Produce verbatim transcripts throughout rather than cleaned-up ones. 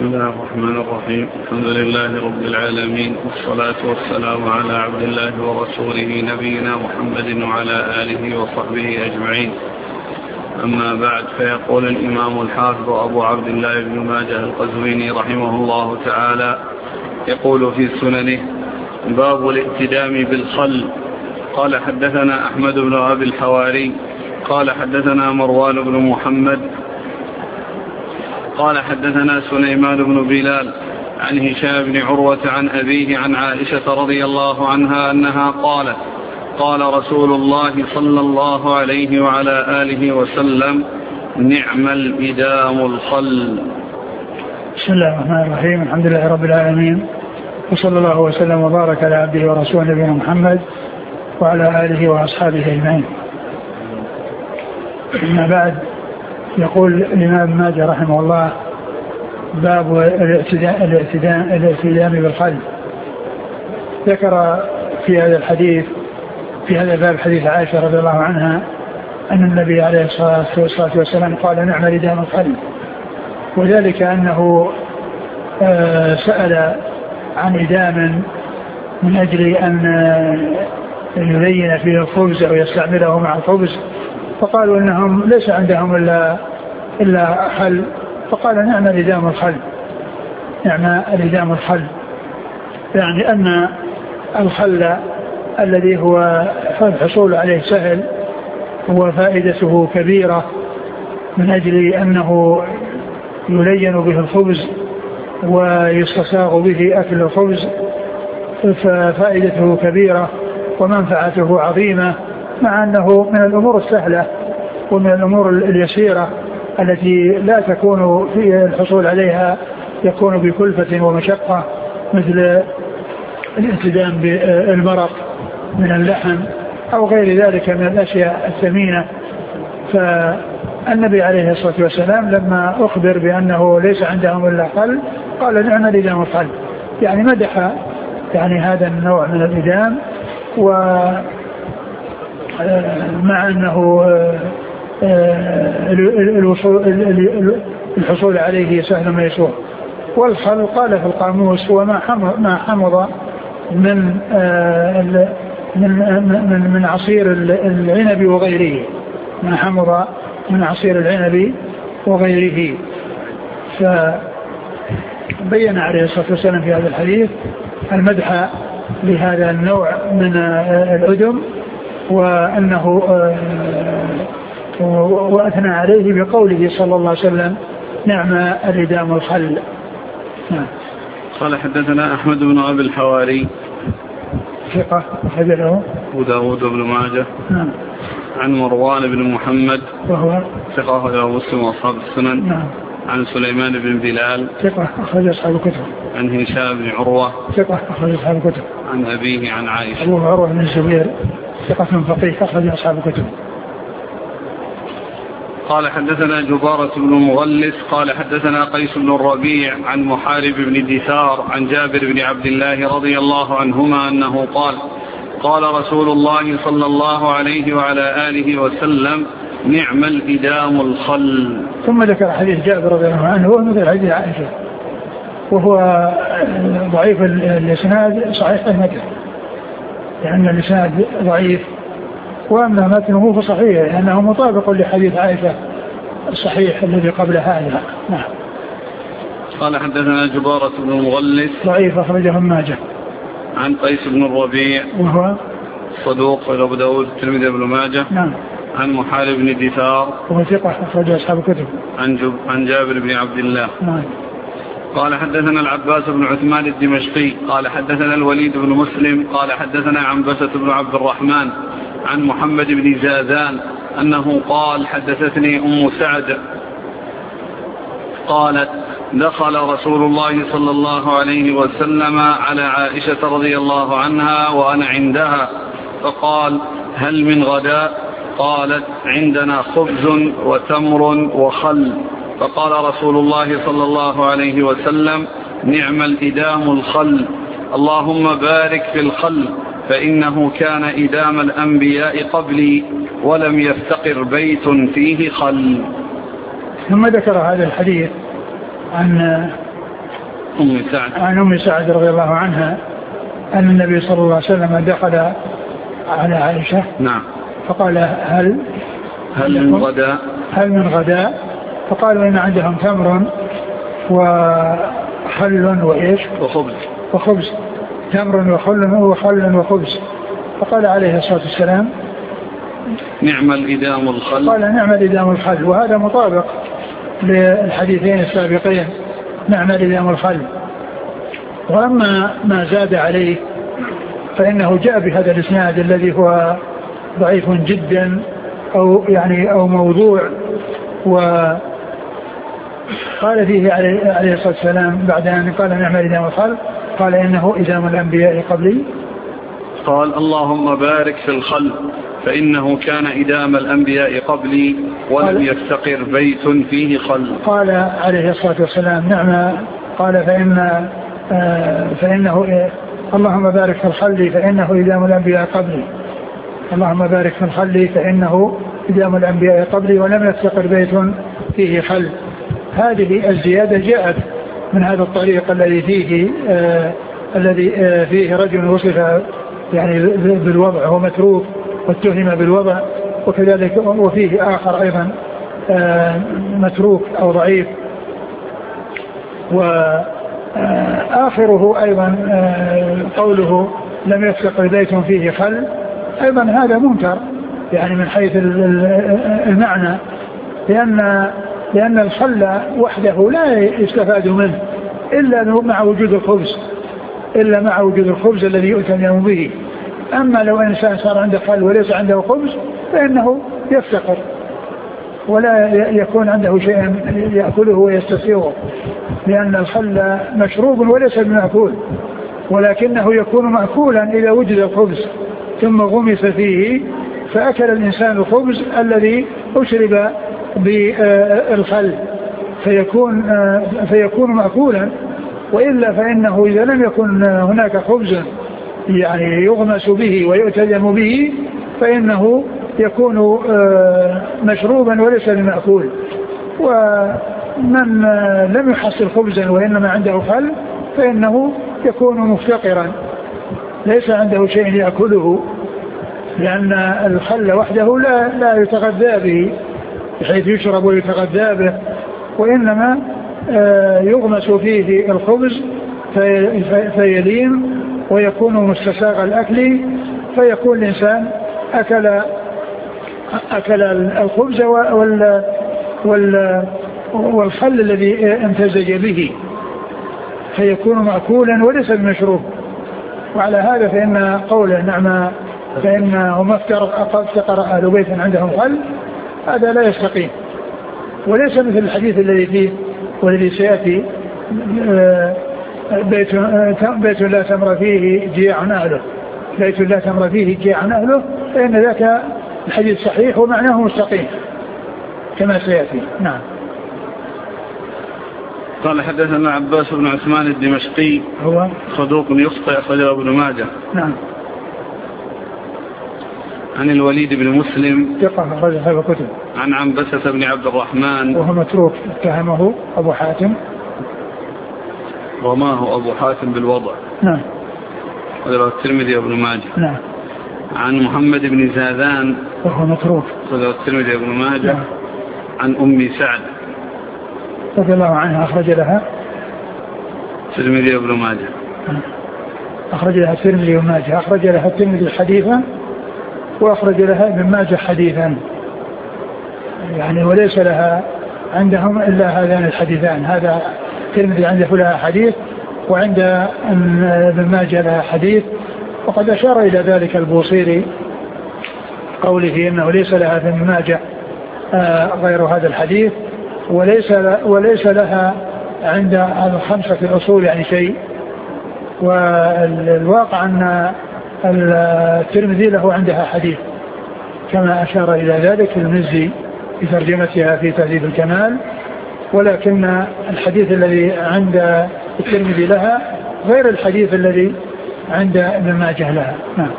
بسم الله الرحمن الرحيم. الحمد لله رب العالمين، والصلاة والسلام على عبد الله ورسوله نبينا محمد وعلى آله وصحبه أجمعين. أما بعد، فيقول الإمام الحافظ أبو عبد الله بن ماجه القزويني رحمه الله تعالى يقول في سننه: باب الائتدام بالخل. قال حدثنا أحمد بن أبي الحواري قال حدثنا مروان بن محمد قال حدثنا سليمان بن بلال عن هشام بن عروة عن أبيه عن عائشة رضي الله عنها أنها قالت: قال رسول الله صلى الله عليه وعلى آله وسلم: نعم الإدام الخل. بسم الله الرحمن الرحيم. الحمد لله رب العالمين، وصلى الله وسلم وبارك على عبده ورسوله نبينا محمد وعلى آله وأصحابه أجمعين. أما بعد، يقول الإمام ماجه رحمه الله: باب الائتدام بالخل. ذكر في هذا الحديث في هذا الباب حديث عائشة رضي الله عنها أن النبي عليه الصلاة والسلام قال: نعم الإدام الخل، وذلك أنه سأل عن إدام من أجل أن يلين فيه الخبز أو يستعمله مع الخبز، فقالوا إنهم ليس عندهم إلا إلا خل، فقال: نعم الإدام الخل، نعم الإدام الخل، يعني أن الخل الذي هو الحصول عليه سهل وفائدته كبيرة من أجل أنه يلين به الخبز ويستساغ به أكل الخبز، ففائدته كبيرة ومنفعته عظيمة، مع أنه من الأمور السهلة ومن الأمور اليسيرة التي لا تكون في الحصول عليها يكون بكلفة ومشقة، مثل الائتدام بالمرق من اللحم أو غير ذلك من الأشياء الثمينة. فالنبي عليه الصلاة والسلام لما أخبر بأنه ليس عندهم إلا خل قال: نعم الإدام الخل، يعني مدح يعني هذا النوع من الإدام، ومع أنه الحصول عليه سهل ميسور. والخل قال في القاموس: وما ما حمض من من من من عصير العنب وغيره، ما حمض من عصير العنب وغيره. فبين عليه الصلاة والسلام في هذا الحديث المدح لهذا النوع من الأدم، وأنه وأثنى عليه بقوله صلى الله عليه وسلم: نعم الإدام الخل. نعم. قال حدثنا أحمد بن أبي الحواري ثقة أخرج له أبو داود بن ماجه. نعم. عن مروان بن محمد وهو ثقة أخرج له مسلم وأصحاب السنن. نعم. عن سليمان بن بلال ثقة أخرج أصحاب الكتب. عن هشام بن عروة ثقة أخرج أصحاب الكتب. عن أبيه عن عائشة. أبو عروة بن الزبير ثقة فقيه أخرج أصحاب الكتب. قال حدثنا جبارة بن مغلس قال حدثنا قيس بن الربيع عن محارب بن دثار عن جابر بن عبد الله رضي الله عنهما أنه قال: قال رسول الله صلى الله عليه وعلى آله وسلم: نعم الإدام الخل. ثم ذكر حديث جابر رضي الله عنه هو مثل حديث عائشة، وهو ضعيف الإسناد صحيح المتن، لأن الإسناد ضعيف، وأما متنه فصحيح لأنه مطابق لحديث عائشة الصحيح الذي قبل هذا. نعم. قال حدثنا جبارة بن مغلس ضعيف أخرجه ماجه. عن قيس بن الربيع وهو صدوق أبو داود الترمذي بن ماجه. نعم. عن محارب بن دثار وهو ثقة أخرج أصحاب الكتب. عن جب عن جابر بن عبد الله. نعم. قال حدثنا العباس بن عثمان الدمشقي قال حدثنا الوليد بن مسلم قال حدثنا عنبسة بن عبد الرحمن عن محمد بن زازان أنه قال: حدثتني أم سعد قالت: دخل رسول الله صلى الله عليه وسلم على عائشة رضي الله عنها وأنا عندها، فقال: هل من غداء؟ قالت: عندنا خبز وتمر وخل. فقال رسول الله صلى الله عليه وسلم: نعم الإدام الخل، اللهم بارك في الخل، فإنه كان إدام الأنبياء قبلي ولم يفتقر بيت فيه خل. ثم ذكر هذا الحديث عن أم سعد عن أم سعد رضي الله عنها أن النبي صلى الله عليه وسلم دخل على عائشة نعم فقال هل هل من غداء هل من غداء فقالوا إن عندهم تمر وخل وإيش وخبز وخبز تمر وخل وخل وخبز. فقال عليه الصلاة والسلام نعم الإدام الخل. قال نعم الإدام الخل، وهذا مطابق للحديثين السابقين نعم الإدام الخل. وأما ما زاد عليه فإنه جاء بهذا الإسناد الذي هو ضعيف جدا أو يعني أو موضوع. وقال فيه عليه الصلاة والسلام بعد أن قال نعم الإدام الخل قال إنه إدام الأنبياء قبلي. قال اللهم بارك في الخل فإنه كان إدام الأنبياء قبلي ولم يفتقر بيت فيه خل. قال عليه الصلاة والسلام نعم قال فإن آه فإنه إيه اللهم بارك في الخل فإنه إدام الأنبياء قبلي. اللهم بارك في الخل فإنه إدام الأنبياء قبلي ولم يفتقر بيت فيه خل. هذه الزيادة جاءت من هذا الطريق الذي فيه آه الذي آه فيه رجل وصف يعني بالوضع هو متروك واتهم بالوضع، وكذلك وفيه آخر أيضا آه متروك أو ضعيف، وآخره أيضا آه قوله لم يفتقر بيت فيه خل أيضا هذا منكر يعني من حيث المعنى، لأن لأن الخل وحده لا يستفاد منه إلا مع وجود الخبز إلا مع وجود الخبز الذي يؤتمن به. أما لو إنسان صار عنده خل وليس عنده خبز فإنه يفتقر ولا يكون عنده شيء يأكله ويستسيغه، لأن الخل مشروب وليس بمأكول، ولكنه يكون مأكولا إذا وجد الخبز ثم غمس فيه فأكل الإنسان الخبز الذي أشرب بالخل فيكون فيكون مأكولا. وإلا فإنه إذا لم يكن هناك خبز يعني يغمس به ويؤتدم به فإنه يكون مشروبا وليس بمأكول. ومن لم يحصل خبزا وإنما عنده خل فإنه يكون مفتقرا ليس عنده شيء يأكله، لأن الخل وحده لا, لا يتغذى به بحيث يشرب ويتغذى به، وإنما يغمس فيه الخبز في فيلين ويكون مستساغ الأكل فيكون الإنسان أكل أكل الخبز وال وال والخل الذي امتزج به فيكون مأكولا وليس بمشروب. وعلى هذا فإن قوله نعم فإنهم افتقر أهل بيت عندهم خل هذا لا يستقيم، وليس مثل الحديث الذي فيه والذي سيأتي بيت, بيت لا تمر فيه جياع أهله بيت لا تمر فيه جياع أهله، فإن ذاك الحديث صحيح ومعناه مستقيم كما سيأتي. نعم. قال حدثنا عباس بن عثمان الدمشقي هو صدوق يخطئ أخرجه ابن ماجه. نعم. عن الوليد بن مسلم ثقة أخرجه في الكتب. عن عنبسة بن عبد الرحمن وهو متروك اتهمه أبو حاتم وما هو أبو حاتم بالوضع. نعم. وذلك الترمذي وابن ماجه. نعم. عن محمد بن زاذان وهو متروك وذلك الترمذي وابن ماجه. نعم. عن أم سعد رضي الله عنها أخرج لها الترمذي وابن ماجه. أخرج لها الترمذي وابن ماجه أخرج لها الترمذي حديثا وأخرج لها ابن ماجه حديثا، يعني وليس لها عندهم إلا هذان الحديثان، هذا الترمذي عنده لها حديث وعند ابن ماجه لها حديث. وقد أشار إلى ذلك البوصيري قوله إنه ليس لها في ابن ماجه غير هذا الحديث وليس وليس لها عند الخمسة الأصول يعني شيء. والواقع أن الترمذي له عندها حديث كما أشار إلى ذلك المزي في ترجمتها في تهذيب الكمال، ولكن الحديث الذي عند الترمذي لها غير الحديث الذي عند ابن ماجه لها. نعم.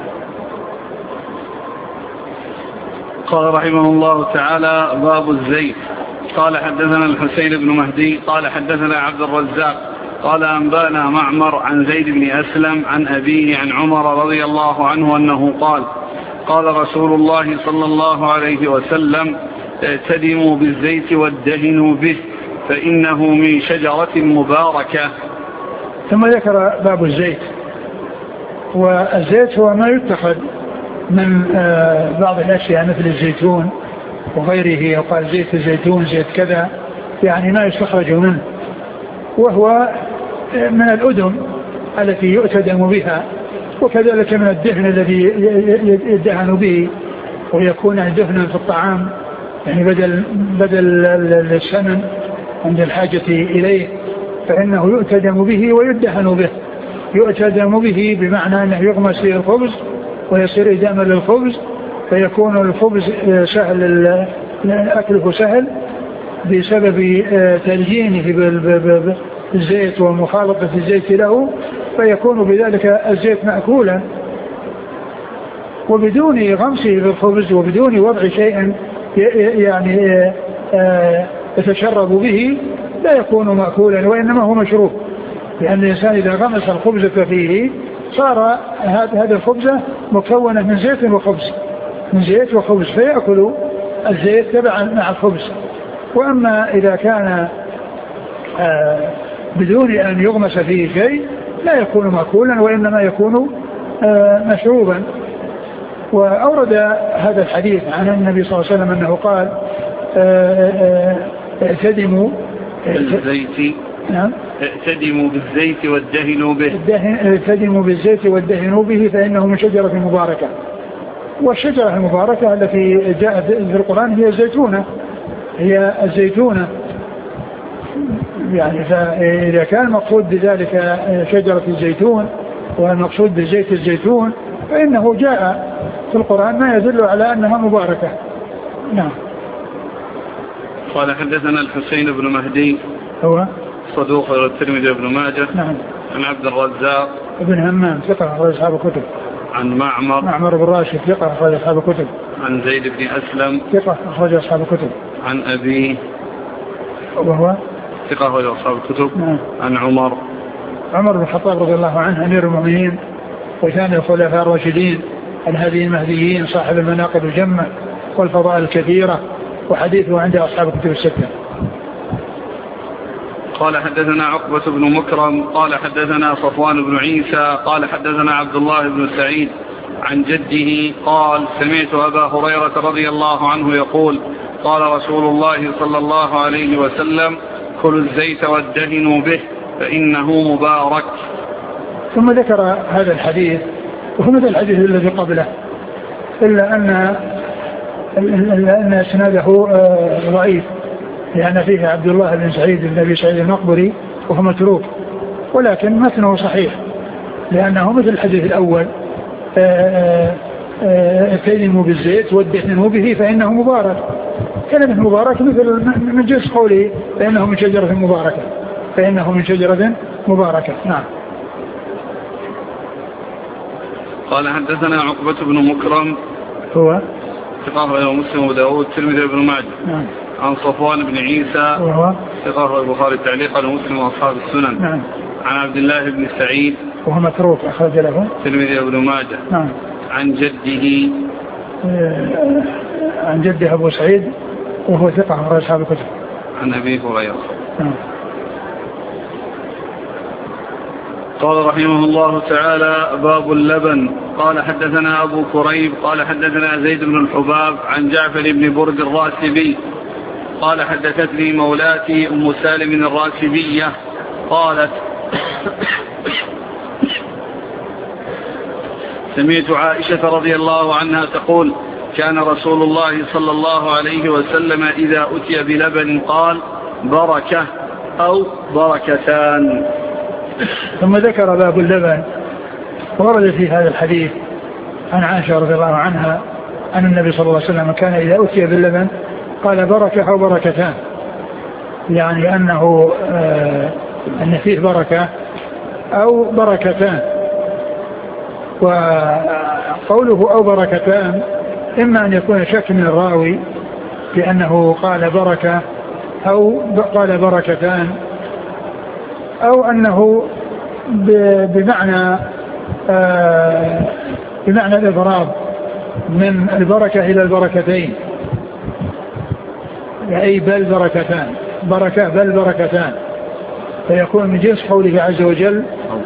قال رحمه الله تعالى باب الزيت. قال حدثنا الحسين بن مهدي قال حدثنا عبد الرزاق قال أنبانا معمر عن زيد بن أسلم عن أبيه عن عمر رضي الله عنه أنه قال قال رسول الله صلى الله عليه وسلم اعتدموا بالزيت وادهنوا به فإنه من شجرة مباركة. ثم ذكر باب الزيت. والزيت هو ما يتخذ من بعض الأشياء مثل الزيتون وغيره، يقال زيت الزيتون زيت كذا، يعني ما يستخرج منه، وهو من الأدم التي يؤتدم بها، وكذلك من الدهن الذي يدهن به ويكون دهنا في الطعام، يعني بدل بدل السمن عند الحاجة إليه، فإنه يؤتدم به ويدهن به. يؤتدم به بمعنى أنه يغمس فيه الخبز ويصير إداما للخبز، فيكون الخبز سهل أكله سهل بسبب تلجينه بالزيت ومخالطة الزيت له، فيكون بذلك الزيت مأكولا، وبدون غمسه بالخبز وبدون وضع شيء يعني يتشرب به لا يكون مأكولا، وإنما هو مشروب، لأن الإنسان إذا غمس الخبز فيه صار هذا الخبز مكونة من زيت وخبز من زيت وخبز فيأكل الزيت تبعا مع الخبز. وأما إذا كان بدون أن يغمس فيه شيء لا يكون مأكولا، وإنما يكون مشروبا. وأورد هذا الحديث عن النبي صلى الله عليه وسلم أنه قال اعتدموا بالزيت نعم اعتدموا بالزيت وادهنوا به اعتدموا بالزيت وادهنوا به فإنه من شجرة مباركة. والشجرة المباركة التي جاءت في القرآن هي الزيتونة هي الزيتونة يعني فإذا كان مقصود بذلك شجرة الزيتون والمقصود بزيت الزيتون فإنه جاء في القرآن ما يدل على أنها مباركة. نعم. قال حدثنا الحسين بن مهدي هو صدوق الترمذي بن ماجه. نعم. عن عبد الرزاق ابن همام ثقة أخرج أصحاب الكتب. عن معمر معمر بن راشد ثقة أخرج أصحاب الكتب. عن زيد بن أسلم ثقة أخرج أصحاب الكتب. عن أبيه وهو ثقة أخرج أصحاب الكتب. نعم. عن عمر عمر بن الخطاب رضي الله عنه أمير المؤمنين وثاني الخلفاء الراشدين الهادي المهديين صاحب المناقب الجمة والفضائل الكثيرة، وحديثه عند أصحاب الكتب الستة. قال حدثنا عقبة بن مكرم قال حدثنا صفوان بن عيسى قال حدثنا عبد الله بن سعيد عن جده قال سمعت أبا هريرة رضي الله عنه يقول قال رسول الله صلى الله عليه وسلم كلوا الزيت وادهنوا به فإنه مبارك. ثم ذكر هذا الحديث وهو مثل الحديث الذي قبله إلا أن أن اسناده ضعيف، لأن فيه عبد الله بن سعيد بن أبي سعيد المقبري وهو متروك، ولكن متنه صحيح لأنه مثل الحديث الأول اعتدموا بالزيت وادهنوا به فإنه مبارك. كلمة مبارك مثل من جنس قوله فإنه من شجرة مباركة فإنه من شجرة مباركة. نعم. قال حدثنا عقبة بن مكرم هو ثقة مسلم وداود الترمذي بن ماجه. نعم. عن صفوان بن عيسى وهو ثقة البخاري تعليقا ومسلم وأصحاب السنن. نعم. عن عبد الله بن سعيد وهو متروك أخرج له الترمذي بن ماجه. نعم. عن جده عن جده أبو سعيد وهو ثقة أخرج أصحاب الكتب. عن أبي هريرة. نعم. قال رحمه الله تعالى باب اللبن. قال حدثنا أبو كريب قال حدثنا زيد بن الحباب عن جعفر بن برد الراسبي قال حدثتني مولاتي أم سالم الراسبية قالت سمعت عائشة رضي الله عنها تقول كان رسول الله صلى الله عليه وسلم إذا أتي بلبن قال بركة أو بركتان. ثم ذكر باب اللبن. ورد في هذا الحديث عن عائشة رضي الله عنها أن النبي صلى الله عليه وسلم كان إذا أتي باللبن قال بركة أو بركتان، يعني أنه آه أن فيه بركة أو بركتان. وقوله أو بركتان إما أن يكون شك من الراوي لأنه قال بركة أو قال بركتان، أو أنه بمعنى بمعنى الإضراب من البركة إلى البركتين، أي بل بركتان، بركة بل بركتان، فيكون من جنس قوله عز وجل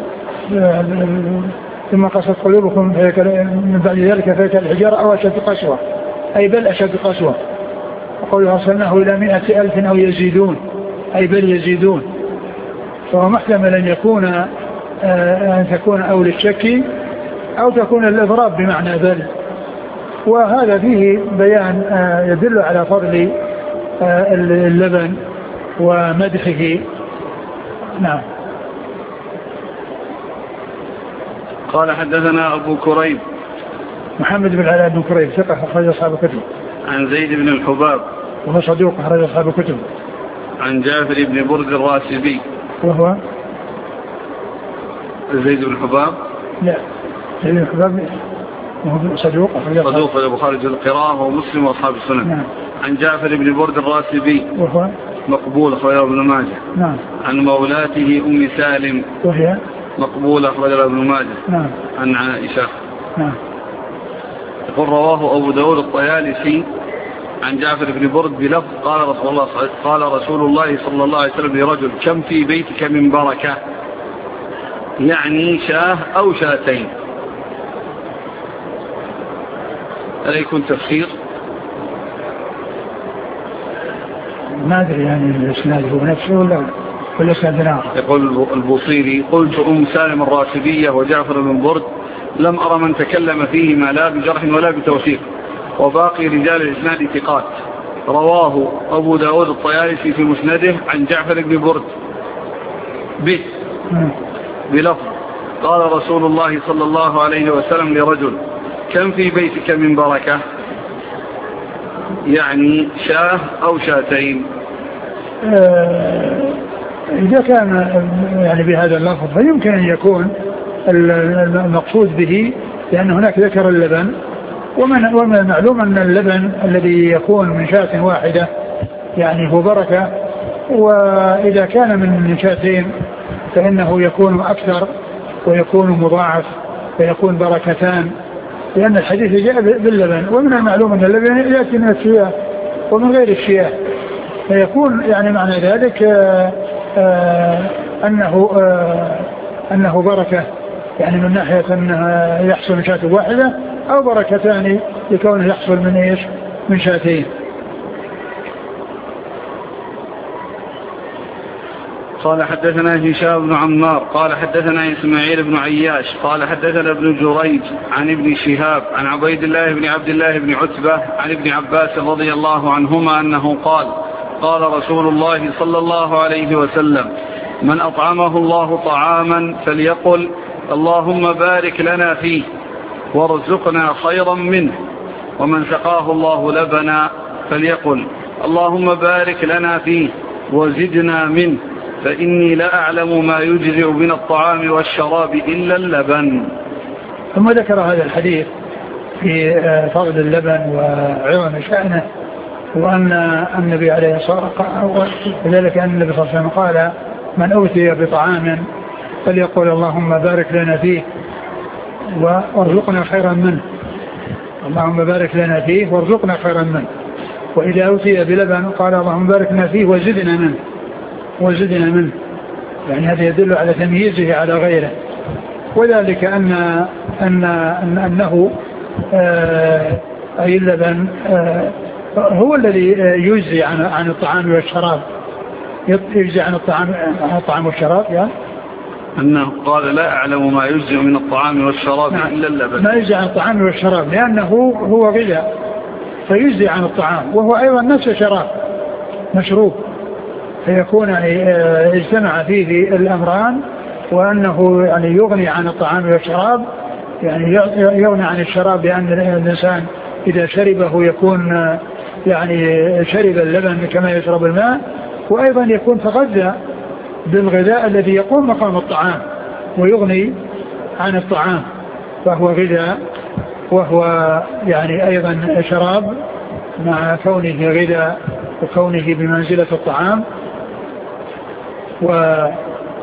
ثم قست قلوبكم من بعد ذلك فيك الحجارة أو أشد قسوة، أي بل أشد قسوة. وقوله أرسلناه إلى مئة ألف أو يزيدون، أي بل يزيدون. فهو محتمل أن يكون أن تكون أو للشك أو تكون الإضراب بمعنى بل. وهذا فيه بيان يدل على فضل اللبن ومدحه. نعم. قال حدثنا أبو كريب محمد بن علاء بن كريب ثقة أخرج أصحاب الكتب. عن زيد بن الحباب وهو صدوق أخرج أصحاب الكتب. عن جابر بن برد الراسبي وهو زيد بن الحباب لا زيد بن الحباب وهو صدوق صدوق البخاري في القراءة ومسلم وأصحاب السنن. نعم. عن جابر بن برد الراسبي وهو مقبول أخرجه ابن ماجه. نعم. عن مولاته أم سالم وهي مقبول أخرجه ابن ماجه. نعم. عن عائشة. نعم. يقول رواه أبو داود الطيالسي عن جابر بن برد بلفظ قال رسول الله قال رسول الله صلى الله عليه وسلم لرجل كم في بيتك من بركة، يعني شاه أو شاتين. هل يكون تفسير؟ ما أدري يعني الإسناد هو نفسه ولا ولا سادنا. يقول البوصيري قلت أم سالم الراسبية وجعفر بن برد لم أرى من تكلم فيهما لا بجرح ولا بتوثيق، وباقي رجال الإسناد ثقات. رواه أبو داود الطيالسي في مسنده عن جعفر بن برد به بلفظ قال رسول الله صلى الله عليه وسلم لرجل كم في بيتك من بركة، يعني شاه أو شاتين. إذا كان يعني بهذا اللفظ فيمكن أن يكون المقصود به لأن هناك ذكر اللبن، ومن, ومن المعلوم أن اللبن الذي يكون من شاة واحدة يعني هو بركة، وإذا كان من شاتين فإنه يكون أكثر ويكون مضاعف فيكون بركتان، لأن الحديث جاء باللبن، ومن المعلوم أن اللبن يأتي من الشياه ومن غير الشياه، فيكون يعني معنى ذلك آآ آآ أنه آآ أنه بركة يعني من ناحية أنها يحصل من شاة واحدة، أو بركتان لكونه يحصل من إيش من شاتين. قال حدثنا هشام بن عمار قال حدثنا إسماعيل بن عياش قال حدثنا ابن جريج عن ابن شهاب عن عبيد الله بن عبد الله بن عتبة عن ابن عباس رضي الله عنهما أنه قال قال رسول الله صلى الله عليه وسلم من أطعمه الله طعاما فليقل اللهم بارك لنا فيه وارزقنا خيرا منه، ومن سقاه الله لبنا فليقل اللهم بارك لنا فيه وزدنا منه، فإني لا أعلم ما يجزئ من الطعام والشراب إلا اللبن. ثم ذكر هذا الحديث في فضل اللبن وعظم شأنه، وأن النبي عليه الصلاة والسلام وذلك أن النبي صلى الله عليه وسلم قال من أوتي بطعام فليقول اللهم بارك لنا فيه وارزقنا خيرا منه، اللهم بارك لنا فيه وارزقنا خيرا منه. وإذا أوتي بلبن قال اللهم بارك لنا فيه وزدنا منه وزدنا منه، يعني هذا يدل على تمييزه على غيره. وذلك أن أن أن أنه آه أي اللبن آه هو الذي يجزي عن عن الطعام والشراب، يجزي عن الطعام عن الطعام والشراب يعني أنه قال لا أعلم ما يجزي من الطعام والشراب نعم. إلا اللبن. ما يجزي عن الطعام والشراب لأنه هو غذاء فيجزي عن الطعام، وهو أيضا نفس شراب مشروب، فيكون اجتمع فيه الأمران، وأنه يعني يغني عن الطعام والشراب، يعني يغني عن الشراب لأن الإنسان إذا شربه يكون يعني شرب اللبن كما يشرب الماء، وأيضا يكون تغذى بالغذاء الذي يقوم مقام الطعام ويغني عن الطعام، فهو غذاء وهو يعني أيضا شراب مع كونه غذاء وكونه بمنزلة الطعام. و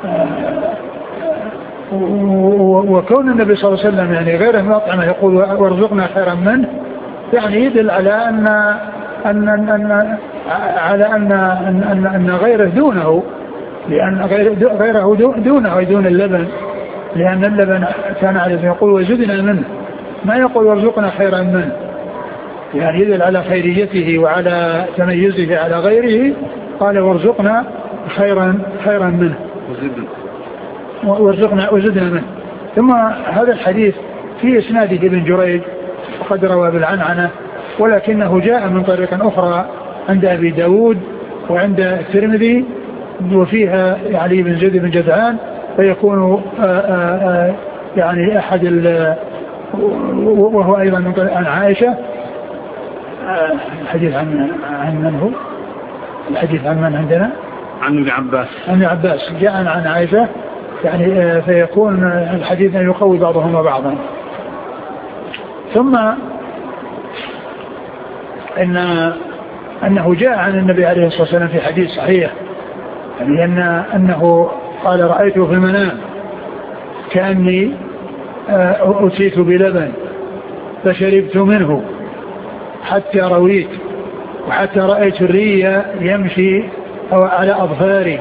وكون النبي صلى الله عليه وسلم يعني غيره من الأطعمة يقول وارزقنا خيرا منه يعني يدل على أن أن أن على أن أن أن غيره دونه، لأن غيره دونه دون اللبن، لأن اللبن كان عليه يقول وزدنا منه، ما يقول وارزقنا خيرا منه، يعني يدل على خيريته وعلى تميزه على غيره. قال وارزقنا خيرا خيرا منه وارزقنا وزدنا منه. ثم هذا الحديث في إسناده ابن جريج وقد روى بالعنعنة، ولكنه جاء من طريق أخرى عند أبي داود وعند الترمذي وفيها علي بن زيد بن جدعان، فيكون آآ آآ يعني أحد وهو أيضا من طريق عن عائشة. الحديث عن عن من هو؟ الحديث عن من عندنا؟ عن ابن عباس. عن ابن عباس جاء عن عائشة، يعني فيكون الحديث يقوي بعضهما بعضا. ثم إن أنه جاء عن النبي عليه الصلاة والسلام في حديث صحيح، يعني أن أنه قال رأيته في المنام كأني أتيت بلبن فشربت منه حتى رويت وحتى رأيت الري يمشي على أظفاري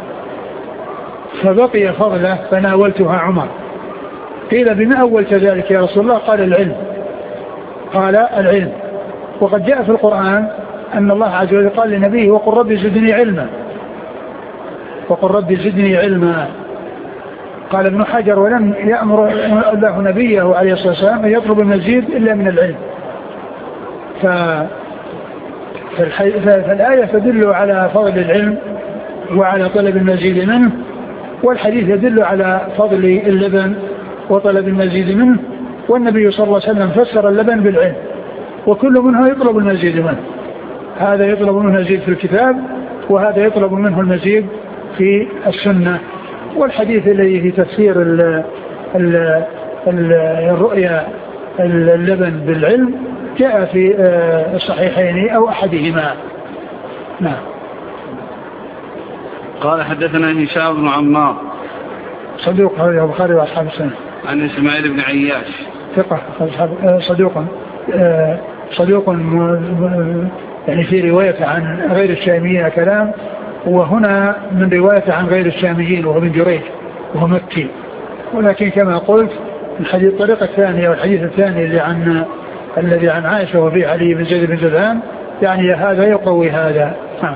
فبقي فضله فناولتها عمر. قيل بما أولت ذلك يا رسول الله؟ قال العلم. قال العلم. وقد جاء في القرآن أن الله عز وجل قال لنبيه وقل ربي زدني علما، وقل ربي زدني علما. قال ابن حجر ولم يأمر الله نبيه عليه الصلاة والسلام أن يطلب المزيد إلا من العلم. ف... فالآية تدل على فضل العلم وعلى طلب المزيد منه، والحديث يدل على فضل اللبن وطلب المزيد منه. والنبي صلى الله عليه وسلم فسر اللبن بالعلم، وكل منها يطلب المزيد منه، هذا يطلب منه المزيد في الكتاب وهذا يطلب منه المزيد في السنة. والحديث الذي في تفسير ال ال ال الرؤيا اللبن بالعلم جاء في الصحيحين أو أحدهما. نعم. قال حدثنا هشام بن عمار صدوق أخرجه البخاري وأصحاب السنة. عن إسماعيل بن عياش ثقة صدوق صدوق يعني في رواية عن غير الشاميين كلام، وهنا من رواية عن غير الشاميين وهو من جريج وهو مكي. ولكن كما قلت الحديث الطريقة الثانية والحديث الثاني اللي عن الذي عن عائشة وفي علي بن زيد بن جدعان يعني هذا يقوي هذا.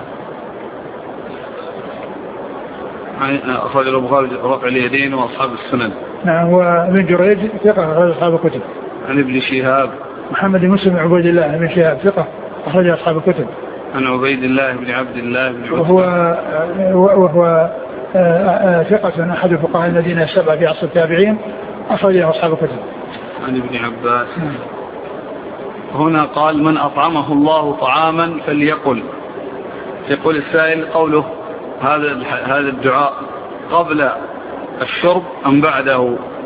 أخرج البخاري رفع اليدين وأصحاب السنن. نعم. وابن جريج ثقة أخرج أصحاب الكتب. عن ابن شهاب محمد بن مسلم عبيد الله بن شهاب ثقة أخرج أصحاب الكتب. عن عبيد الله بن عبد الله بن عبد وهو وهو ثقة أحد الفقهاء الذين السبعة في عصر التابعين أخرجه أصحاب الكتب. عن ابن عباس. هنا قال من أطعمه الله طعاما فليقل. يقول السائل قوله هذا هذا الدعاء قبل الشرب أم بعده؟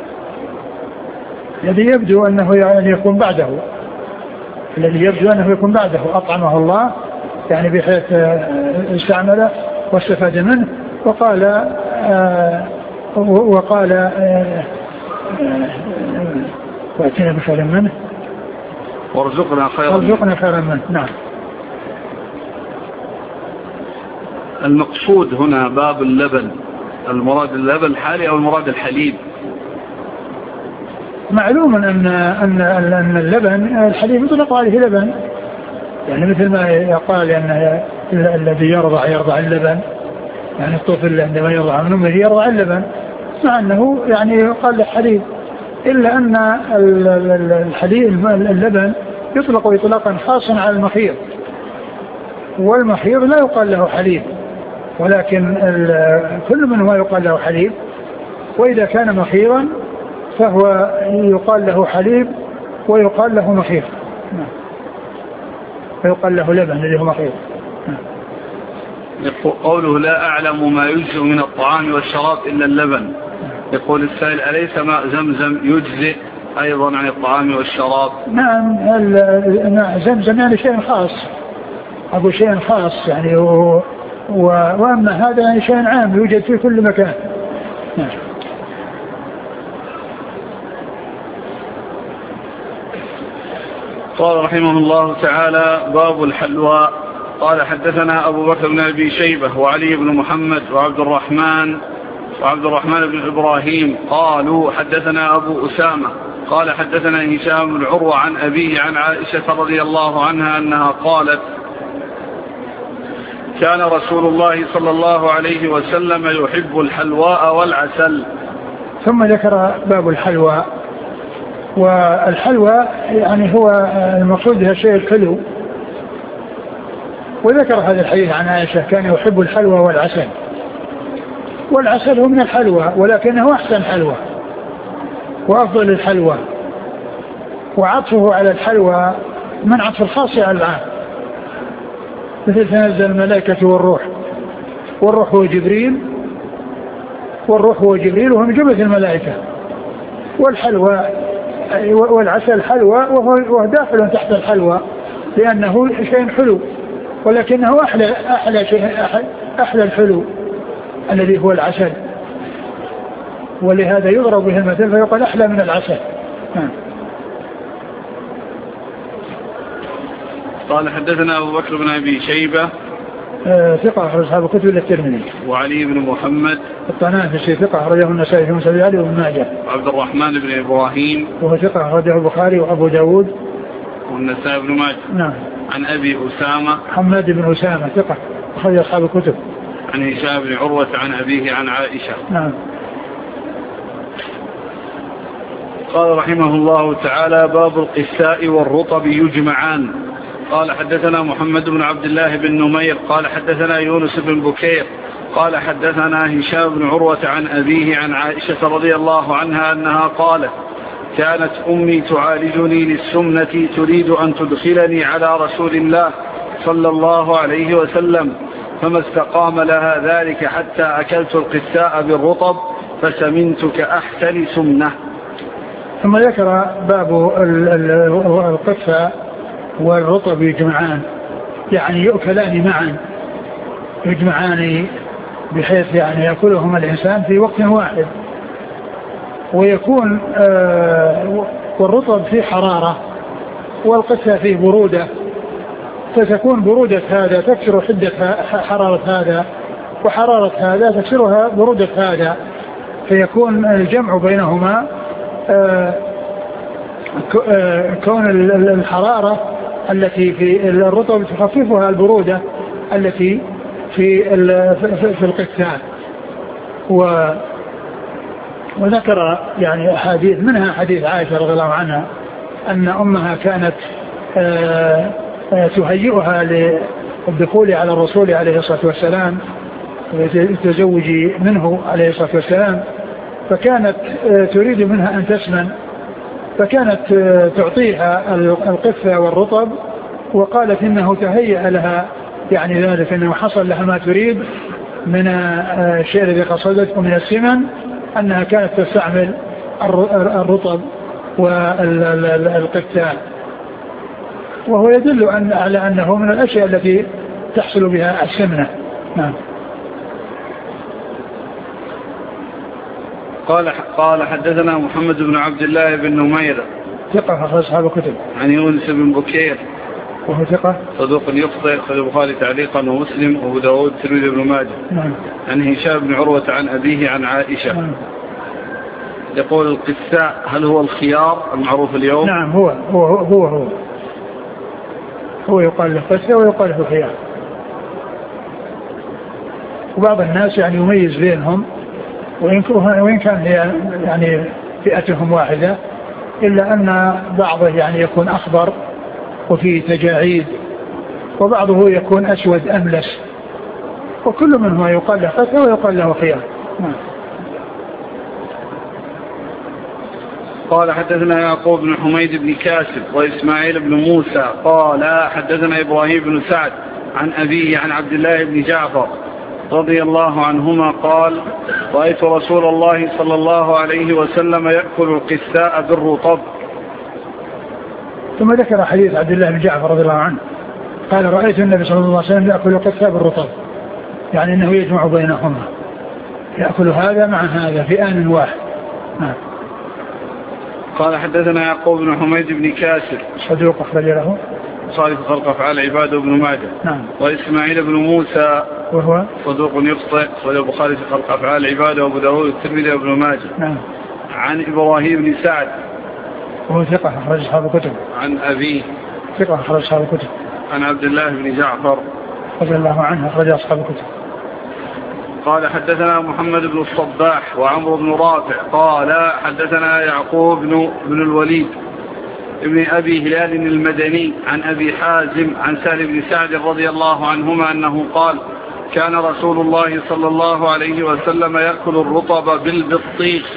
الذي يبدو أنه يعني يكون بعده، الذي يبدو أنه يكون بعده أطعمه الله يعني بحيث استعمله واستفاد منه. وقال آه وقال آه واتنا بخير منه وارزقنا خيرا وارزقنا خيرا منه. نعم. المقصود هنا باب اللبن، المراد اللبن الحالي أو المراد الحليب؟ معلوم أن أن أن اللبن الحليب يطلق عليه لبن، يعني مثل ما يقال أن الذي يرضع يرضع اللبن، يعني الطفل عندما يرضع من أمه يرضع اللبن، مع أنه يعني يقال له حليب، إلا أن الحليب اللبن يطلق إطلاقا خاصا على المخيط، والمخيط لا يقال له حليب، ولكن كل من هو يقال له حليب. وإذا كان مخيرا فهو يقال له حليب ويقال له مخير، ويقال له لبن اللي هو مخير. قوله لا أعلم ما يجزئ من الطعام والشراب إلا اللبن. يقول السائل أليس ماء زمزم يجزئ أيضا عن الطعام والشراب؟ نعم. ماء زمزم يعني شيء خاص، أقول شيء خاص يعني و... و... وأما هذا يعني شيء عام يوجد في كل مكان، قال رحمه الله تعالى: باب الحلوى. قال: حدثنا أبو بكر بن أبي شيبة وعلي بن محمد وعبد الرحمن وعبد الرحمن بن إبراهيم قالوا: حدثنا أبو أسامة قال: حدثنا هشام بن عروة عن أبيه عن عائشة رضي الله عنها أنها قالت: كان رسول الله صلى الله عليه وسلم يحب الحلواء والعسل. ثم ذكر باب الحلوى. والحلوى يعني هو المقصود بها الشيء الحلو، وذكر هذا الحديث عن عائشة: كان يحب الحلوى والعسل. والعسل هو من الحلوى ولكنه أحسن حلوى وأفضل الحلوى، وعطفه على الحلوى من عطف الخاص على العام، مثل تنزل الملائكة والروح، والروح هو جبريل والروح هو جبريل وهو من جملة الملائكة. والحلوى والعسل حلوى وهو داخل تحت الحلوى لأنه شيء حلو، ولكنه أحلى أحلى شيء أحلى الحلو الذي هو العسل، ولهذا يضرب به المثل فيقال أحلى من العسل. قال: حدثنا أبو بكر بن أبي شيبة ثقة أخرج أصحاب الكتب إلا الترمذي. وعلي بن محمد الطنافسي ثقة أخرجه النسائي في مسند علي وابن ماجه. وعبد الرحمن بن إبراهيم وهو ثقة أخرجه البخاري وأبو داود والنسائي بن ماجه. نعم. عن أبي أسامة حماد بن أسامة ثقة أخرج أصحاب الكتب. عن هشام بن عروة عن أبيه عن عائشة. نعم. قال رحمه الله تعالى: باب القساء والرطب يجمعان. قال: حدثنا محمد بن عبد الله بن نمير قال: حدثنا يونس بن بكير قال: حدثنا هشام بن عروة عن أبيه عن عائشة رضي الله عنها أنها قالت: كانت أمي تعالجني للسمنة تريد أن تدخلني على رسول الله صلى الله عليه وسلم، فما استقام لها ذلك حتى أكلت القساء بالرطب فسمنت كأحسن سمنة. ثم ذكر باب القساء والرطب يجمعان، يعني يؤكلان معا، يجمعان بحيث يعني يأكلهما الإنسان في وقت واحد، ويكون آه والرطب فيه حرارة والقساء فيه برودة، فتكون برودة هذا تكسر حدة حرارة هذا، وحرارة هذا تكسرها برودة هذا، فيكون الجمع بينهما آه كون الحرارة التي في الرطب تخففها البرودة التي في في القساء. وذكر يعني أحاديث منها حديث عائشة رضي الله عنها أن أمها كانت تهيئها للدخول على الرسول عليه الصلاة والسلام وتزوج منه عليه الصلاة والسلام، فكانت تريد منها أن تسمن، فكانت تعطيها القثة والرطب، وقالت إنه تهيأ لها يعني ذلك، أنه حصل لها ما تريد من الشيء الذي قصدته من السمن، أنها كانت تستعمل الرطب والقثة، وهو يدل أن على أنه من الأشياء التي تحصل بها السمنة. نعم. قال قال حدثنا محمد بن عبد الله بن نمير ثقة أخرج أصحاب الكتب. عن يونس بن بكير وهو ثقة صدوق يخطئ، أخرج البخاري تعليقا ومسلم وأبو داود والترمذي بن ماجه. نعم. عن هشام بن عروة عن أبيه عن عائشة. نعم. يقول: القساء هل هو الخيار المعروف اليوم؟ نعم، هو هو هو هو, هو يقال له قساء ويقال له خيار، وبعض الناس يعني يميز بينهم، وإن كان هي يعني فئتهم واحدة، إلا أن بعضه يعني يكون أخضر وفيه تجاعيد، وبعضه يكون أسود أملس، وكل منهما يقال له قساء ويقال له خيار. قال: حدثنا يعقوب بن حميد بن كاسب وإسماعيل بن موسى قال: حدثنا إبراهيم بن سعد عن أبيه عن عبد الله بن جعفر رضي الله عنهما قال: رأيت رسول الله صلى الله عليه وسلم يأكل القساء بالرطب. ثم ذكر حديث عبد الله بن جعفر رضي الله عنه قال: رأيت النبي صلى الله عليه وسلم يأكل القساء بالرطب، يعني أنه يجمع بينهما، يأكل هذا مع هذا في آن واحد. نعم. قال حدثنا يعقوب بن حميد بن كاسر صدوق أخرج له صالح خلق أفعال عباده بن ماجه. نعم. وإسماعيل بن موسى وهو صدوق يخطئ وله البخاري في خلق أفعال عباده وأبو داود والترمذي وابن ماجه. نعم. عن إبراهيم بن سعد وهو ثقة أخرج أصحاب الكتب. عن أبيه ثقة أخرج أصحاب الكتب. عن عبد الله بن جعفر رضي الله عنه أخرج أصحاب الكتب. قال حدثنا محمد بن الصباح وعمرو بن رافع قال حدثنا يعقوب بن, بن الوليد ابن أبي هلال المدني عن أبي حازم عن سهل بن سعد رضي الله عنهما أنه قال كان رسول الله صلى الله عليه وسلم يأكل الرطب بالبطيخ.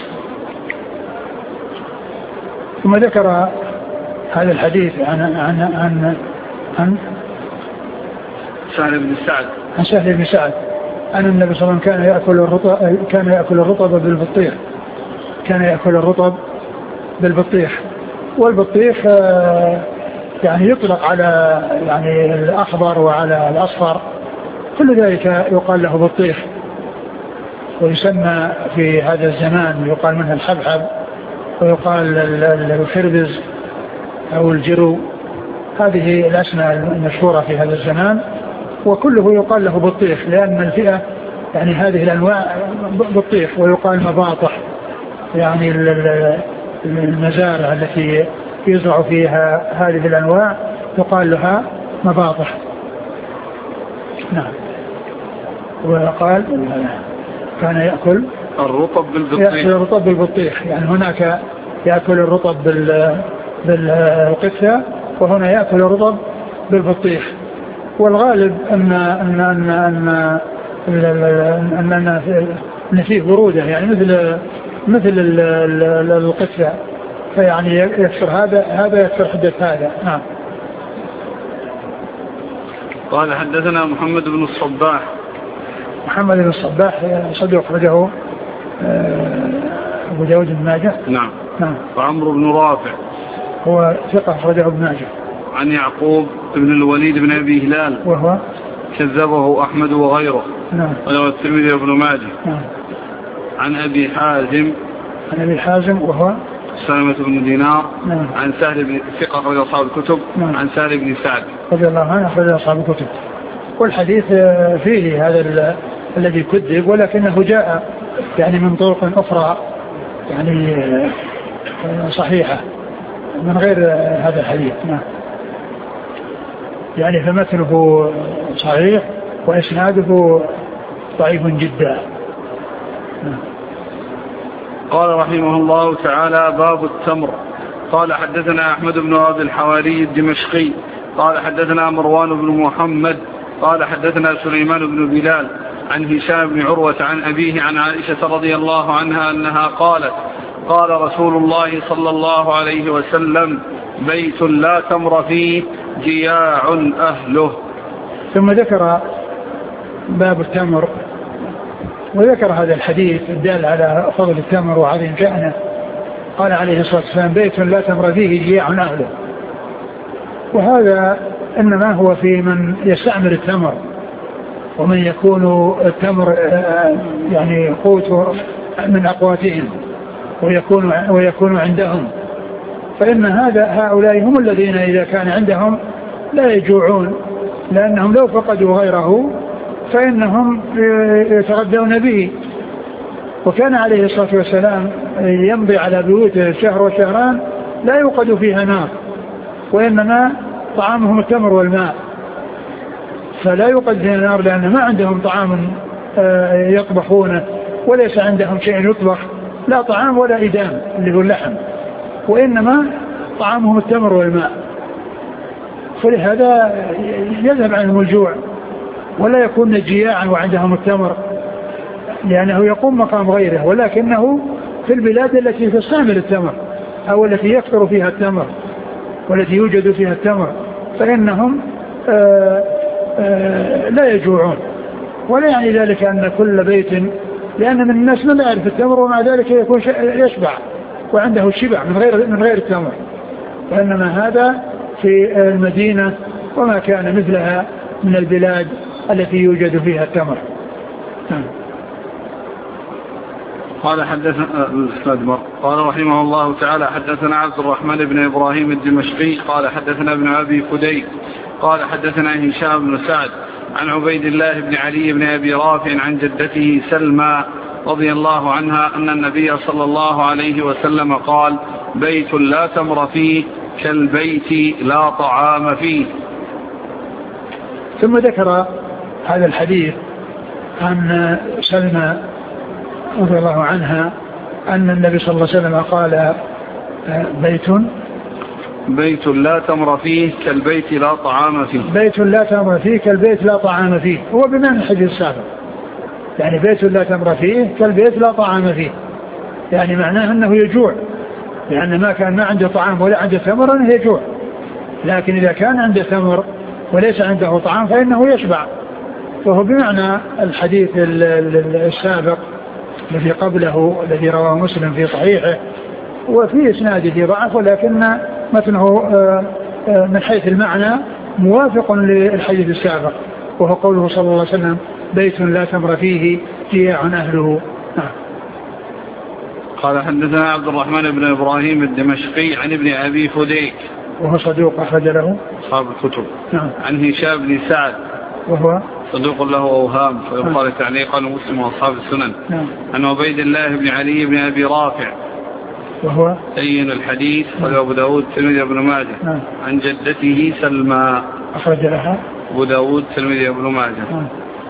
ثم ذكر هذا الحديث عن عن عن عن سهل بن سعد عن سهل بن سعد أن النبي صلى الله عليه وسلم كان يأكل الرطب كان يأكل الرطب بالبطيخ كان يأكل الرطب بالبطيخ والبطيخ يعني يطلق على يعني الأخضر وعلى الأصفر كل ذلك يقال له بطيخ ويسمى في هذا الزمان يقال منه الحبحب ويقال الخربز أو الجرو. هذه الأسماء المشهورة في هذا الزمان وكله يقال له بطيخ لأن الفئة يعني هذه الأنواع بطيخ ويقال مباطح يعني المزارع التي يزرع فيها هذه الأنواع يقال لها مباطح. نعم. وقال كان يأكل الرطب بالبطيخ يأكل الرطب بالبطيخ يعني هناك يأكل الرطب بالقثة وهنا يأكل الرطب بالبطيخ. والغالب أن أن أن أن أن أن فيه برودة يعني مثل مثل القثة فيعني يكثر هذا هذا يكثر حدة هذا. نعم. قال حدثنا محمد بن الصباح محمد بن الصباح صدوق أخرجه أبو داود بن ماجه. نعم. نعم. وعمرو بن رافع هو ثقة أخرجه ابن ماجه. عن يعقوب بن الوليد بن أبي هلال وهو كذبه أحمد وغيره. نعم. وله الترمذي وابن ماجه. نعم. عن أبي حازم عن أبي حازم وهو سلمة بن دينار. نعم. عن سهل بن ثقة أخرج أصحاب الكتب. نعم. عن سهل بن سعد رضي الله عنه أخرج أصحاب الكتب. والحديث فيه هذا الذي كذب ولكنه جاء يعني من طرق أخرى يعني صحيحة من غير هذا الحديث. نعم. يعني فمثله صحيح وإسناده ضعيف جدا. نعم. قال رحمه الله تعالى باب التمر. قال حدثنا أحمد بن عبد الحواري الدمشقي قال حدثنا مروان بن محمد قال حدثنا سليمان بن بلال عن هشام بن عروة عن أبيه عن عائشة رضي الله عنها أنها قالت قال رسول الله صلى الله عليه وسلم بيت لا تمر فيه جياع أهله. ثم ذكر باب التمر وذكر هذا الحديث الدال على فضل التمر وعظيم شأنه. قال عليه الصلاة والسلام بيت لا تمر فيه جياع أهله. وهذا إنما هو في من يستعمل التمر ومن يكون التمر يعني قوت من أقواتهم ويكون, ويكون عندهم فإن هذا هؤلاء هم الذين إذا كان عندهم لا يجوعون لأنهم لو فقدوا غيره فإنهم يتغذون به. وكان عليه الصلاة والسلام يمضي على بيوته شهر وشهران لا يوقد فيها نار وإنما طعامهم التمر والماء فلا يوقد فيها نار لأن ما عندهم طعام يطبخونه وليس عندهم شيء يطبخ لا طعام ولا إدام اللي هو اللحم وإنما طعامهم التمر والماء. فلهذا يذهب عنهم الجوع ولا يكون جياعا وعندهم التمر لأنه يقوم مقام غيره ولكنه في البلاد التي تستعمل التمر أو التي يكثر فيها التمر والتي يوجد فيها التمر فإنهم آآ آآ لا يجوعون. ولا يعني ذلك أن كل بيت لأن من الناس لا يعرف التمر ومع ذلك يكون يشبع وعنده الشبع من غير من غير التمر وإنما هذا في المدينة وما كان مثلها من البلاد التي يوجد فيها التمر. قال حدثنا الأستاذ قال رحمه الله تعالى حدثنا عبد الرحمن بن إبراهيم الدمشقي قال حدثنا ابن أبي فديك قال حدثنا هشام بن سعد عن عبيد الله بن علي بن أبي رافع عن جدته سلمى رضي الله عنها أن النبي صلى الله عليه وسلم قال بيت لا تمر فيه كالبيت لا طعام فيه. ثم ذكر هذا الحديث عن سلمى رضي الله عنها أن النبي صلى الله عليه وسلم قال بيت بيت لا تمر فيه كالبيت لا طعام فيه. بيت لا تمر فيه كالبيت لا طعام فيه هو بمعنى الحديث السابق، يعني بيت لا تمر فيه كالبيت لا طعام فيه، يعني معناه أنه يجوع، لأن ما كان ما عنده طعام ولا عنده ثمر أنه يجوع، لكن إذا كان عنده ثمر وليس عنده طعام فإنه يشبع، فهو بمعنى الحديث السابق الذي قبله الذي رواه مسلم في صحيحه وفي إسناده ضعف، ولكن متنه من حيث المعنى موافق للحديث السابق، وهو قوله صلى الله عليه وسلم بيت لا تمر فيه جياع أهله. قال حدثنا عبد الرحمن بن إبراهيم الدمشقي عن ابن أبي فديك وهو صدوق أخرج له أصحاب الكتب. نعم. عن هشام بن سعد وهو صدوق له أوهام فيقال تعليقا مسلم وأصحاب السنن. نعم. عن عبيد الله بن علي بن أبي رافع وهو سين الحديث وله أبو داود الترمذي وابن ماجه. نعم. عن جدته سلمى أخرج لها أبو داود الترمذي وابن ماجه. نعم.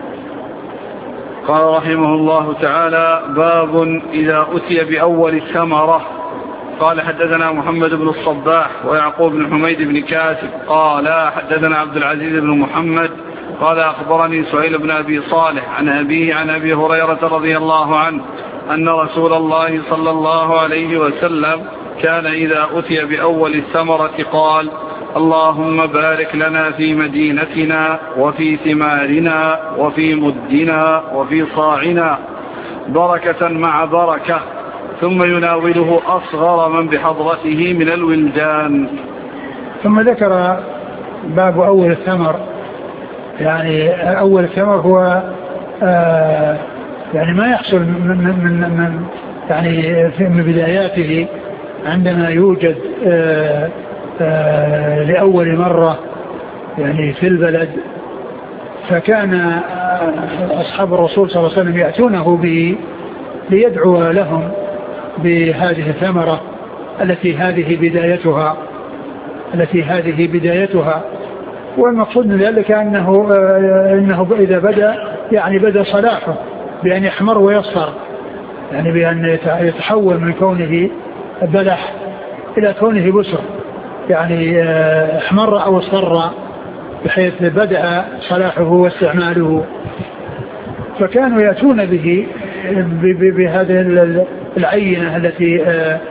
قال رحمه الله تعالى باب إذا أتي بأول الثمرة. قال حدثنا محمد بن الصباح ويعقوب بن حميد بن كاسب قال حدثنا عبد العزيز بن محمد قال أخبرني سهيل بن أبي صالح عن أبيه عن أبي هريرة رضي الله عنه أن رسول الله صلى الله عليه وسلم كان إذا أتي بأول الثمرة قال اللهم بارك لنا في مدينتنا وفي ثمارنا وفي مدنا وفي صاعنا بركة مع بركة، ثم يناوله أصغر من بحضرته من الولدان. ثم ذكر باب أول الثمر، يعني أول الثمر هو آه يعني ما يحصل من, من, من يعني من بداياته عندما يوجد آه آه لأول مرة يعني في البلد، فكان أصحاب الرسول صلى الله عليه وسلم يأتونه به ليدعو لهم بهذه الثمرة التي هذه بدايتها التي هذه بدايتها والمقصود من ذلك أنه, إنه إذا بدأ يعني بدأ صلاحه بأن يحمر ويصفر، يعني بأن يتحول من كونه بلح إلى كونه بسر، يعني احمر أو اصفر بحيث بدأ صلاحه واستعماله. فكانوا يأتون به بهذه العينة التي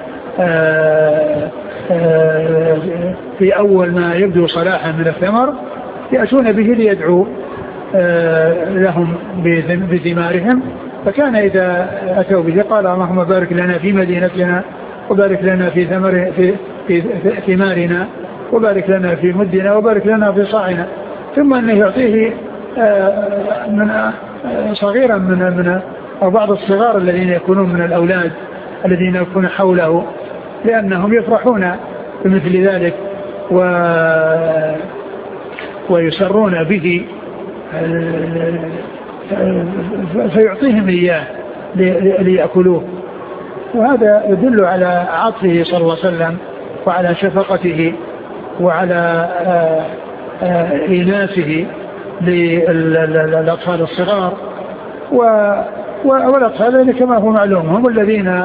في أول ما يبدو صلاحا من الثمر يأتون به ليدعو لهم بثمارهم. فكان إذا أتوا به قال اللهم بارك لنا في مدينتنا وبارك لنا في ثمر في في ثمارنا وبارك لنا في مدنا وبارك لنا في صاعنا، ثم أنه يعطيه من صغيرا من من أو بعض الصغار الذين يكونون من الأولاد الذين يكونون حوله، لأنهم يفرحون بمثل ذلك و ويسرون به فيعطيهم إياه ليأكلوه. وهذا يدل على عطفه صلى الله عليه وسلم وعلى شفقته وعلى إيناسه للأطفال الصغار، والأطفال كما هو معلوم هم الذين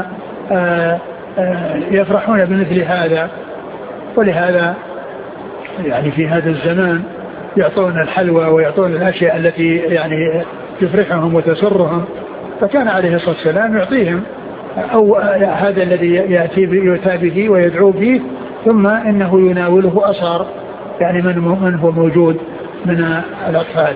يفرحون بمثل هذا، ولهذا يعني في هذا الزمان يعطون الحلوى ويعطون الأشياء التي يعني تفرحهم وتسرهم. فكان عليه الصلاة والسلام يعطيهم أو هذا الذي يأتي يؤتى به ويدعو به، ثم إنه يناوله أصغر يعني من من هو موجود من الأطفال.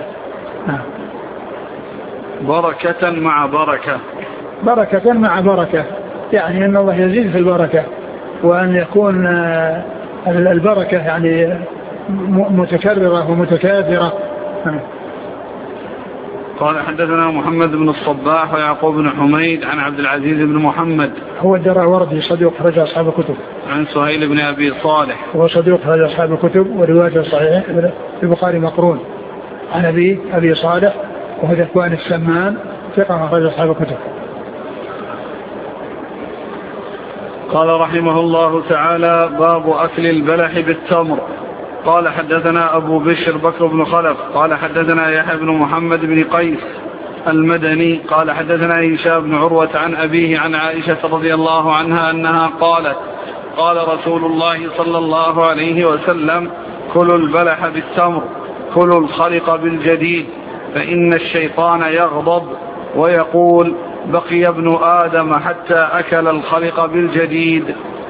بركة مع بركة بركة مع بركة، يعني أن الله يزيد في البركة، وأن يكون البركة يعني متكررة ومتكاثرة. قال حدثنا محمد بن الصباح ويعقوب بن حميد عن عبد العزيز بن محمد هو الدراوردي صديق خرج أصحاب الكتب. عن سهيل بن أبي صالح هو صديق خرج أصحاب الكتب وروايته صحيح البخاري مقرون. عن أبي أبي صالح وهو ذكوان السمان ثقة خرج أصحاب الكتب. قال رحمه الله تعالى باب أكل البلح بالتمر. قال حدثنا أبو بشر بكر بن خلف قال حدثنا يحيى بن محمد بن قيس المدني قال حدثنا هشام بن عروة عن أبيه عن عائشة رضي الله عنها أنها قالت قال رسول الله صلى الله عليه وسلم كلوا البلح بالتمر كلوا الخلق بالجديد فإن الشيطان يغضب ويقول بقي ابن آدم حتى أكل الخلق بالجديد.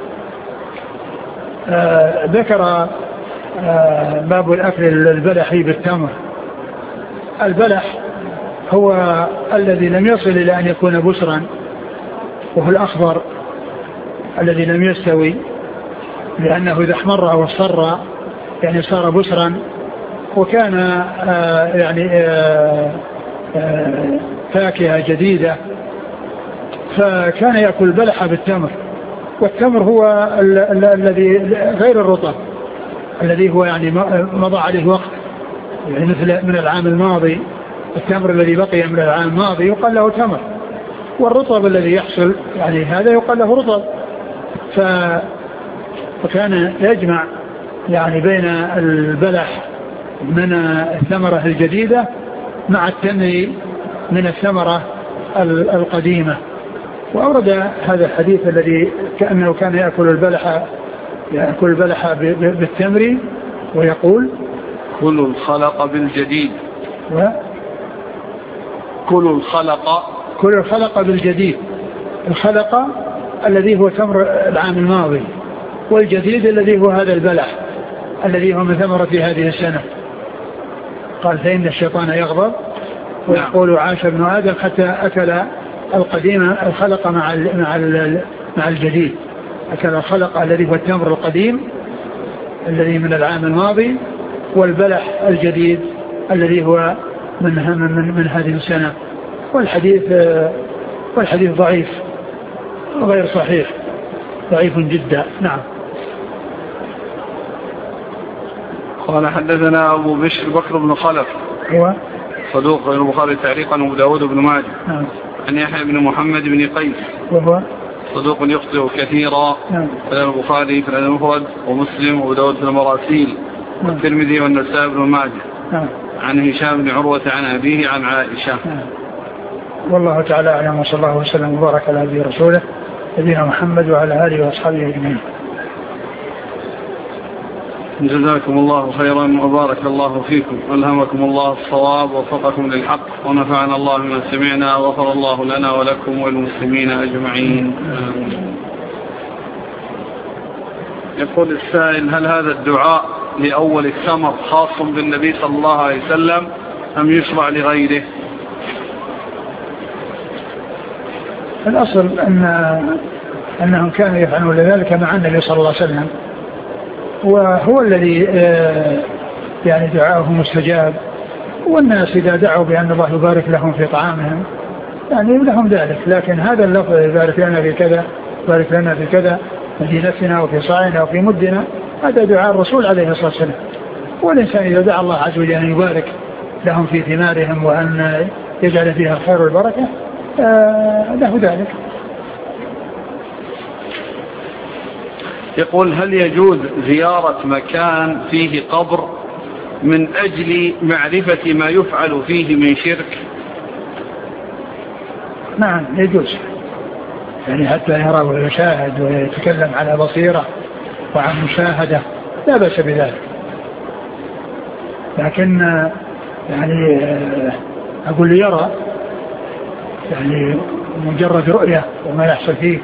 آه ذكر آه باب الأكل البلح بالتمر. البلح هو الذي لم يصل إلى أن يكون بشرا وهو الأخضر الذي لم يستوي لأنه إذا احمر أو اصفر يعني صار بشرا وكان آه يعني آه آه فاكهة جديدة فكان يأكل البلح بالتمر. والتمر هو ال ال الذي غير الرطب الذي هو يعني مضى عليه وقت يعني مثل من العام الماضي. التمر الذي بقي من العام الماضي يقال له تمر والرطب الذي يحصل يعني هذا يقال له رطب. فكان يجمع يعني بين البلح من الثمرة الجديدة مع التمر من الثمرة القديمة. وأورد هذا الحديث الذي كأنه كان يأكل البلح يأكل البلح بالتمر ويقول كلوا الخلق بالجديد و كلوا الخلق كلوا الخلق بالجديد. الخلق الذي هو تمر العام الماضي والجديد الذي هو هذا البلح الذي هو من ثمرة هذه السنة. قال فإن الشيطان يغضب ويقول عاش ابن آدم حتى أكل القديم الخلق مع مع مع الجديد. أكل الخلق الذي هو التمر القديم الذي من العام الماضي والبلح الجديد الذي هو من من من هذه السنة. والحديث والحديث ضعيف غير صحيح ضعيف جدا. نعم. قال حدثنا أبو بشر بكر بن خلف هو صدوق غير البخاري تعليقا وأبو داود بن ماجه. نعم. عن يحيى بن محمد بن قيس وهو صدوق يخطئ كثيرا. نعم. في البخاري في المفرد ومسلم وأبو داود في المراسيل والترمذي والنسائي بن ماجه. نعم. عن هشام بن عروة عن أبيه عن عائشة. نعم. والله تعالى أعلم وصلى الله وسلم وبارك على نبينا رسوله نبينا محمد وعلى آله وأصحابه أجمعين. جزاكم الله خيرا وبارك الله فيكم ألهمكم الله الصواب ووفقكم للحق ونفعنا الله بما سمعنا وغفر الله لنا ولكم والمسلمين أجمعين. يقول السائل هل هذا الدعاء لأول الثمر خاص بالنبي صلى الله عليه وسلم أم يشرع لغيره؟ الأصل أن أنهم كانوا يفعلون ذلك مع النبي صلى الله عليه وسلم وهو الذي يعني دعاءه مستجاب. والناس إذا دعوا بأن الله يبارك لهم في طعامهم يعني لهم ذلك. لكن هذا اللفظ يبارك لنا في كذا يبارك لنا في كذا مدينتنا وفي صاعنا وفي مدنا هذا دعاء الرسول عليه الصلاة والسلام. والإنسان إذا دعا الله عز وجل أن يبارك لهم في ثمارهم وأن يجعل فيها الخير والبركة آه له ذلك. يقول هل يجوز زيارة مكان فيه قبر من أجل معرفة ما يفعل فيه من شرك؟ نعم يجوز يعني حتى يرى ويشاهد ويتكلم على بصيرة وعن مشاهدة لا بأس بذلك. لكن يعني أقول لي يرى يعني مجرد رؤية وما يحصل فيه.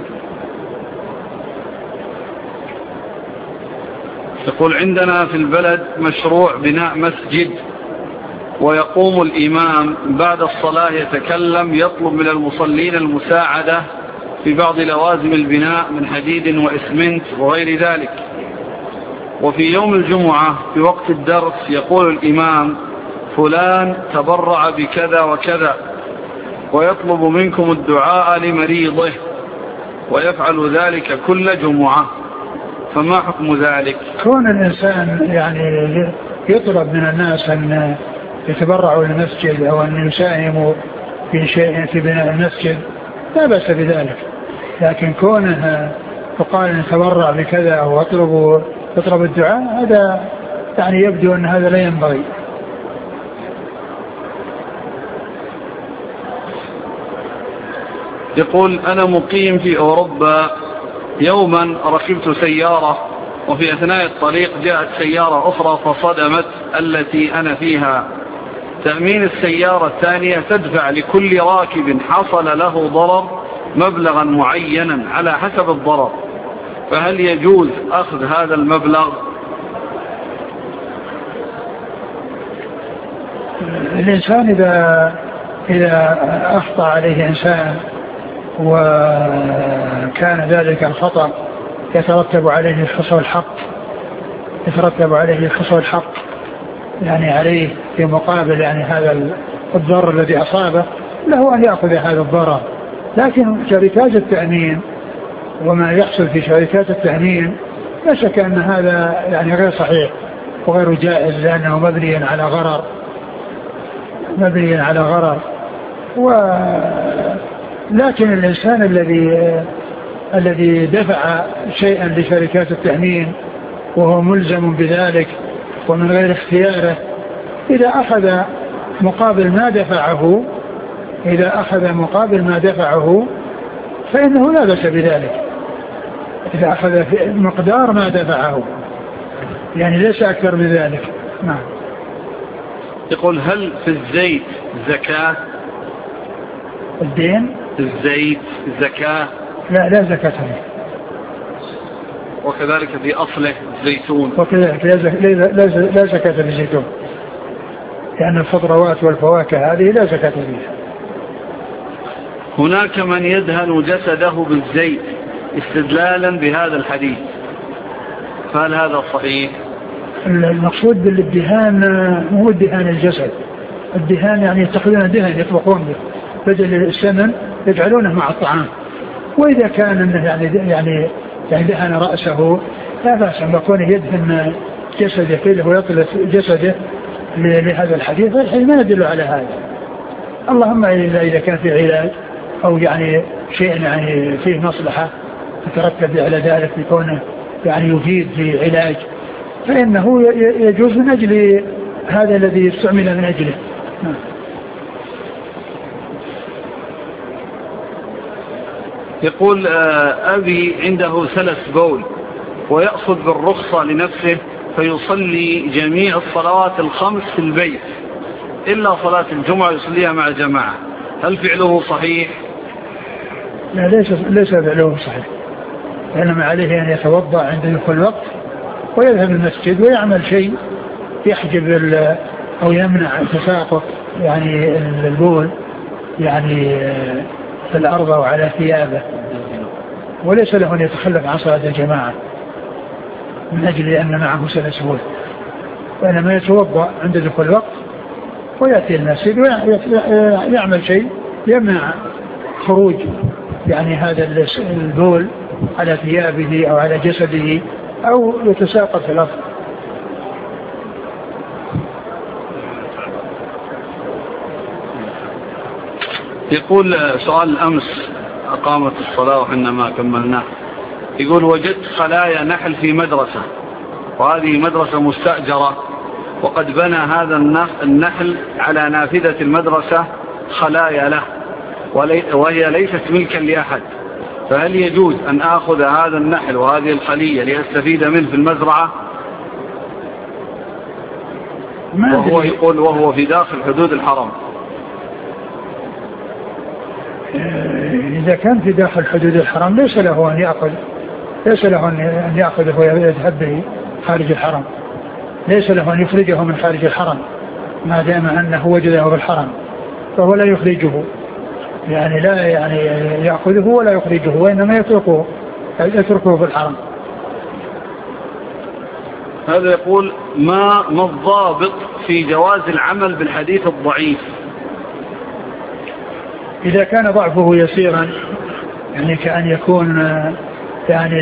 يقول عندنا في البلد مشروع بناء مسجد ويقوم الإمام بعد الصلاة يتكلم يطلب من المصلين المساعدة في بعض لوازم البناء من حديد وإسمنت وغير ذلك. وفي يوم الجمعة في وقت الدرس يقول الإمام فلان تبرع بكذا وكذا ويطلب منكم الدعاء لمريضه ويفعل ذلك كل جمعة، فما حكم ذلك؟ كون الإنسان يعني يطلب من الناس أن يتبرعوا للمسجد أو أن يساهموا في شيء في بناء المسجد لا بأس بذلك، لكن كونه يقال أن يتبرع بكذا أو يطلب يطلب الدعاء هذا يعني يبدو أن هذا لا ينبغي. يقول أنا مقيم في أوروبا، يوما ركبت سيارة وفي أثناء الطريق جاءت سيارة أخرى فصدمت التي أنا فيها. تأمين السيارة الثانية تدفع لكل راكب حصل له ضرر مبلغا معينا على حسب الضرر، فهل يجوز أخذ هذا المبلغ؟ الإنسان إذا إذا أخطأ عليه إنسان وكان ذلك الخطأ يترتب عليه الخصم الحق يترتب عليه الخصم الحق يعني عليه في مقابل يعني هذا الضرر الذي أصابه، له أن يأخذ هذا الضرر. لكن شركات التأمين وما يحصل في شركات التأمين لا شك أن هذا يعني غير صحيح وغير جائز، لأنه مبني على غرر مبني على غرر و لكن الإنسان الذي الذي دفع شيئا لشركات التأمين وهو ملزم بذلك ومن غير اختياره، إذا أخذ مقابل ما دفعه إذا أخذ مقابل ما دفعه فإنه لا بأس بذلك، إذا أخذ مقدار ما دفعه يعني ليس أكثر من ذلك. نعم. يقول هل في الزيت زكاة؟ الدين الزيت زكاة؟ لا لا زكاة فيه. وكذلك في أصله الزيتون؟ وكذلك لا زكاة في الزيتون، لأن الخضروات والفواكه هذه لا زكاة فيها. هناك من يدهن جسده بالزيت استدلالا بهذا الحديث، فهل هذا صحيح؟ المقصود بالدهان هو الدهان الجسد، الدهان يعني تقريبا دهن يطبخون به بدل السمن يجعلونه مع الطعام. وإذا كان يعني يعني يعني دهن رأسه لا بأس أن يكون يدهن جسده كله ويطلق جسده لهذا الحديث، الحديث ما يدل على هذا. اللهم إلا إذا كان في علاج أو يعني شيء يعني فيه مصلحة تترتب على ذلك بكونه يعني يفيد في علاج فإنه يجوز من أجل هذا الذي استعمل من أجله. يقول أبي عنده سلس بول ويأخذ بالرخصة لنفسه فيصلي جميع الصلوات الخمس في البيت إلا صلاة الجمعة يصليها مع جماعة، هل فعله صحيح؟ لا ليس, ليس فعله صحيح، إنما عليه أن يتوضأ عند دخول الوقت ويذهب المسجد ويعمل شيء يحجب أو يمنع تساقط يعني البول يعني في الأرض وعلى ثيابه، وليس له أن يتخلف عن صلاة الجماعة من أجل أن معه سلس بول، وإنما يتوضأ عند دخول الوقت ويأتي المسجد ويعمل شيء يمنع خروج يعني هذا البول على ثيابه أو على جسده أو يتساقط في الأرض. يقول سؤال الأمس أقامت الصلاة وحنا ما كملناه، يقول وجدت خلايا نحل في مدرسة وهذه مدرسة مستأجرة وقد بنى هذا النحل على نافذة المدرسة خلايا له وهي ليست ملكا لأحد، فهل يجوز أن آخذ هذا النحل وهذه الخلية لأستفيد منه في المزرعة؟ وهو يقول وهو في داخل حدود الحرم. إذا كان في داخل حدود الحرم ليس له أن يأخذ ليس له أن يأخذه ويذهب به خارج الحرم، ليس له أن يخرجه من خارج الحرم ما دام أنه وجده في الحرم، فهو لا يخرجه يعني لا يعني يأخذه ولا يخرجه، وإنما يتركه يتركه في الحرم. هذا يقول ما ما الضابط في جواز العمل بالحديث الضعيف؟ إذا كان ضعفه يسيرا، يعني كأن يكون يعني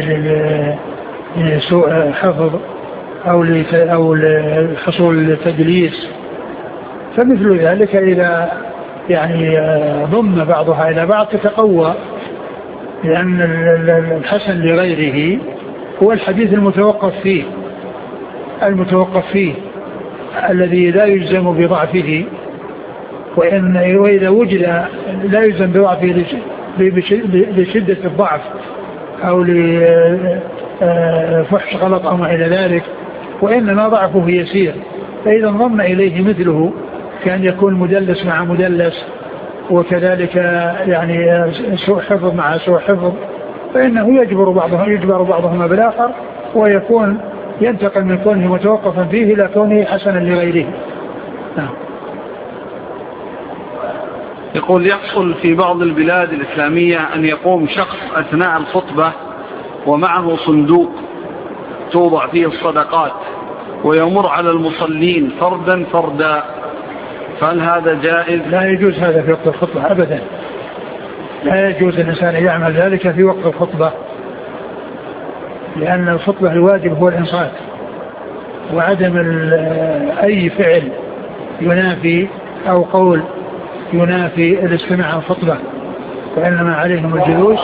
لسوء حفظ أو أو لحصول تدليس، فمثل ذلك إذا يعني ضم بعضها إلى بعض تتقوى، لأن الحسن لغيره هو الحديث المتوقف فيه المتوقف فيه الذي لا يجزم بضعفه، وإن وإذا وجد لا يجزم بضعفه لشدة الضعف أو لفحش غلط أو ما إلى ذلك، وإنما ضعفه يسير، فإذا انضم إليه مثله كان يكون مدلس مع مدلس، وكذلك يعني سوء حفظ مع سوء حفظ، فإنه يجبر بعضهم يجبر بعضهما بالآخر، ويكون ينتقل من كونه متوقفا فيه إلى كونه حسنا لغيره. نعم. يقول يحصل في بعض البلاد الإسلامية أن يقوم شخص أثناء الخطبة ومعه صندوق توضع فيه الصدقات ويمر على المصلين فردا فردا، فهل هذا جائز؟ لا يجوز هذا في وقت الخطبة أبدا، لا يجوز الإنسان أن يعمل ذلك في وقت الخطبة، لأن الخطبة الواجب هو الإنصات، وعدم أي فعل ينافي أو قول ينافي الاستماع عن الخطبة، وإنما عليهم الجلوس.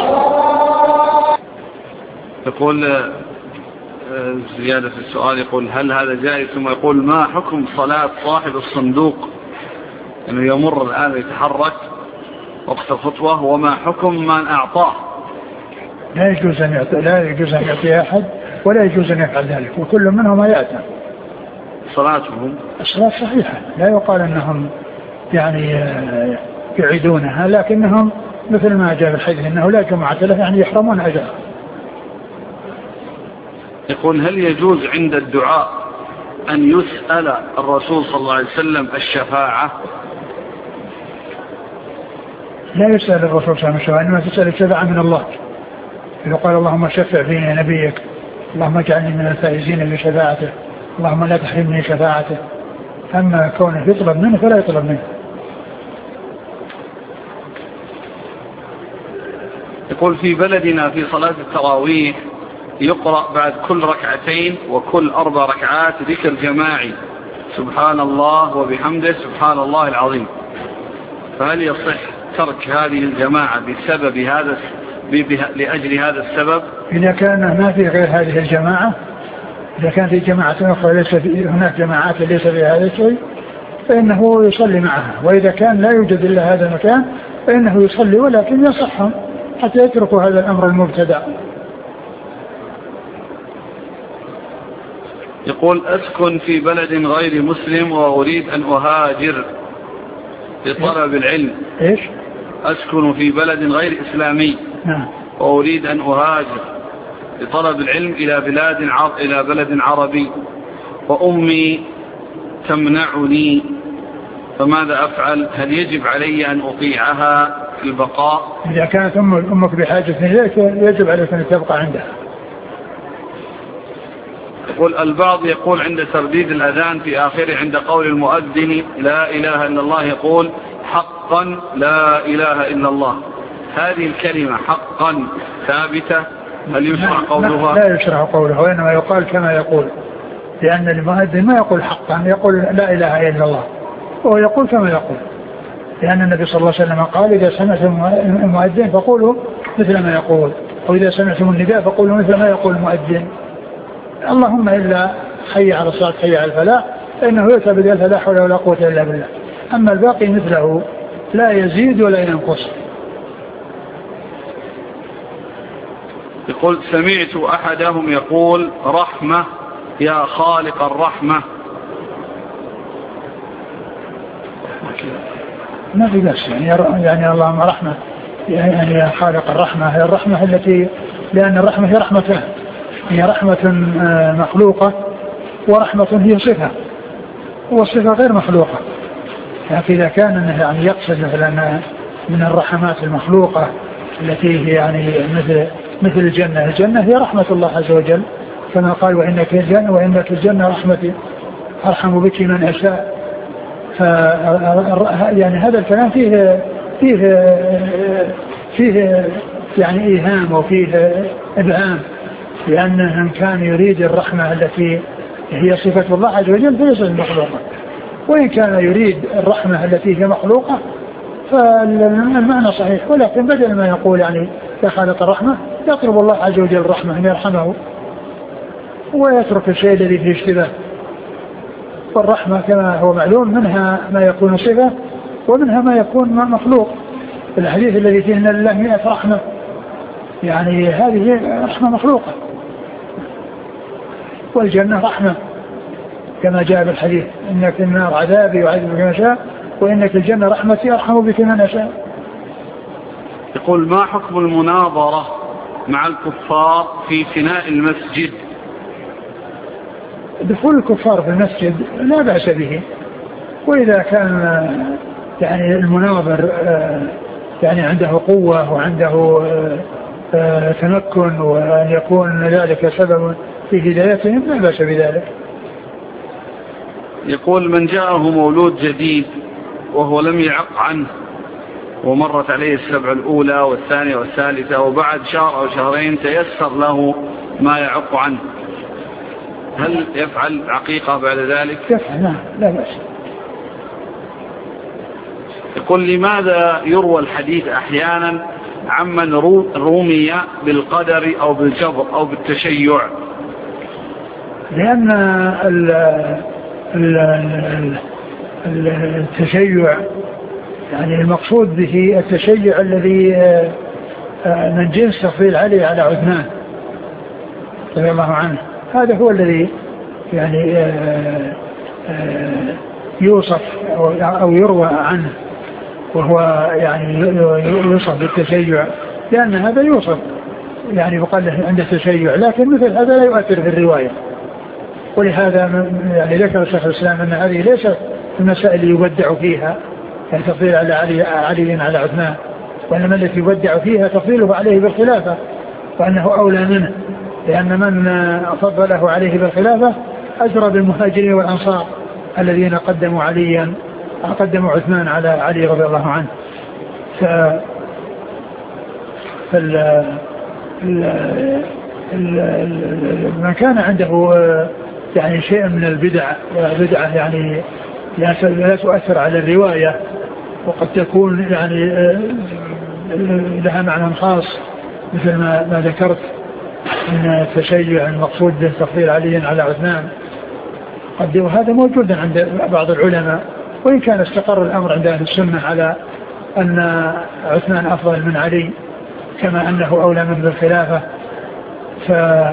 يقول زيادة في السؤال، يقول هل هذا جائز؟ ثم يقول ما حكم صلاة صاحب الصندوق أنه يمر الآن يتحرك وقت الخطبة، وما حكم من أعطاه؟ لا يجوز أن يعطي لا يجوز أن يعطي أحد، ولا يجوز أن يفعل ذلك، وكل منهم يأتي. صلاتهم الصلاة صحيحة، لا يقال أنهم يعني يعيدونها، لكنهم مثل ما جاء في الحديث أنه لا جمعة له، يعني يحرمون أجر. يقول هل يجوز عند الدعاء أن يسأل الرسول صلى الله عليه وسلم الشفاعة؟ لا يسأل الرسول صلى الله عليه وسلم، إنما تسأل الشفاعة من الله. إذا قال اللهم شفع فيني نبيك، اللهم اجعلني من الفائزين بشفاعته، اللهم لا تحرمني شفاعته. أما كونه يطلب منه فلا يطلب منه. يقول في بلدنا في صلاة التراويح يقرأ بعد كل ركعتين وكل أربع ركعات ذكر جماعي سبحان الله وبحمده سبحان الله العظيم، فهل يصح ترك هذه الجماعة بسبب هذا لأجل هذا السبب؟ إذا كان ما في غير هذه الجماعة، إذا كان في جماعة أخرى ليس هناك جماعات ليس فيها هذا الشيء، فإنه يصلي معها، وإذا كان لا يوجد إلا هذا المكان فإنه يصلي، ولكن يصحهم حتى يتركوا هذا الأمر المبتدع. يقول أسكن في بلد غير مسلم وأريد أن أهاجر لطلب العلم. إيش؟ أسكن في بلد غير إسلامي. نعم. وأريد أن أهاجر لطلب العلم إلى بلاد عر... إلى بلد عربي، وأمي تمنعني، فماذا أفعل؟ هل يجب علي أن أطيعها في البقاء؟ إذا كانت أمك بحاجة إليك يجب عليك أن تبقى عندها. يقول البعض يقول عند ترديد الأذان في آخره عند قول المؤذن لا إله إلا الله يقول حقا لا إله إلا الله، هذه الكلمة حقا ثابتة؟ هل يشرع قولها؟ لا يشرع قولها، وإنما يقال كما يقول، لأن المؤذن ما يقول حقا، يقول لا إله إلا الله، وهو يقول كما يقول، لأن النبي صلى الله عليه وسلم قال إذا سمعتم المؤذن فقولوا مثل ما يقول، وإذا سمعتم النداء فقولوا مثل ما يقول المؤذن. اللهم إلا حي على الصلاة حي على الفلاح، فإنه يؤتى بذلك لا حول ولا قوة إلا بالله، أما الباقي مثله لا يزيد ولا ينقص. يقول سمعت أحدهم يقول رحمة يا خالق الرحمة. ما في بس يعني يعني اللهم رحمة، يعني يا خالق الرحمة، هي الرحمة التي، لأن الرحمة هي رحمتان، هي رحمة مخلوقة ورحمة هي صفة، والصفة غير مخلوقة. لكن إذا كان يعني يقصد مثلا من الرحمات المخلوقة التي هي يعني مثل مثل الجنة، الجنة هي رحمة الله عز وجل كما قال وإنك الجنة وإنك الجنة رحمتي أرحم بك من أشاء. ف يعني هذا الكلام فيه فيه فيه يعني إيهام وفيه إبهام، لأن من كان يريد الرحمة التي هي صفة الله عز وجل فليست مخلوقة، وإن كان يريد الرحمة التي هي مخلوقة فالمعنى صحيح، ولكن بدل ما يقول يعني يا خالق الرحمة يطلب الله عز وجل الرحمة أن يرحمه ويترك الشيء الذي فيه اشتباه. والرحمة كما هو معلوم منها ما يكون صفة ومنها ما يكون مخلوق. الحديث الذي فيه أن لله مئة رحمة يعني هذه رحمة مخلوقة، والجنة رحمة كما جاء بالحديث إنك النار عذابي يعذب بك من شاء وإنك الجنة رحمتي أرحم بك من أشاء. يقول ما حكم المناظرة مع الكفار في فناء المسجد؟ دخول الكفار في المسجد لا بأس به، وإذا كان يعني المناظر يعني عنده قوة وعنده تمكن وأن يكون ذلك سبب في هدايتهم لا بأس بذلك. يقول من جاءه مولود جديد وهو لم يعق عنه ومرت عليه السبع الأولى والثانية والثالثة وبعد شهر أو شهرين تيسر له ما يعق عنه، هل يفعل عقيقة بعد ذلك؟ يفعل، لا, لا بأس. يقول لماذا يروى الحديث أحيانا عمن رومي بالقدر أو بالجبر أو بالتشيع؟ لأن ال ال التشيع يعني المقصود به التشيع الذي من جنس تفضيل علي على عثمان رضي الله عنه، هذا هو الذي يعني يوصف أو يروى عنه، وهو يعني يوصف بالتشيع، لأن هذا يوصف يعني يقال له عنده تشيع، لكن مثل هذا لا يؤثر في الرواية. ولهذا يعني ذكر الشيخ الإسلام أن هذه ليست المسائل اللي يبدع فيها يعني تفضيل على علي, علي على عثمان، وإنما التي يبدع فيها تفضيله عليه بالخلافة وأنه أولى منه، لأن من فضله عليه بالخلافة أجرى بالمهاجرين والأنصار الذين قدموا عليا قدموا عثمان على علي رضي الله عنه. ف فال من كان عنده يعني شيء من البدع بدعة يعني لا تؤثر على الرواية وقد تكون يعني لها معنى خاص مثل ما, ما ذكرت من التشيع المقصود به تفضيل علي على عثمان، قد وهذا موجود عند بعض العلماء، وإن كان استقر الأمر عند أهل السنة على أن عثمان أفضل من علي كما أنه أولى منه بالخلافة. ف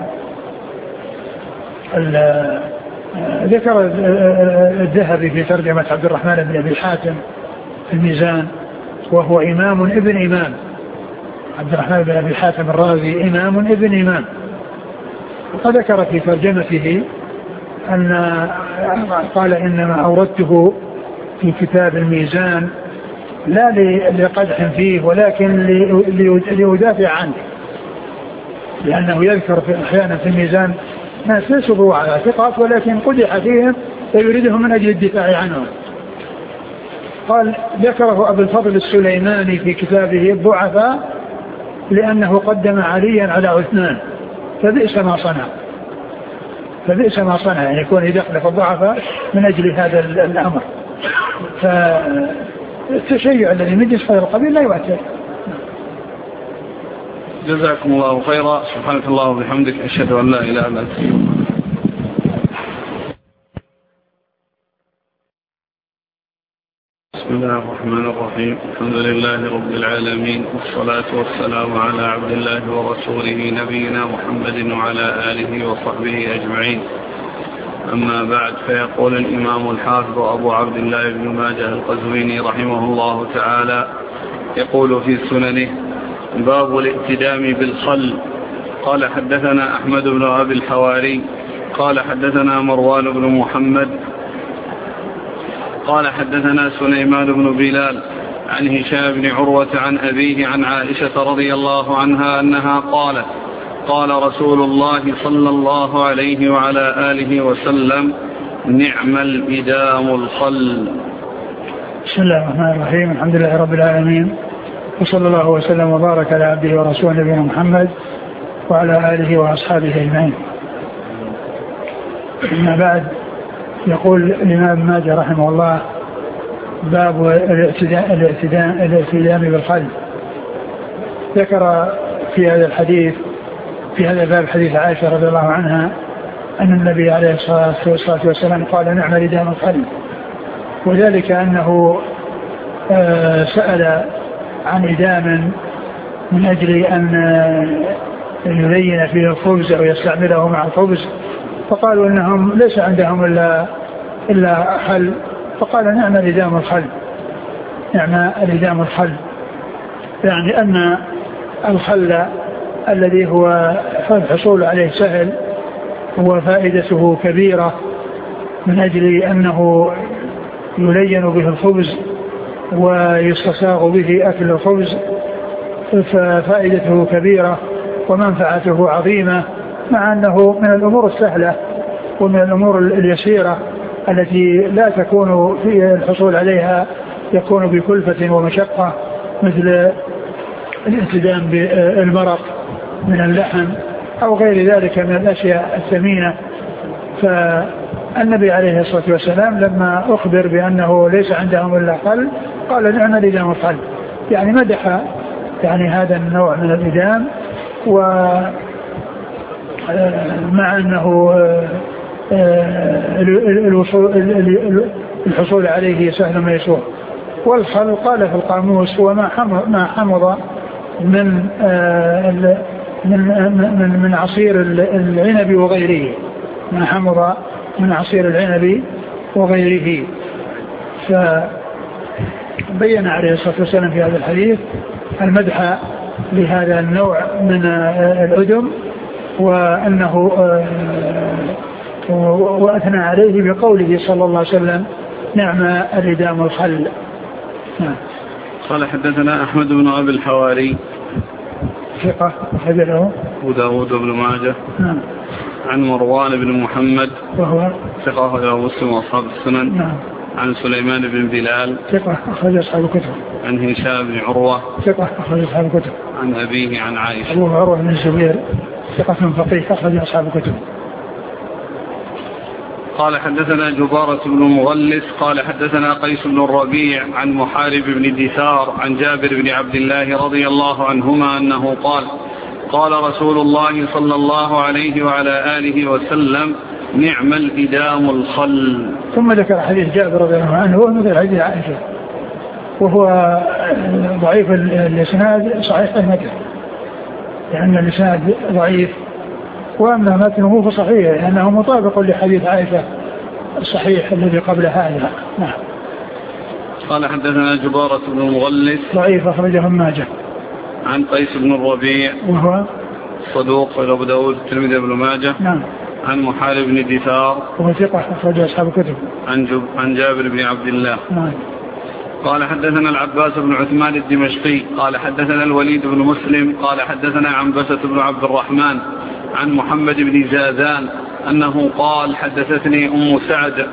ذكر الذهبي في ترجمة عبد الرحمن بن أبي حاتم في الميزان وهو إمام ابن إمام، عبد الرحمن بن أبي حاتم الرازي إمام ابن إمام، وقد ذكر في ترجمته أن قال إنما أوردته في كتاب الميزان لا لقدح فيه ولكن ليدافع عنه، لأنه يذكر في أحيانا في الميزان ناس ليسوا على ثقات ولكن قدح فيهم فيريدهم من أجل الدفاع عنهم. قال ذكره أبو الفضل السليماني في كتابه الضعفاء لأنه قدم عليا على عثمان، فبئس ما صنع فبئس ما صنع يعني يكون يدخل في الضعفاء من أجل هذا الأمر. فالتشيع الذي من جنس هذا القبيل لا يؤثر. جزاكم الله خيرا. سبحانك الله وبحمدك أشهد أن لا إله إلا أنت. بسم الله الرحمن الرحيم. الحمد لله رب العالمين، والصلاة والسلام على عبد الله ورسوله نبينا محمد وعلى آله وصحبه أجمعين. أما بعد، فيقول الإمام الحافظ أبو عبد الله بن ماجه القزويني رحمه الله تعالى يقول في سننه: باب الائتدام بالخل. قال حدثنا أحمد بن أبي الحواري قال حدثنا مروان بن محمد قال حدثنا سليمان بن بلال عن هشام بن عروة عن أبيه عن عائشة رضي الله عنها أنها قالت: قال رسول الله صلى الله عليه وعلى آله وسلم: نعم الإدام الخل. بسم الله الرحمن الرحيم. الحمد لله رب العالمين، وصلى الله وسلم وبارك على عبده ورسوله نبينا محمد وعلى آله وأصحابه أجمعين. أما بعد، يقول الإمام ماجه رحمه الله: باب الاعتدام بالخل. ذكر في هذا الحديث في هذا الباب حديث عائشة رضي الله عنها أن النبي عليه الصلاة والسلام قال: نعم الإدام الخل، وذلك أنه سأل عن إدام من أجل أن يلين فيه الخبز أو يستعمله مع الخبز، فقالوا إنهم ليس عندهم إلا إلا خل، فقال: نعم الإدام الخل، نعم الإدام الخل، يعني أن الخل الذي هو الحصول عليه سهل وفائدته كبيرة من أجل أنه يلين به الخبز ويستساغ به أكل الخبز، ففائدته كبيرة ومنفعته عظيمة، مع أنه من الأمور السهلة ومن الأمور اليسيرة التي لا تكون في الحصول عليها يكون بكلفة ومشقة، مثل الالتزام بالمرق من اللحم أو غير ذلك من الأشياء الثمينة. فالنبي عليه الصلاة والسلام لما أخبر بأنه ليس عندهم إلا خل قال: نعم الإدام الخل، يعني مدح يعني هذا النوع من الإدام، ومع أنه الحصول عليه سهل ميسور. والخل قال في القاموس هو ما حمض من من من من عصير العنب وغيره، ما حمض من عصير العنب وغيره. فبين عليه الصلاة والسلام في هذا الحديث المدح لهذا النوع من الأدم، وأنه وأثنى عليه بقوله صلى الله عليه وسلم: نعم الإدام الخل. قال: حدثنا أحمد بن أبي الحواري ثقة أخرج له أبو داود بن ماجه نعم. عن مروان بن محمد وهو ثقة أخرج مسلم وأصحاب السنن نعم. عن سليمان بن بلال ثقة أخرج أصحاب الكتب عن هشام بن عروة ثقة أخرج أصحاب الكتب عن أبيه عن عائشة أبو عروة بن الزبير ثقة فقيه أخرج أصحاب الكتب. قال: حدثنا جبارة بن مغلس قال: حدثنا قيس بن الربيع عن محارب بن دثار عن جابر بن عبد الله رضي الله عنهما أنه قال: قال رسول الله صلى الله عليه وعلى آله وسلم: نعم الإدام الخل. ثم ذكر حديث جابر رضي الله عنه هو مثل حديث عائشة، وهو ضعيف الإسناد صحيح المتن، لأن الإسناد ضعيف، وأما متنه فصحيح لأنه مطابق لحديث عائشة الصحيح الذي قبل هذا. نعم. قال: حدثنا جبارة بن المغلس ضعيف أخرجه ماجه عن قيس بن الربيع وهو صدوق أبو داود الترمذي بن ماجه نعم. عن محارب بن دثار وهو ثقة أخرج أصحاب الكتب عن, جب عن جابر بن عبد الله نعم. قال: حدثنا العباس بن عثمان الدمشقي قال: حدثنا الوليد بن مسلم قال: حدثنا عنبسة بن عبد الرحمن عن محمد بن زادان أنه قال: حدثتني أم سعد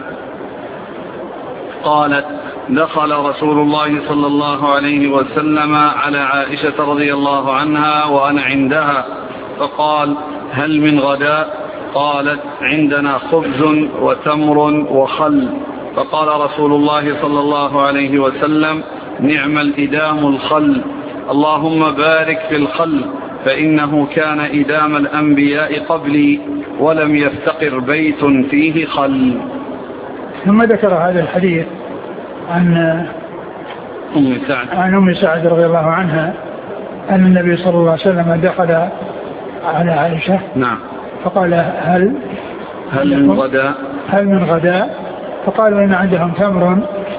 قالت: دخل رسول الله صلى الله عليه وسلم على عائشة رضي الله عنها وأنا عندها، فقال: هل من غداء؟ قالت: عندنا خبز وتمر وخل. فقال رسول الله صلى الله عليه وسلم: نعم الإدام الخل، اللهم بارك في الخل، فإنه كان إدام الأنبياء قبلي ولم يفتقر بيت فيه خل. ثم ذكر هذا الحديث عن أم سعد عن أم سعد رضي الله عنها أن النبي صلى الله عليه وسلم دخل على عائشة نعم فقال: هل هل من غداء؟ هل من غداء؟ فقالوا إن عندهم تمر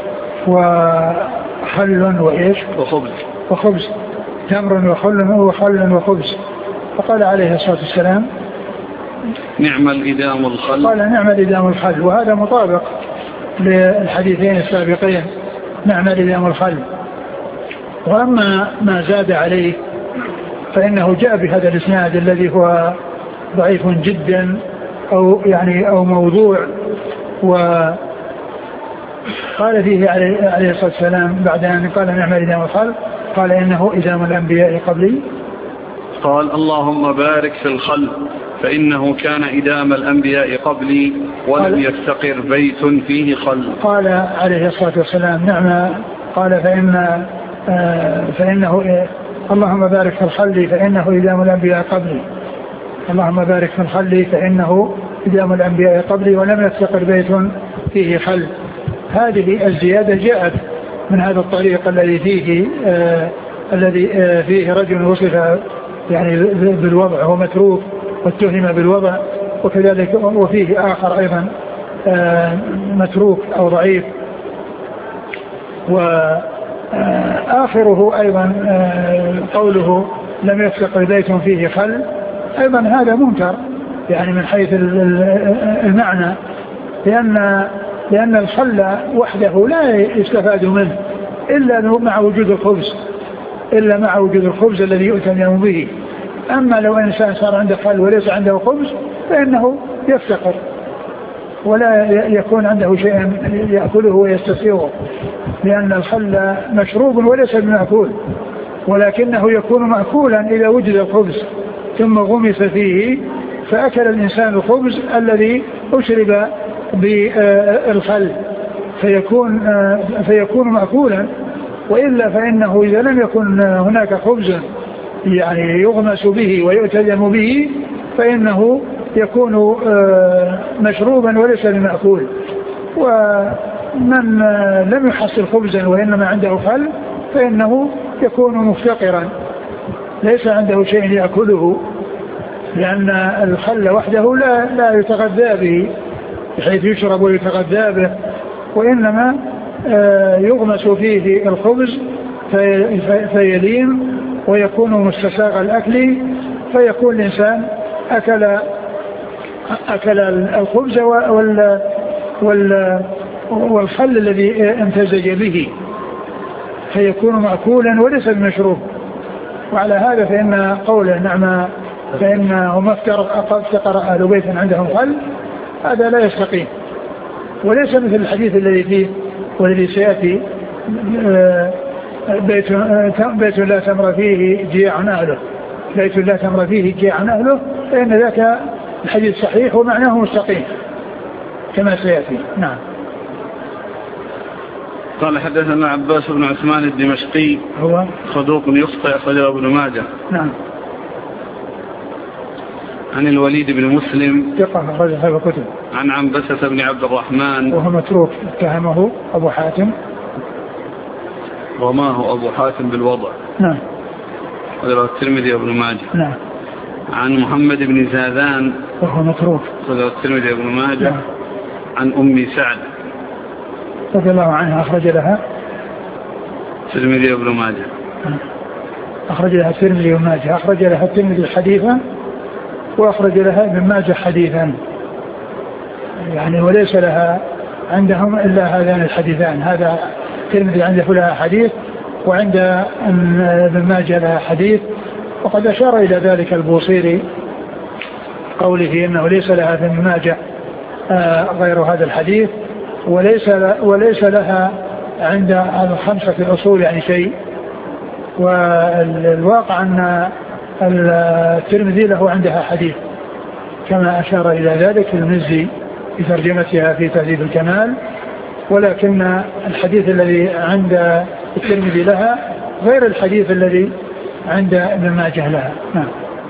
وخل وإيش وخبز وخبز تمر وخل وخل وخبز. فقال عليه الصلاة والسلام: نعم الإدام الخل. قال: نعم الإدام الخل، وهذا مطابق للحديثين السابقين: نعم الإدام الخل. وأما ما زاد عليه فإنه جاء بهذا الإسناد الذي هو ضعيف جدا أو يعني أو موضوع. وقال فيه عليه الصلاة والسلام بعد أن قال نعم الإدام والخل قال إنه إدام الأنبياء قبلي. قال اللهم بارك في الخل فإنه كان إدام الأنبياء قبلي ولم يفتقر بيت فيه خل. قال عليه الصلاة والسلام نعم قال فإن آه فإنه إيه اللهم بارك في الخل فإنه إدام الأنبياء قبلي اللهم بارك في الخل فإنه إدام الأنبياء قبلي ولم يفتقر بيت فيه خل. هذه الزيادة جاءت من هذا الطريق الذي فيه آه الذي آه فيه رجل وصف يعني بالوضع هو متروك واتهم بالوضع وكذلك وفيه آخر أيضا آه متروك أو ضعيف وآخره أيضا آه قوله لم يفتقر بيت فيه خل أيضا هذا منكر يعني من حيث المعنى لأن لأن الخل وحده لا يستفاد منه إلا مع وجود الخبز إلا مع وجود الخبز الذي يؤتمن به. أما لو إنسان صار عنده خل وليس عنده خبز فإنه يفتقر ولا يكون عنده شيء يأكله ويستسيغه لأن الخل مشروب وليس بمأكول ولكنه يكون مأكولا إذا وجد الخبز ثم غمس فيه فأكل الإنسان الخبز الذي أشرب بالخل فيكون فيكون مأكولا. وإلا فإنه إذا لم يكن هناك خبز يعني يغمس به ويؤتدم به فإنه يكون مشروبا وليس بمأكول. ومن لم يحصل خبزا وإنما عنده خل فإنه يكون مفتقرا ليس عنده شيء يأكله لأن الخل وحده لا, لا يتغذى به بحيث يشرب ويتغذى به وإنما يغمس فيه الخبز فيلين ويكون مستساغ الأكل فيكون الإنسان أكل أكل الخبز وال وال والخل الذي امتزج به فيكون مأكولا وليس بمشروب. وعلى هذا فإن قوله نعم فإنه ما افتقر أهل بيت عندهم خل هذا لا يستقيم وليس مثل الحديث الذي فيه والذي سيأتي بيت, بيت لا تمر فيه جياع أهله بيت لا تمر فيه جياع أهله فإن ذاك الحديث صحيح ومعناه مستقيم كما سيأتي. نعم. قال حدثنا عباس بن عثمان الدمشقي هو صدوق يخطئ أخرجه ابن ماجه. نعم. عن الوليد بن مسلم ثقة أخرج أصحاب الكتب. عن عنبسة بن عبد الرحمن وهو متروك اتهمه أبو حاتم وما هو أبو حاتم بالوضع. نعم. وذلك الترمذي وابن ماجه. نعم. عن محمد بن زاذان وهو متروك وذلك الترمذي وابن ماجه. نعم. عن أم سعد رضي الله عنها أخرج لها الترمذي وابن ماجه. أخرج لها الترمذي وابن ماجه أخرج لها الترمذي حديثا وأخرج لها ابن ماجه حديثا يعني وليس لها عندهم إلا هذان الحديثان. هذا الترمذي عنده لها حديث وعند ابن ماجه لها حديث وقد أشار إلى ذلك البوصيري قوله إنه ليس لها في ابن ماجه غير هذا الحديث وليس وليس لها عند الخمسة الأصول يعني شيء. والواقع أن الترمذي له عندها حديث كما أشار إلى ذلك المزي في ترجمتها في تهذيب الكمال ولكن الحديث الذي عند الترمذي لها غير الحديث الذي عند ابن ماجه لها. نعم.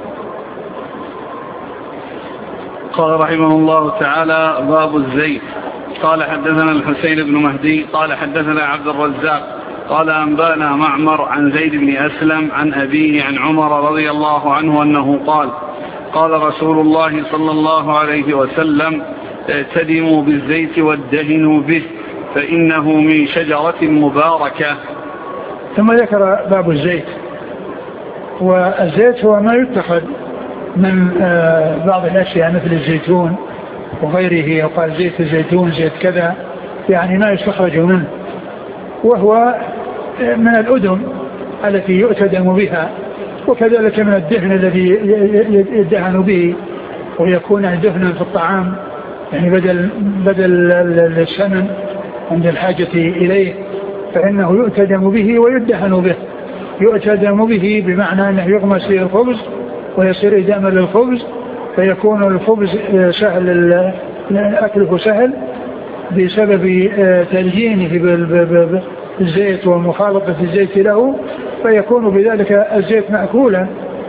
قال رحمه الله تعالى باب الزيت. قال حدثنا الحسين بن مهدي قال حدثنا عبد الرزاق قال أنبانا معمر عن زيد بن أسلم عن أبيه عن عمر رضي الله عنه أنه قال قال رسول الله صلى الله عليه وسلم اعتدموا بالزيت وادهنوا به فإنه من شجرة مباركة. ثم ذكر باب الزيت. والزيت هو ما يتخذ من بعض الأشياء مثل الزيتون وغيره وقال زيت الزيتون زيت كذا يعني ما يستخرج منه وهو من الأدم التي يؤتدم بها وكذلك من الدهن الذي يدهن به ويكون دهنا في الطعام، يعني بدل بدل السمن عند الحاجة إليه، فإنه يؤتدم به ويدهن به. يؤتدم به بمعنى أنه يغمس فيه الخبز ويصير إداما للخبز، فيكون الخبز سهل أكله سهل بسبب تلجينه بالزيت ومخالطة الزيت له، فيكون بذلك الزيت مأكولا،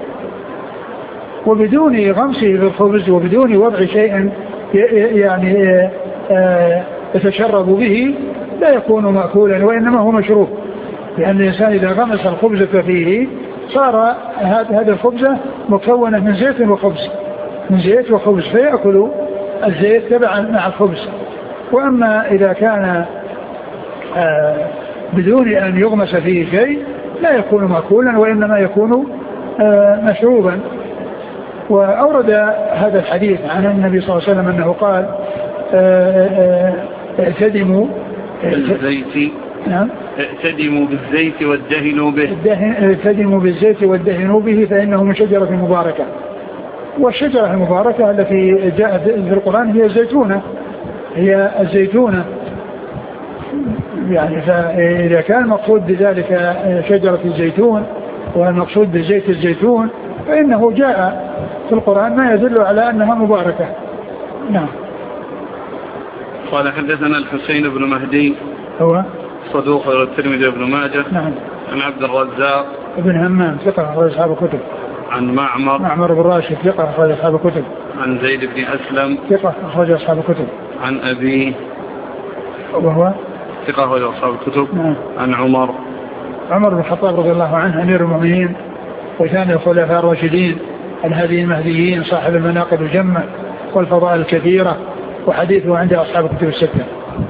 وبدون غمسه بالخبز وبدون وضع شيء يعني يتشرب به لا يكون مأكولا وإنما هو مشروب، لأن الإنسان إذا غمس الخبز فيه صار هذا الخبز مكونة من زيت وخبز من زيت وخبز فيأكل الزيت تبعا مع الخبز. وأما إذا كان بدون أن يغمس فيه شيء لا يكون مأكولا وإنما يكون مشروبا. وأورد هذا الحديث عن النبي صلى الله عليه وسلم أنه قال اعتدموا بالزيت نعم اعتدموا بالزيت وادهنوا به اعتدموا بالزيت وادهنوا به فإنه من شجرة مباركة. والشجرة المباركة التي جاءت في القرآن هي الزيتونة هي الزيتونة يعني. فإذا كان المقصود بذلك شجرة الزيتون والمقصود بزيت الزيتون فإنه جاء في القرآن ما يدل على أنها مباركة. نعم. قال حدثنا الحسين بن مهدي هو صدوق الترمذي بن ماجه. نعم. عن عبد الرزاق ابن همام ثقة أخرج أصحاب الكتب. عن معمر معمر بن راشد ثقة أخرج أصحاب الكتب. عن زيد بن أسلم ثقة أخرج أصحاب الكتب. عن أبيه وهو ثقة أخرج أصحاب الكتب. نعم. عن عمر عمر بن الخطاب رضي الله عنه أمير المؤمنين وثاني الخلفاء الراشدين الهادي المهديين صاحب المناقب الجمة والفضائل الكثيرة، وحديثه عند أصحاب الكتب الستة.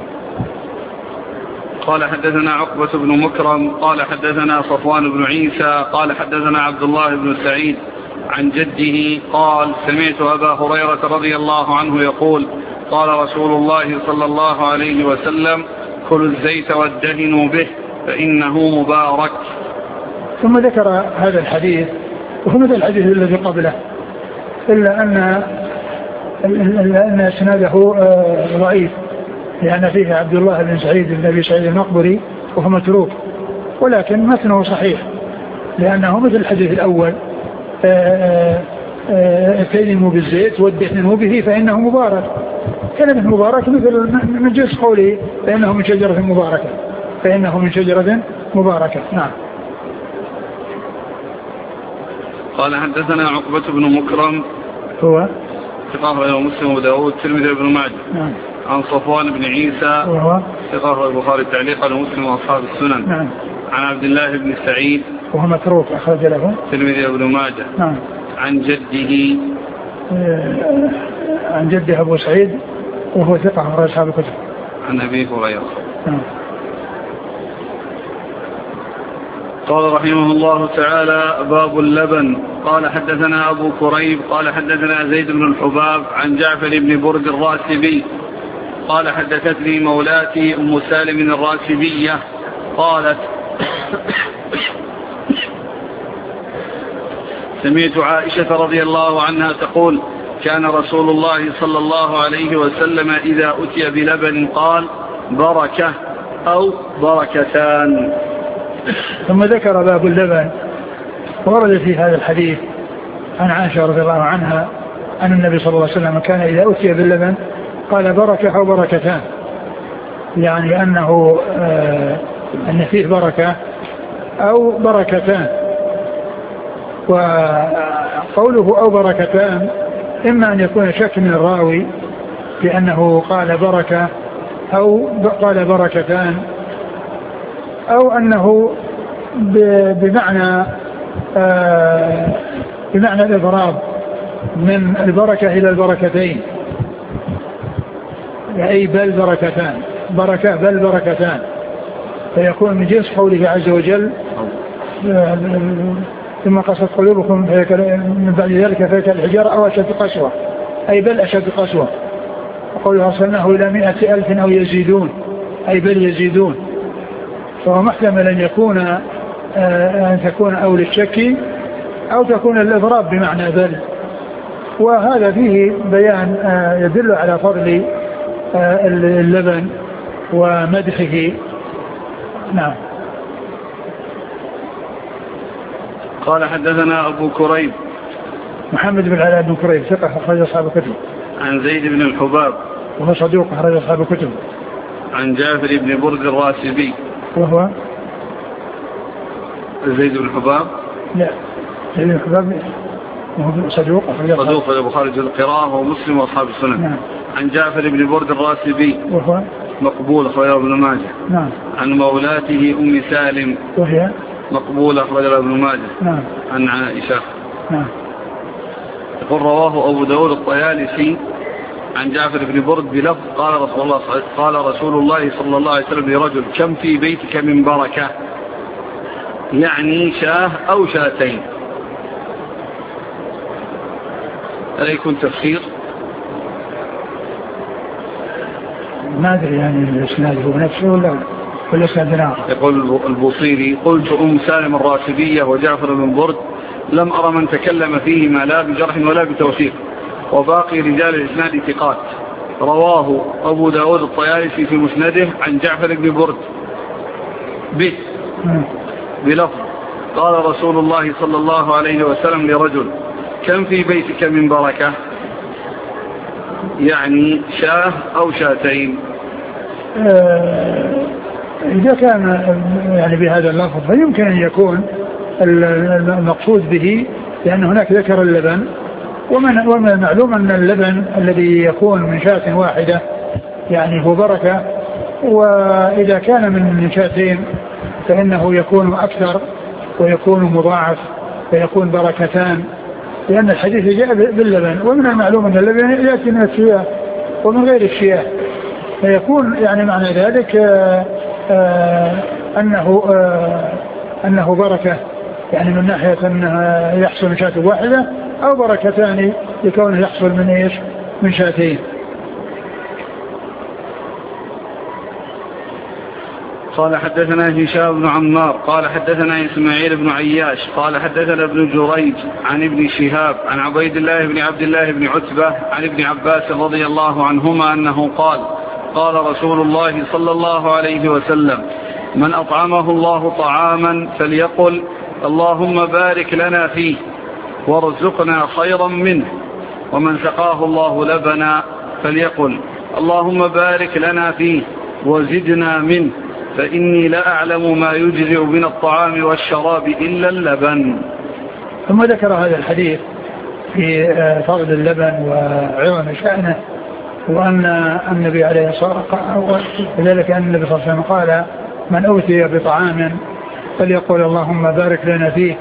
قال حدثنا عقبة بن مكرم قال حدثنا صفوان بن عيسى قال حدثنا عبد الله بن سعيد عن جده قال سمعت أبا هريرة رضي الله عنه يقول قال رسول الله صلى الله عليه وسلم كلوا الزيت وادهنوا به فإنه مبارك. ثم ذكر هذا الحديث وهو مثل الحديث الذي قبله إلا أن إلا أن إسناده ضعيف لأن فيه عبد الله بن سعيد بن أبي سعيد المقبري وهو متروك، ولكن متنه صحيح لأنه مثل الحديث الأول اعتدموا بالزيت وادهنوا به فإنه مبارك. كلمة مبارك مثل من جنس قوله فإنه من شجرة مباركة فإنه من شجرة مباركة. نعم. قال حدثنا عقبة بن مكرم هو ثقة مسلم وداود الترمذي بن ماجه. نعم. عن صفوان بن عيسى وهو ثقة البخاري تعليقا ومسلم وأصحاب السنن. نعم. عن عبد الله بن سعيد وهو متروك أخرج له الترمذي بن ماجه. نعم. عن جده عن جده أبو سعيد وهو ثقة أخرج أصحاب الكتب. عن أبي هريرة. نعم. قال رحمه الله تعالى باب اللبن. قال حدثنا أبو كريب قال حدثنا زيد بن الحباب عن جعفر بن برد الراسبي قال حدثتني مولاتي أم سالم الراسبية قالت سمعت عائشة رضي الله عنها تقول كان رسول الله صلى الله عليه وسلم إذا أتي بلبن قال بركة أو بركتان. ثم ذكر باب اللبن ورد في هذا الحديث عن عائشة رضي الله عنها أن النبي صلى الله عليه وسلم كان إذا أتي باللبن قال بركة أو بركتان، يعني أنه آه أن فيه بركة أو بركتان. وقوله أو بركتان إما أن يكون شك من الراوي بأنه قال بركة أو قال بركتان، أو أنه بمعنى آه بمعنى الإضراب من البركة إلى البركتين، أي بل بركتان بركة بل بركتان، فيكون من جنس قوله عز وجل ثم قست قلوبكم من بعد ذلك فيك الحجارة أو أشد قسوة، أي بل أشد قسوة. وقوله أرسلناه إلى مئة ألف أو يزيدون، أي بل يزيدون. فهو محتمل أن يكون أن تكون أو للشك أو تكون الإضراب بمعنى بل. وهذا فيه بيان يدل على فضل اللبن ومدحه. نعم. قال حدثنا أبو كريب محمد بن علاء بن كريب ثقة أخرج أصحاب الكتب. عن زيد بن الحباب وهو صدوق أخرج أصحاب الكتب. عن جابر بن برد الراسبي وهو زيد بن الحباب لا زيد بن الحباب وهو صدوق صدوق البخاري في القراءة ومسلم وأصحاب السنن. نعم. عن جابر بن برد الراسبي وهو مقبول أخرج ابن ماجه. نعم. عن مولاته أم سالم وهي مقبول أخرج ابن ماجه. نعم. عن عائشة. نعم. يقول رواه أبو داود الطيالسي عن جعفر بن برد بلفظ قال رسول الله قال رسول الله صلى الله عليه وسلم لرجل كم في بيتك من بركة، يعني شاه أو شاتين. هل يكون تفسير؟ ما أدري يعني الإسناد هو نفسه ولا ولا سندنا. يقول البوصيري قلت أم سالم الراسبية وجعفر بن برد لم أرى من تكلم فيهما لا بجرح ولا بتوثيق، وباقي رجال الإسناد ثقات. رواه أبو داود الطيالسي في مسنده عن جعفر بن برد به بلفظ قال رسول الله صلى الله عليه وسلم لرجل كم في بيتك من بركة، يعني شاه أو شاتين. إذا كان يعني بهذا اللفظ فيمكن أن يكون المقصود به لأن هناك ذكر اللبن، ومن, ومن المعلوم أن اللبن الذي يكون من شاة واحدة يعني هو بركة، وإذا كان من شاتين فإنه يكون أكثر ويكون مضاعف فيكون بركتان، لأن الحديث جاء باللبن، ومن المعلوم أن اللبن يأتي من الشياه ومن غير الشياه، فيكون يعني معنى ذلك آآ آآ أنه آآ أنه بركة يعني من ناحية أنها يحصل من شاة واحدة، أو بركتان لكونه يحصل من إيش من شاتين. قال حدثنا هشام بن عمار قال حدثنا إسماعيل بن عياش قال حدثنا ابن جريج عن ابن شهاب عن عبيد الله بن عبد الله بن عتبة عن ابن عباس رضي الله عنهما أنه قال قال رسول الله صلى الله عليه وسلم من أطعمه الله طعاما فليقل اللهم بارك لنا فيه وارزقنا خيرا منه، ومن سقاه الله لبنا فليقل اللهم بارك لنا فيه وزدنا منه، فإني لا أعلم ما يجزئ من الطعام والشراب إلا اللبن. ثم ذكر هذا الحديث في فضل اللبن وعظم شأنه، وأن النبي عليه الصلاة والسلام وذلك أن النبي صلى الله عليه وسلم قال من أوتي بطعام فليقول اللهم بارك لنا فيه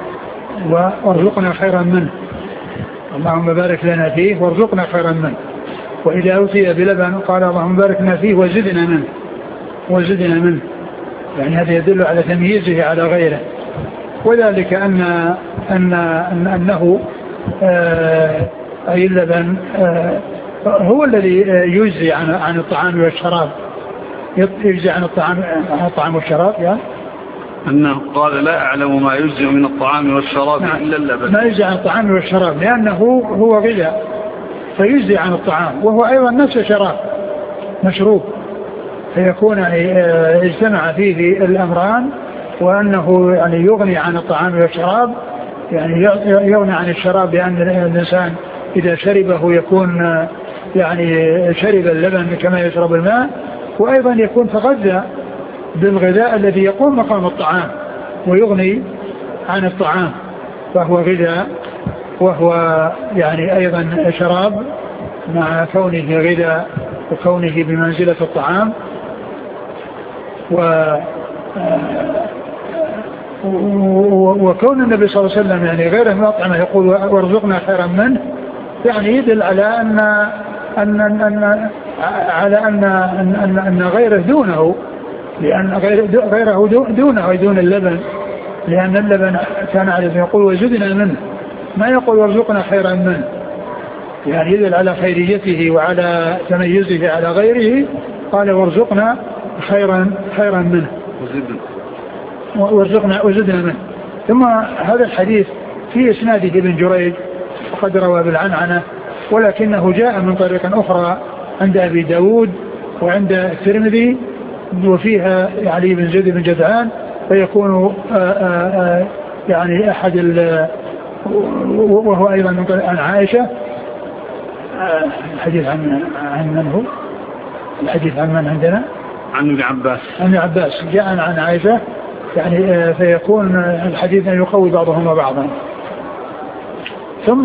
وارزقنا خيرا منه، اللهم بارك لنا فيه وارزقنا خيرا منه. وإذا أوتي بلبن قال اللهم بارك لنا فيه وزدنا منه وزدنا منه، يعني هذا يدل على تمييزه على غيره، وذلك أن أن أن أنه آه أي اللبن آه هو الذي يجزي عن عن الطعام والشراب، يجزي عن الطعام عن الطعام والشراب يعني أنه قال لا أعلم ما يجزي من الطعام والشراب نعم. إلا اللبن، ما يجزي عن الطعام والشراب لأنه هو غذاء فيجزي عن الطعام، وهو أيضا نفس شراب مشروب، فيكون يعني اجتمع فيه الأمران، وأنه يعني يغني عن الطعام والشراب، يعني يغني عن الشراب لأن الإنسان إذا شربه يكون يعني شرب اللبن كما يشرب الماء، وأيضا يكون تغذى بالغذاء الذي يقوم مقام الطعام ويغني عن الطعام، فهو غذاء وهو يعني أيضا شراب مع كونه غذاء وكونه بمنزلة الطعام. و وكون النبي صلى الله عليه وسلم يعني غيره من الأطعمة يقول وارزقنا خيرا منه، يعني يدل على أن أن أن على أن أن أن غيره دونه، لأن غيره دونه دون اللبن، لأن اللبن كان عليه يقول وزدنا منه، ما يقول وارزقنا خيرا منه، يعني يدل على خيريته وعلى تميزه على غيره، قال وارزقنا خيرا خيرا منه وارزقنا وزدنا منه. ثم هذا الحديث في إسناده ابن جريج وقد روى بالعنعنة، ولكنه جاء من طريق أخرى عند أبي داود وعند الترمذي وفيها علي بن زيد بن جدعان، فيكون آآ آآ يعني أحد وهو أيضا من طريق عن عائشة. الحديث عن عن من هو؟ الحديث عن من عندنا؟ عن ابن عباس. عن ابن عباس جاء عن عائشة، يعني فيكون الحديث يقوي بعضهما بعضا. ثم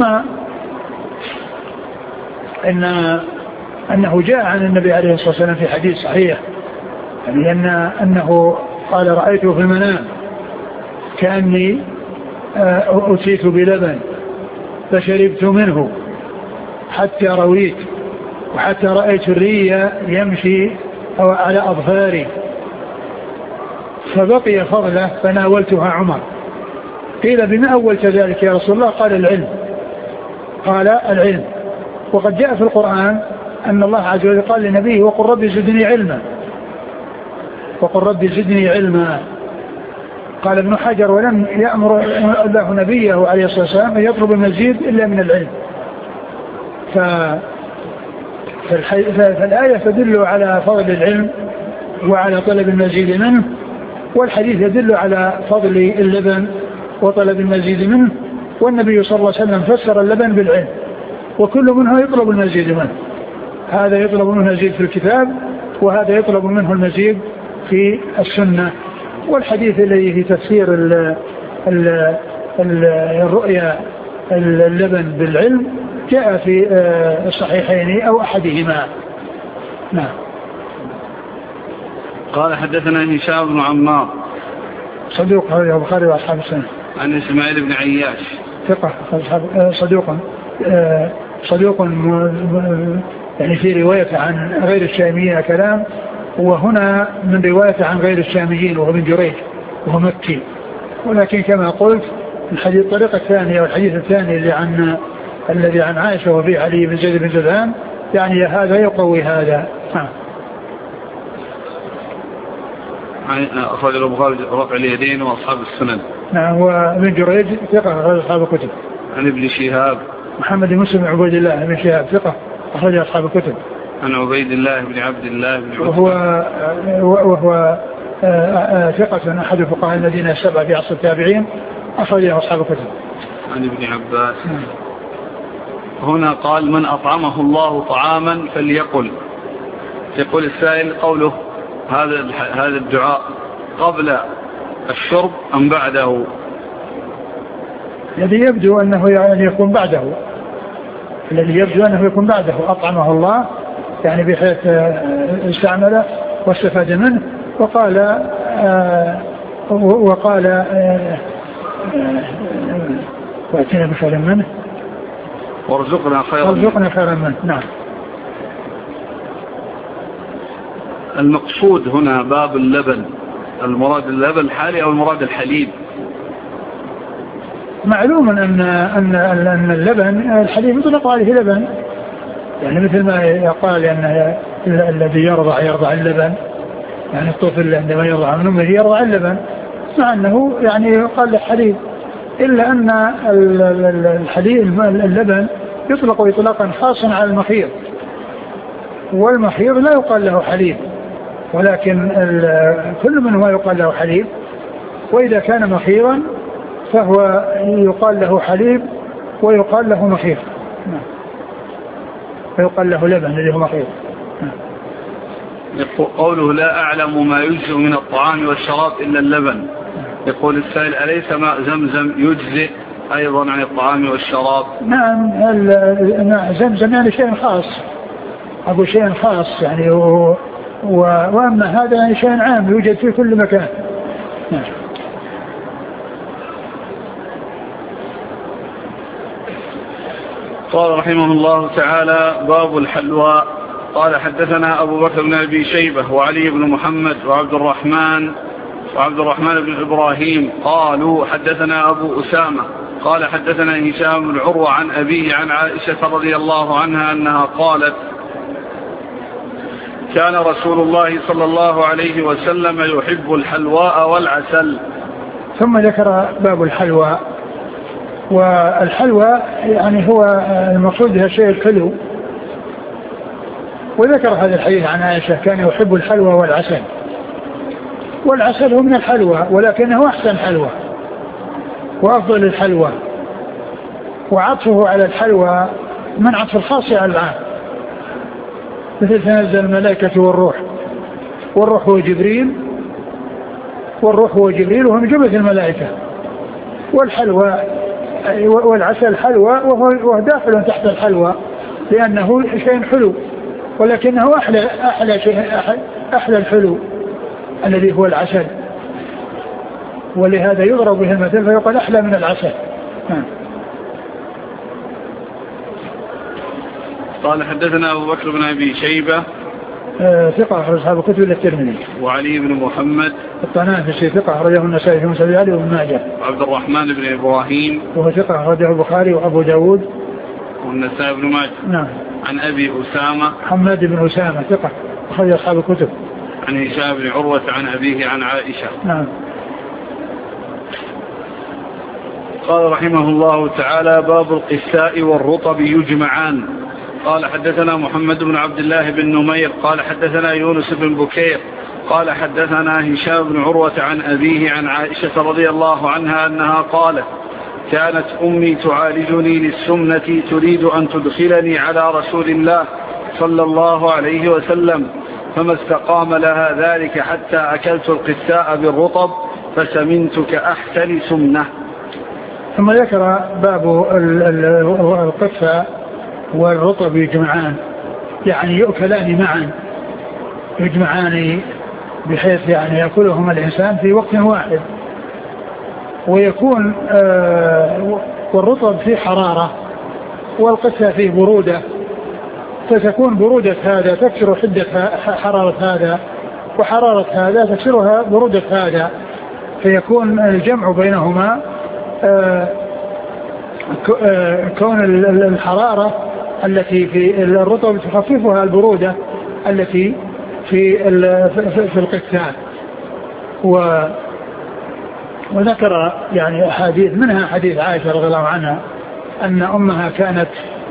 إن أنه جاء عن النبي عليه الصلاة والسلام في حديث صحيح، يعني أن أنه قال رأيته في المنام كأني أتيت بلبن فشربت منه حتى رويت وحتى رأيت الري يمشي على أظفاري فبقي فضله فناولتها عمر. قيل بما أولت ذلك يا رسول الله؟ قال العلم. قال العلم. وقد جاء في القرآن أن الله عز وجل قال لنبيه وقل ربي زدني علما، وقل ربي زدني علما. قال ابن حجر ولم يأمر الله نبيه عليه الصلاة والسلام أن يطلب المزيد إلا من العلم. ف... فالآية تدل على فضل العلم وعلى طلب المزيد منه، والحديث يدل على فضل اللبن وطلب المزيد منه، والنبي صلى الله عليه وسلم فسر اللبن بالعلم، وكل منه يطلب المزيد منه. هذا يطلب منه المزيد في الكتاب، وهذا يطلب منه المزيد في السنة. والحديث الذي في تفسير ال ال ال الرؤيا اللبن بالعلم جاء في الصحيحين أو أحدهما. نعم. قال حدثنا هشام بن عمار صدوق أخرجه البخاري وأصحاب السنة. عن إسماعيل بن عياش ثقة صدوق صدوق يعني في رواية عن غير الشاميين كلام، وهنا من رواية عن غير الشاميين وهو ابن جريج وهو مكي. ولكن كما قلت الحديث الطريقة الثانية والحديث الثاني اللي عن الذي عن عائشة وفي علي بن زيد بن جدعان يعني هذا يقوي هذا. ها. أخرج البخاري رفع اليدين وأصحاب السنن. نعم. وابن جريج ثقة أخرج أصحاب الكتب. عن ابن شهاب محمد بن مسلم عبيد الله بن شهاب ثقة أخرج أصحاب الكتب. عن عبيد الله بن عبد الله بن عبد وهو وهو ثقة أحد الفقهاء الذين السبعة في عصر التابعين أخرج أصحاب الكتب. عن ابن عباس. هنا قال من أطعمه الله طعاما فليقل. يقول السائل قوله هذا هذا الدعاء قبل الشرب أم بعده؟ الذي يبدو أنه يعني يكون بعده الذي يبدو أنه يكون بعده أطعمه الله يعني بحيث استعمله واستفاد منه، وقال آه وقال آه واتنا بخير منه وارزقنا خيرا وارزقنا خيرا منه. نعم. المقصود هنا باب اللبن، المراد اللبن الحالي أو المراد الحليب؟ معلوم أن أن أن اللبن الحليب يطلق عليه لبن، يعني مثل ما يقال أن الذي يرضع يرضع اللبن، يعني الطفل عندما يرضع من أمه يرضع اللبن، مع أنه يعني يقال له حليب، إلا أن الحليب اللبن يطلق إطلاقا خاصا على المخيط، والمخيط لا يقال له حليب، ولكن كل منهما يقال له حليب، وإذا كان مخيطا فهو يقال له حليب ويقال له مخيط، ويقال له لبن اللي هو مخيط. قوله لا أعلم ما يجزئ من الطعام والشراب إلا اللبن. يقول السائل أليس ماء زمزم يجزئ أيضا عن الطعام والشراب؟ نعم. ماء زمزم يعني شيء خاص، أقول شيء خاص يعني و... و... وأما هذا يعني شيء عام يوجد في كل مكان. نعم. قال رحمه الله تعالى باب الحلوى. قال حدثنا أبو بكر بن أبي شيبة وعلي بن محمد وعبد الرحمن وعبد الرحمن بن إبراهيم قالوا حدثنا أبو أسامة قال حدثنا هشام بن عروة عن أبيه عن عائشة رضي الله عنها أنها قالت كان رسول الله صلى الله عليه وسلم يحب الحلواء والعسل. ثم ذكر باب الحلوى والحلوى يعني هو المقصود بها الشيء الحلو. وذكر هذا الحديث عن عائشة كان يحب الحلوى والعسل، والعسل هو من الحلوى ولكنه أحسن حلوى وأفضل الحلوى، وعطفه على الحلوى من عطف الخاص على العام، مثل تنزل الملائكة والروح، والروح هو جبريل، والروح هو جبريل وهو من جملة الملائكة، والحلوى والعسل حلوى وهو داخل تحت الحلوى لأنه شيء حلو، ولكنه أحلى أحلى شيء أحلى الحلو الذي هو العسل، ولهذا يضرب به المثل فيقال أحلى من العسل. قال حدثنا أبو بكر بن أبي شيبة ثقة أخرج أصحاب الكتب إلا الترمذي. وعلي بن محمد الطنافسي ثقة أخرجه النسائي في مسند علي وابن ماجه. عبد الرحمن بن إبراهيم وهو ثقة أخرجه البخاري وأبو داود والنسائي بن ماجه. نعم. عن أبي أسامة حماد بن أسامة ثقة أخرج أصحاب الكتب. عن هشام بن عروة عن أبيه عن عائشة. نعم. قال رحمه الله تعالى: باب القساء والرطب يجمعان. قال حدثنا محمد بن عبد الله بن نمير قال حدثنا يونس بن بكير قال حدثنا هشام بن عروة عن أبيه عن عائشة رضي الله عنها أنها قالت: كانت أمي تعالجني للسمنة تريد أن تدخلني على رسول الله صلى الله عليه وسلم، فما استقام لها ذلك حتى أكلت القساء بالرطب فسمنت كأحسن سمنة. ثم ذكر باب القساء والرطب يجمعان، يعني يؤكلان معا، يجمعان بحيث يعني يأكلهما الإنسان في وقت واحد، ويكون آه والرطب فيه حرارة والقساء فيه برودة، فتكون برودة هذا تكسر حدة حرارة هذا، وحرارة هذا تكسرها برودة هذا، فيكون الجمع بينهما آه كون الحرارة التي في الرطب تخففها البرودة التي في في القساء. وذكر يعني أحاديث منها حديث عائشة رضي الله عنها أن أمها كانت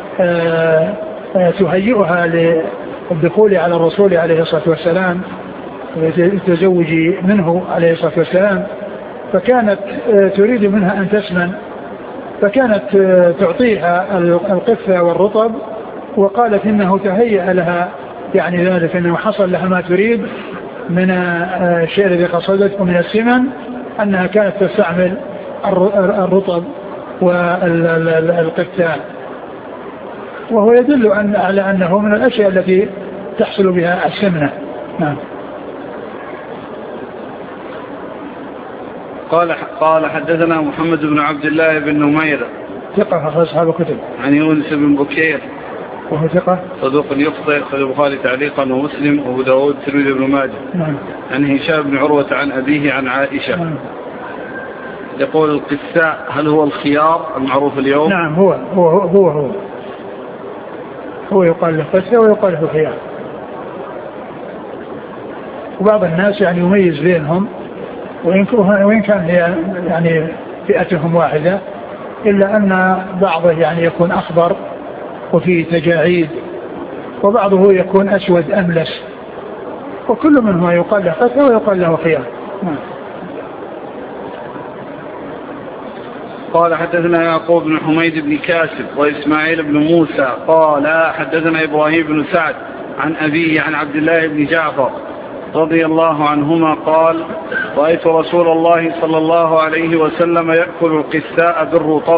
تهيئها للدخول على الرسول عليه الصلاة والسلام وتزوجي منه عليه الصلاة والسلام، فكانت تريد منها أن تسمن، فكانت تعطيها القثة والرطب، وقالت إنه تهيأ لها يعني ذلك، أنه حصل لها ما تريد من الشيء الذي قصدته من السمن، أنها كانت تستعمل الرطب والقثة، وهو يدل على أنه من الأشياء التي تحصل بها السمنة. نعم. قال قال حدثنا محمد بن عبد الله بن نمير ثقة أخرج أصحاب الكتب. عن يونس بن بكير وهو ثقة صدوق يخطئ، أخرج البخاري تعليقا ومسلم وأبو داود والترمذي وابن ماجه. نعم. عن هشام بن عروة عن أبيه عن عائشة. نعم. يقول القساء هل هو الخيار المعروف اليوم؟ نعم هو هو هو هو, هو يقال له قساء ويقال له خيار، وبعض الناس يعني يميز بينهم، وإن كان هي يعني فئتهم واحدة، إلا أن بعضه يعني يكون أخضر وفيه تجاعيد، وبعضه يكون أسود أملس، وكل منهما يقال له قساء ويقال له خيار. قال حدثنا يعقوب بن حميد بن كاسب وإسماعيل بن موسى قال حدثنا إبراهيم بن سعد عن أبيه عن عبد الله بن جعفر رضي الله عنهما قال: رأيت رسول الله صلى الله عليه وسلم يأكل القساء بالرطب.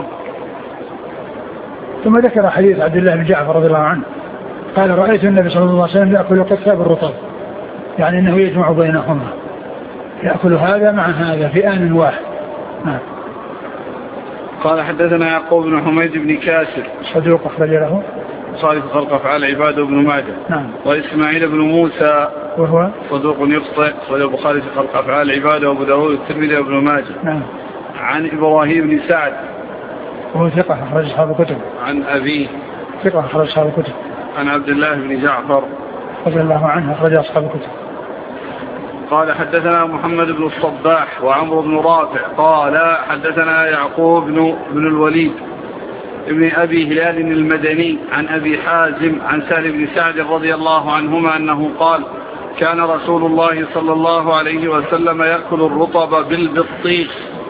ثم ذكر حديث عبد الله بن جعفر رضي الله عنه قال: رأيت النبي صلى الله عليه وسلم يأكل القساء بالرطب، يعني أنه يجمع بينهما، يأكل هذا مع هذا في آن واحد. نعم. قال حدثنا يعقوب بن حميد بن كاسر صدوق أخرج له صالح خلق أفعال عباده بن ماجه. نعم. وإسماعيل بن موسى وهو صدوق يخطئ، صحيح البخاري في خلق أفعال عباده وأبو داود والترمذي وابن ماجه. نعم. عن إبراهيم بن سعد وهو ثقة أخرج أصحاب الكتب. عن أبيه ثقة أخرج أصحاب الكتب. عن عبد الله بن جعفر رضي الله عنه أخرج أصحاب الكتب. قال حدثنا محمد بن الصباح وعمرو بن رافع قال حدثنا يعقوب بن, بن الوليد ابن أبي هلال المدني عن أبي حازم عن سهل بن سعد رضي الله عنهما أنه قال كان رسول الله صلى الله عليه وسلم يأكل الرطب بالبطيخ.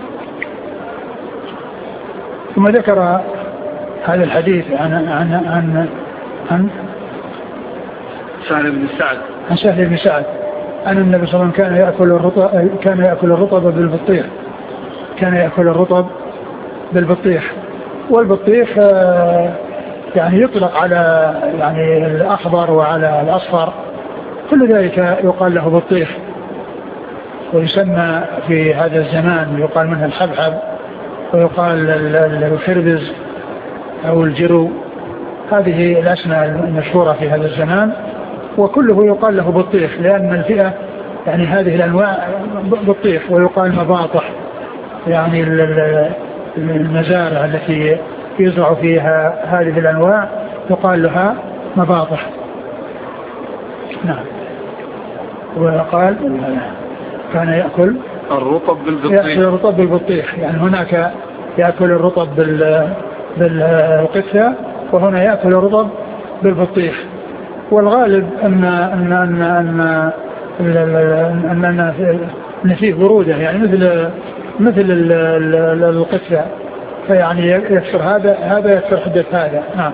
ثم ذكر هذا الحديث عن عن عن, عن سهل بن سعد عن سهل بن سعد أن النبي صلى الله عليه وسلم كان يأكل الرطب كان يأكل الرطب بالبطيخ كان يأكل الرطب بالبطيخ والبطيخ يعني يطلق على يعني الأخضر وعلى الأصفر كل ذلك يقال له بطيخ ويسمى في هذا الزمان يقال منه الحبحب ويقال الخربز أو الجرو هذه الأسماء المشهورة في هذا الزمان وكله يقال له بطيخ لأن الفئة يعني هذه الأنواع بطيخ ويقال مباطح يعني المزارع التي يزرع فيها هذه الأنواع يقال لها مباطح. نعم. وقال كان يأكل الرطب بالبطيخ يأكل الرطب بالبطيخ يعني هناك يأكل الرطب بالقثة وهنا يأكل الرطب بالبطيخ والغالب أن أن أن أن أن أن أن فيه برودة يعني مثل مثل القثة فيعني يكسر هذا هذا يكسر حدة هذا. نعم.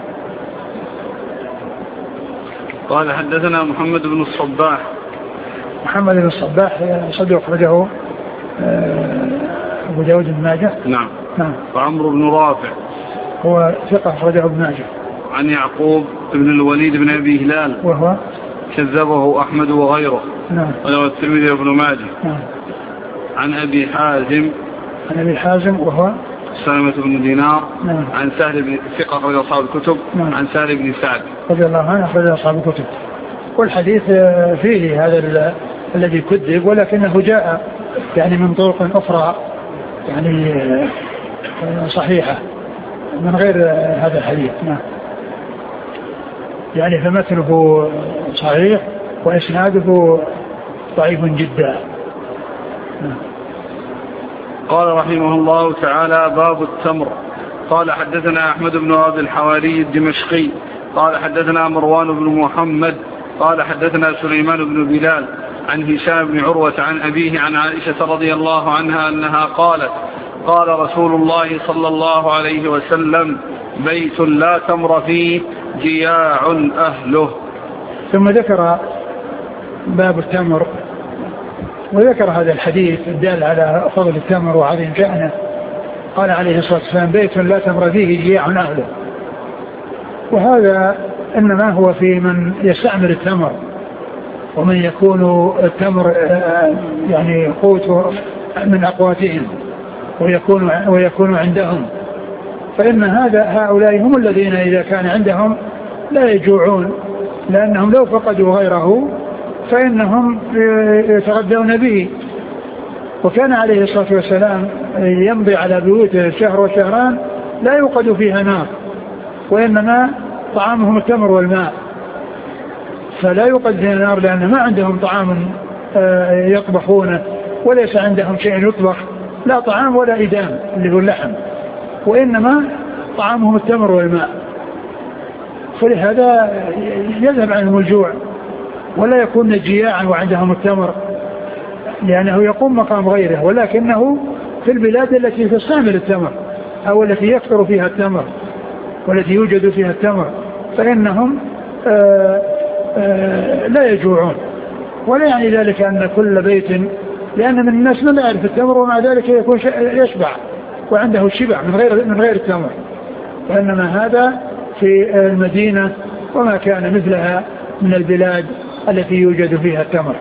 قال حدثنا محمد بن الصباح محمد بن الصباح صدوق أخرجه أبو داود بن ماجه. نعم. نعم. وعمرو بن رافع هو ثقة أخرجه ابن ماجه. عن يعقوب بن الوليد بن أبي هلال وهو كذبه أحمد وغيره. نعم. وله الترمذي وابن ماجه. نعم. عن أبي حازم عن أبي حازم وهو سلمة بن دينار. نعم. عن سهل بن ثقة أخرج أصحاب الكتب. نعم. عن سهل بن سعد رضي الله عنه أخرج أصحاب الكتب والحديث فيه هذا الذي كذب ولكنه جاء يعني من طرق أخرى يعني صحيحة من غير هذا الحديث. نعم. يعني فمثله صحيح وإسناده ضعيف جدا. نعم. قال رحمه الله تعالى باب التمر. قال حدثنا أحمد بن عبد الحواري الدمشقي قال حدثنا مروان بن محمد قال حدثنا سليمان بن بلال عن هشام بن عروة عن أبيه عن عائشة رضي الله عنها أنها قالت قال رسول الله صلى الله عليه وسلم بيت لا تمر فيه جياع أهله. ثم ذكر باب التمر وذكر هذا الحديث الدال على فضل التمر وعظيم شأنه. قال عليه الصلاة والسلام بيت لا تمر فيه جياع أهله وهذا إنما هو في من يستعمل التمر ومن يكون التمر يعني قوت من أقواتهم ويكون, ويكون عندهم فإن هذا هؤلاء هم الذين إذا كان عندهم لا يجوعون لأنهم لو فقدوا غيره فإنهم يتغذون به. وكان عليه الصلاة والسلام يمضي على بيوته شهر وشهران لا يوقد فيها نار وإنما طعامهم التمر والماء فلا يوقد فيها نار لأن ما عندهم طعام يطبخونه وليس عندهم شيء يطبخ لا طعام ولا إدام اللي هو اللحم وإنما طعامهم التمر والماء فلهذا يذهب عنهم الجوع ولا يكون جياعا وعندهم التمر لأنه يقوم مقام غيره ولكنه في البلاد التي تستعمل التمر أو التي يكثر فيها التمر والتي يوجد فيها التمر فإنهم آآ آآ لا يجوعون ولا يعني ذلك أن كل بيت لأن من الناس لا يعرف التمر ومع ذلك يكون يشبع وعنده الشبع من غير من غير التمر وإنما هذا في المدينة وما كان مثلها من البلاد التي يوجد فيها التمر.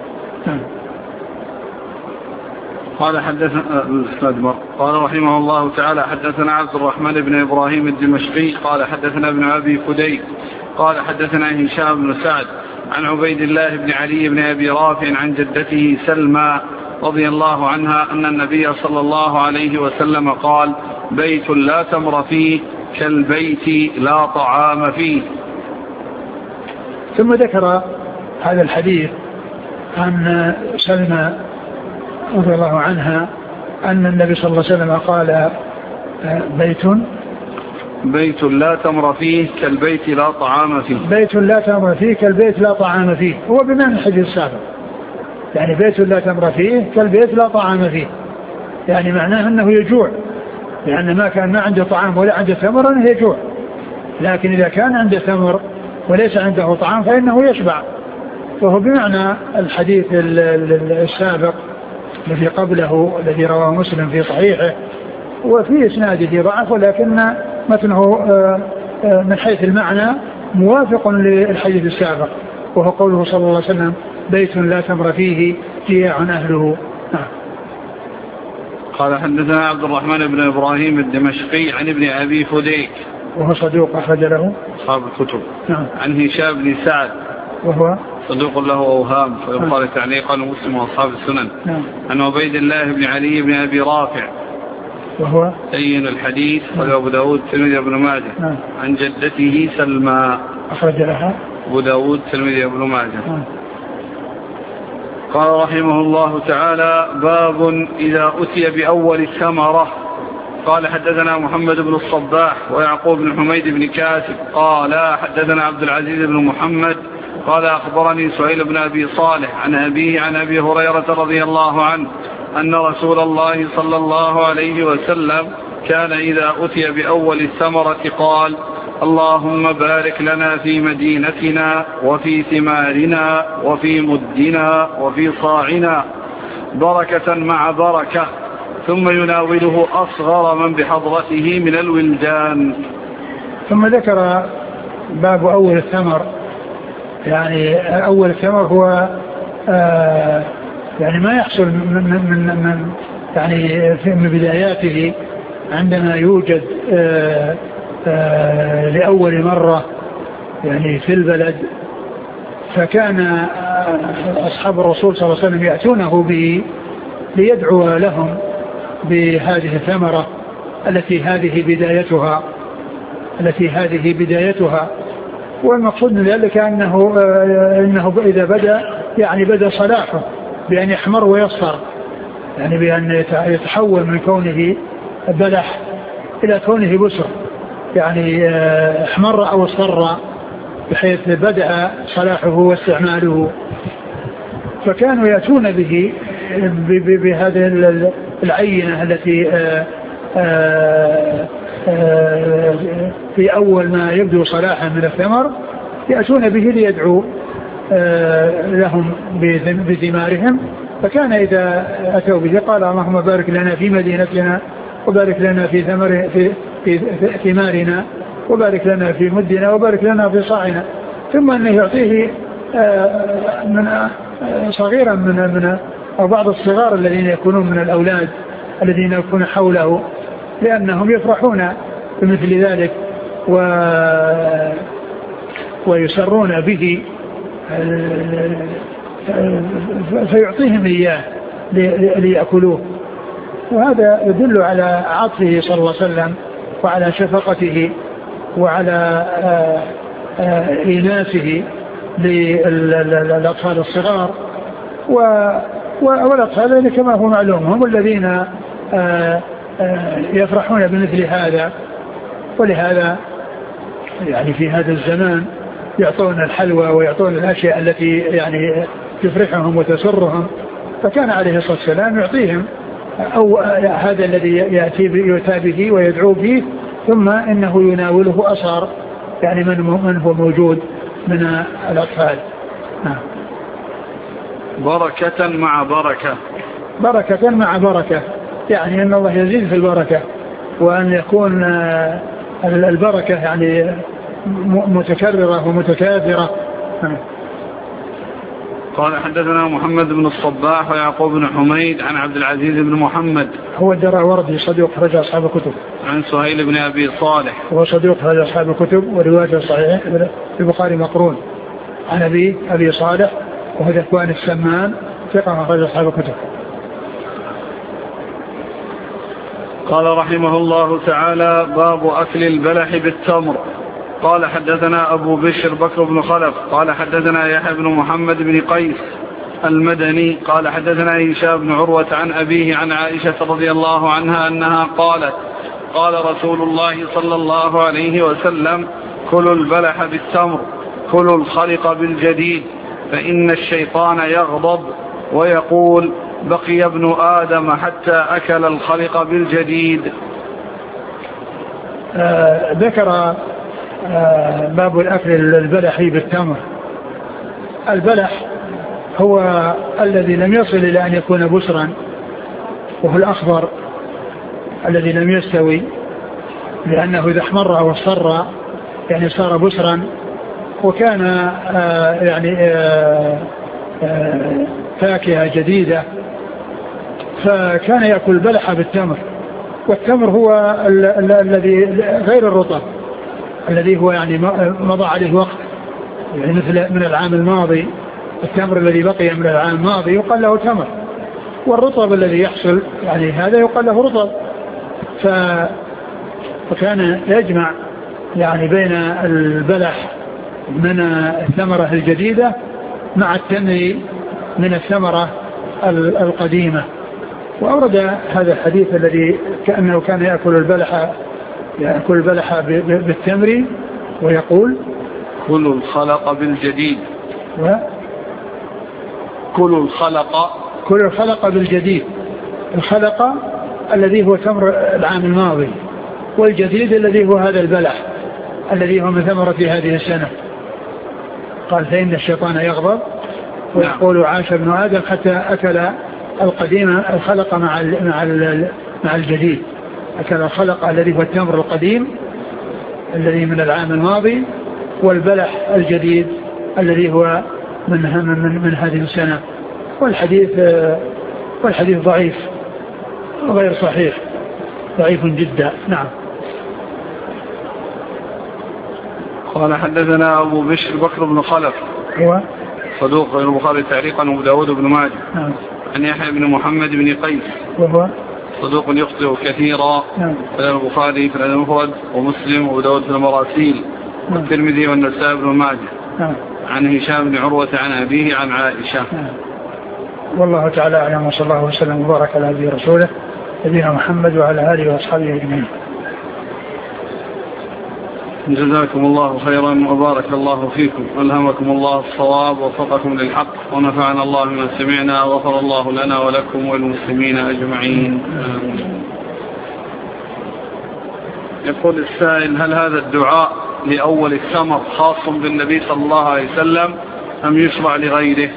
قال حدثنا قال رحمه الله تعالى حدثنا عبد الرحمن بن إبراهيم الدمشقي قال حدثنا ابن أبي فديك قال حدثنا هشام بن سعد عن عبيد الله بن علي بن أبي رافع عن جدته سلمى رضي الله عنها أن النبي صلى الله عليه وسلم قال بيت لا تمر فيه كالبيت لا طعام فيه. ثم ذكر هذا الحديث عن سلمى رضي الله عنها أن النبي صلى الله عليه وسلم قال بيت بيت لا تمر فيه كالبيت لا طعام فيه. بيت لا تمر فيه كالبيت لا طعام فيه، هو بمعنى الحديث السابق، يعني بيت لا تمر فيه كالبيت لا طعام فيه، يعني معناه أنه يجوع، لأن ما كان ما عنده طعام ولا عنده ثمر أنه يجوع، لكن إذا كان عنده ثمر وليس عنده طعام فإنه يشبع، وهو بمعنى الحديث السابق الذي قبله الذي رواه مسلم في صحيحه، وفي إسناده ضعف، ولكن متنه من حيث المعنى موافق للحديث السابق، وهو قوله صلى الله عليه وسلم بيت لا تمر فيه جياع أهله. قال حدثنا عبد الرحمن بن إبراهيم الدمشقي عن ابن أبي فديك وهو صدوق أخرج له أصحاب الكتب. نعم. عن هشام بن سعد وهو صدوق له أوهام فيقال تعليقا مسلم وأصحاب السنن. نعم. عن عبيد الله بن علي بن أبي رافع وهو سيد الحديث قال أبو داود تلميذ بن ماجه. نعم. عن جدته سلمى أخرج لها أبو داود تلميذ بن ماجه. نعم. قال رحمه الله تعالى باب إذا أتي بأول الثمرة. قال حدثنا محمد بن الصباح ويعقوب بن حميد بن كاسب قال حدثنا عبد العزيز بن محمد قال أخبرني سهيل بن أبي صالح عن أبيه عن أبي هريرة رضي الله عنه أن رسول الله صلى الله عليه وسلم كان إذا أتي بأول الثمرة قال اللهم بارك لنا في مدينتنا وفي ثمارنا وفي مدنا وفي صاعنا بركة مع بركة، ثم يناوله أصغر من بحضرته من الولدان. ثم ذكر باب أول الثمر، يعني أول الثمر هو آه يعني ما يحصل من, من, من يعني في من بداياته عندما يوجد آه آه لأول مرة يعني في البلد، فكان أصحاب الرسول صلى الله عليه وسلم يأتونه به ليدعو لهم بهذه الثمرة التي هذه بدايتها التي هذه بدايتها والمقصود من ذلك أنه, إنه إذا بدأ يعني بدأ صلاحه بأن يحمر ويصفر، يعني بأن يتحول من كونه بلح إلى كونه بسر، يعني احمر أو اصفر بحيث بدأ صلاحه واستعماله. فكانوا يأتون به بهذه العينة التي في أول ما يبدو صلاحا من الثمر، يأتون به ليدعو لهم بثمارهم. فكان إذا أتوا به قال اللهم بارك لنا في مدينتنا وبارك لنا في ثمر في في ثمارنا وبارك لنا في مدنا وبارك لنا في صاعنا، ثم أنه يعطيه من صغيرا من من أو بعض الصغار الذين يكونون من الأولاد الذين يكونون حوله، لأنهم يفرحون بمثل ذلك و ويسرون به، فيعطيهم إياه ليأكلوه. وهذا يدل على عطفه صلى الله عليه وسلم وعلى شفقته وعلى إيناسه للأطفال الصغار، والأطفال كما هو معلوم هم الذين يفرحون بمثل هذا. ولهذا يعني في هذا الزمان يعطون الحلوى ويعطون الأشياء التي يعني تفرحهم وتسرهم، فكان عليه الصلاة والسلام يعطيهم أو هذا الذي يأتي يؤتى به ويدعو به، ثم إنه يناوله أصغر يعني من من هو موجود من الأطفال. نعم. بركة مع بركة. بركة مع بركة، يعني أن الله يزيد في البركة، وأن يكون البركة يعني متكررة ومتكاثرة. قال حدثنا محمد بن الصباح ويعقوب بن حميد عن عبد العزيز بن محمد هو الدراوردي صدوق خرج أصحاب الكتب. عن سهيل بن أبي صالح هو صدوق خرج أصحاب الكتب وروايته صحيح في البخاري مقرون. عن أبي أبي صالح وهو ذكوان السمان ثقة خرج أصحاب الكتب. قال رحمه الله تعالى باب أكل البلح بالتمر. قال حدثنا أبو بشر بكر بن خلف قال حدثنا يحيى بن محمد بن قيس المدني قال حدثنا هشام بن عروة عن أبيه عن عائشة رضي الله عنها أنها قالت قال رسول الله صلى الله عليه وسلم كلوا البلح بالتمر كلوا الخلق بالجديد فإن الشيطان يغضب ويقول بقي ابن آدم حتى أكل الخلق بالجديد. آه ذكر آه باب الأكل البلح بالتمر. البلح هو الذي لم يصل إلى أن يكون بسرا، وهو الأخضر الذي لم يستوي، لأنه إذا احمر أو اصفر يعني صار بسرا، وكان آه يعني آه آه فاكهة جديدة، فكان يأكل البلح بالتمر. والتمر هو الذي غير الرطب الذي هو يعني مضى عليه وقت، يعني مثل من العام الماضي، التمر الذي بقي من العام الماضي يقال له تمر، والرطب الذي يحصل يعني هذا يقال له رطب. فكان يجمع يعني بين البلح من الثمرة الجديدة مع التمر من الثمرة القديمة. وأورد هذا الحديث الذي كأنه كان يأكل البلح يأكل البلح بالتمر ويقول كلوا الخلق بالجديد و كلوا الخلق كلوا الخلق بالجديد. الخلق الذي هو تمر العام الماضي، والجديد الذي هو هذا البلح الذي هو من ثمرة هذه السنة. قال فإن الشيطان يغضب ويقول عاش ابن آدم حتى أكل القديم الخلق مع مع مع الجديد، أكل الخلق الذي هو التمر القديم الذي من العام الماضي، والبلح الجديد الذي هو من من, من هذه السنة. والحديث والحديث ضعيف غير صحيح، ضعيف جدا. نعم. قال حدثنا أبو بشر بكر بن خلف هو صدوق غير البخاري تعليقا وأبو داود بن ماجه. نعم. عن يحيى بن محمد بن قيس وهو صدوق يخطئ كثيرا. نعم. في البخاري في المفرد ومسلم وأبو داود في المراسيل والترمذي والنسائي بن ماجه. نعم. عن هشام بن عروة عن أبيه عن عائشة. نعم. والله تعالى أعلم، وصلى الله وسلم وبارك على نبينا رسوله نبينا محمد وعلى آله وأصحابه أجمعين. جزاكم الله خيرا وبارك الله فيكم، ألهمكم الله الصواب ووفقكم للحق، ونفعنا الله بما سمعنا، وغفر الله لنا ولكم والمسلمين أجمعين. يقول السائل: هل هذا الدعاء لأول الثمر خاص بالنبي صلى الله عليه وسلم أم يشرع لغيره؟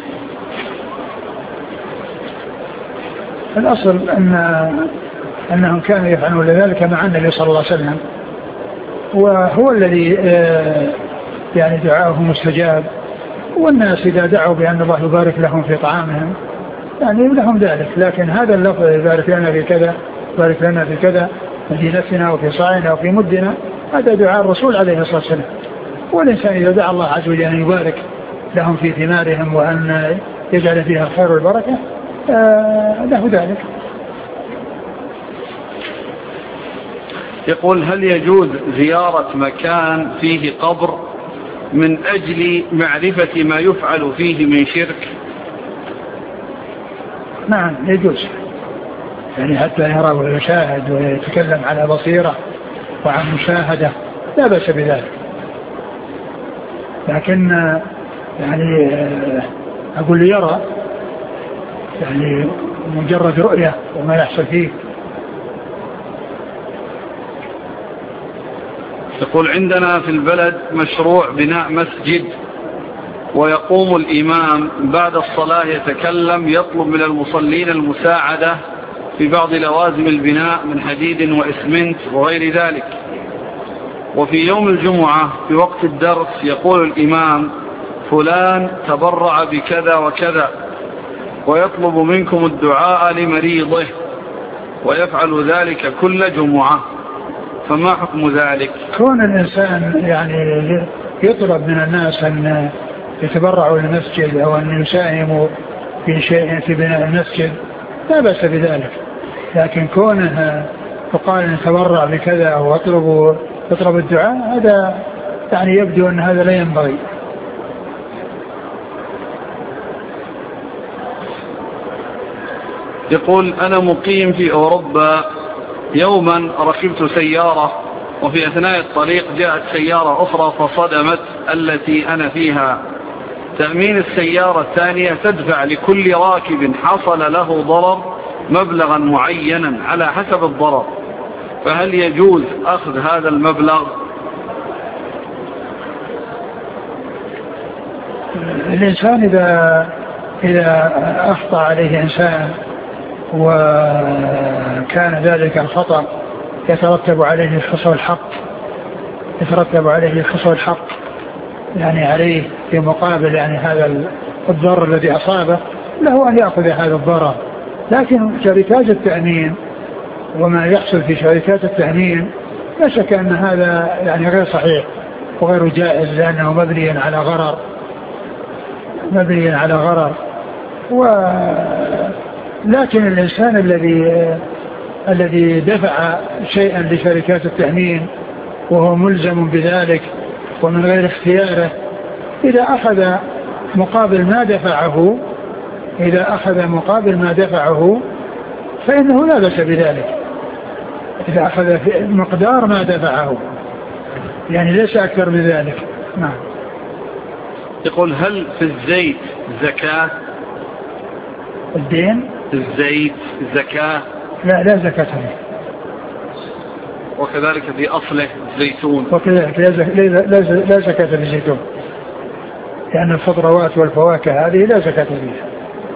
الأصل أن أنهم كانوا يفعلون ذلك مع النبي صلى الله عليه وسلم، وهو الذي يعني دعاءه مستجاب، والناس إذا دعوا بأن الله يبارك لهم في طعامهم يعني لهم ذلك. لكن هذا اللفظ يبارك لنا في كذا، يبارك لنا في كذا مدينتنا وفي صاعنا وفي مدنا، هذا دعاء الرسول عليه الصلاة والسلام. والإنسان إذا دعا الله عز وجل أن يبارك لهم في ثمارهم وأن يجعل فيها الخير والبركة آه له ذلك. يقول: هل يجوز زيارة مكان فيه قبر من أجل معرفة ما يفعل فيه من شرك؟ نعم يجوز، يعني حتى يرى ويشاهد ويتكلم على بصيرة وعن مشاهدة لا بأس بذلك. لكن يعني أقول لي يرى يعني مجرد رؤية وما يحصل فيه. يقول: عندنا في البلد مشروع بناء مسجد، ويقوم الإمام بعد الصلاة يتكلم يطلب من المصلين المساعدة في بعض لوازم البناء من حديد وإسمنت وغير ذلك. وفي يوم الجمعة في وقت الدرس يقول الإمام: فلان تبرع بكذا وكذا، ويطلب منكم الدعاء لمريضه، ويفعل ذلك كل جمعة، فما حكم ذلك؟ كون الإنسان يعني يطلب من الناس أن يتبرعوا للمسجد أو أن يساهموا في شيء في بناء المسجد لا بأس بذلك، لكن كونه يقال يتبرع بكذا أو يطلب يطلب الدعاء هذا يعني يبدو أن هذا لا ينبغي. يقول أنا مقيم في أوروبا، يوما ركبت سيارة وفي أثناء الطريق جاءت سيارة أخرى فصدمت التي أنا فيها. تأمين السيارة الثانية تدفع لكل راكب حصل له ضرر مبلغا معينا على حسب الضرر، فهل يجوز أخذ هذا المبلغ؟ الإنسان إذا إذا أخطأ عليه إنسان وكان ذلك الخطأ يترتب عليه حصول الحق يترتب عليه حصول الحق يعني عليه في مقابل يعني هذا الضرر الذي أصابه، له أن يأخذ هذا الضرر. لكن شركات التأمين وما يحصل في شركات التأمين لا شك أن هذا يعني غير صحيح وغير جائز، لأنه مبني على غرر مبني على غرر و لكن الإنسان الذي الذي دفع شيئا لشركات التأمين وهو ملزم بذلك ومن غير اختياره، إذا أخذ مقابل ما دفعه إذا أخذ مقابل ما دفعه فإنه لا بأس بذلك، إذا أخذ مقدار ما دفعه يعني ليس أكثر من ذلك. نعم. يقول هل في الزيت زكاة؟ الدين الزيت زكاة؟ لا لا زكاة فيه. وكذلك في أصله الزيتون وكذلك لا زكاة في الزيتون، لأن الخضروات والفواكه هذه لا زكاة فيها.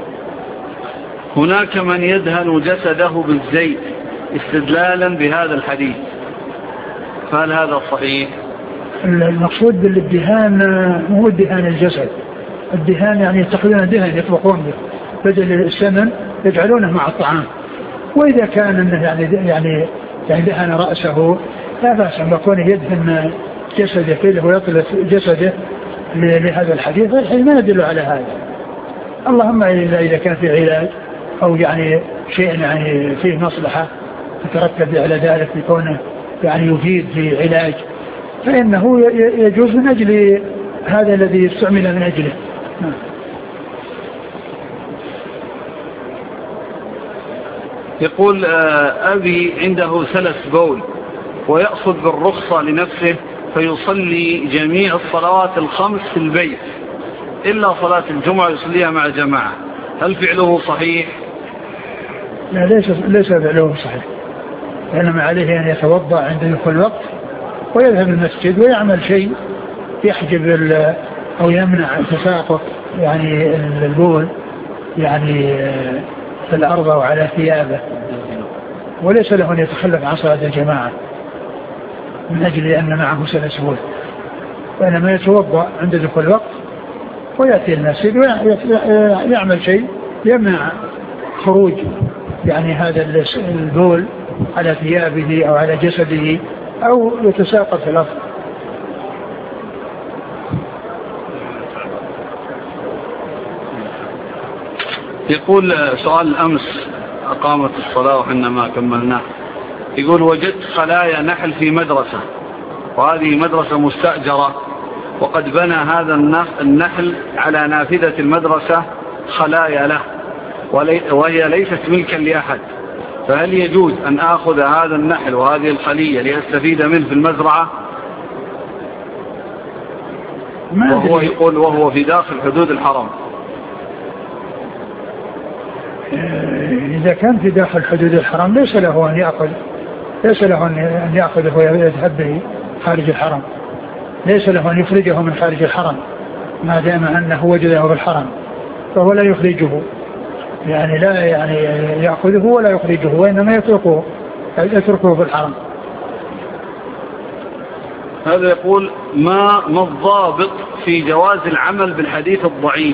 هناك من يدهن جسده بالزيت استدلالا بهذا الحديث، فهل هذا صحيح؟ المقصود بالدهان هو الدهان الجسد، الدهان يعني يتخذون دهن يطبقون به بدل السمن يجعلونه مع الطعام. وإذا كان يعني يعني يعني دهن رأسه لا بأس أن يكون يدهن جسده كله ويطلق جسده لهذا الحديث، الحديث ما يدل على هذا. اللهم إلا إذا كان في علاج أو يعني شيء يعني فيه مصلحة تترتب على ذلك يكون يعني يفيد في علاج، فإنه يجوز من أجل هذا الذي يستعمل من أجله. يقول أبي عنده سلس بول ويأخذ بالرخصة لنفسه فيصلي جميع الصلوات الخمس في البيت إلا صلاة الجمعة يصليها مع جماعة، هل فعله صحيح؟ لا ليس, ليس فعله صحيح، إنما عليه أن يتوضأ عند دخول الوقت ويذهب المسجد ويعمل شيء يحجب أو يمنع تساقط يعني البول يعني في الأرض وعلى ثيابه، وليس له أن يتخلف عن صلاة الجماعة من أجل أن معه سلس بول، وإنما يتوضأ عند دخول الوقت ويأتي المسجد ويعمل شيء يمنع خروج يعني هذا البول على ثيابه أو على جسده أو يتساقط في الأرض. يقول سؤال الأمس أقامت الصلاة وحنا ما كملناه، يقول وجدت خلايا نحل في مدرسة وهذه مدرسة مستأجرة وقد بنى هذا النحل على نافذة المدرسة خلايا له وهي ليست ملكا لأحد، فهل يجوز أن آخذ هذا النحل وهذه الخلية لأستفيد منه في المزرعة؟ وهو يقول وهو في داخل حدود الحرم. إذا كان في داخل حدود الحرم ليس له أن يأخذ ليس له أن يأخذه ويذهب به خارج الحرم، ليس له أن يخرجه من خارج الحرم ما دام أنه وجده في الحرم، فهو لا يخرجه يعني لا يعني يأخذه ولا يخرجه، وإنما يتركه يتركه في الحرم. هذا يقول ما ما الضابط في جواز العمل بالحديث الضعيف؟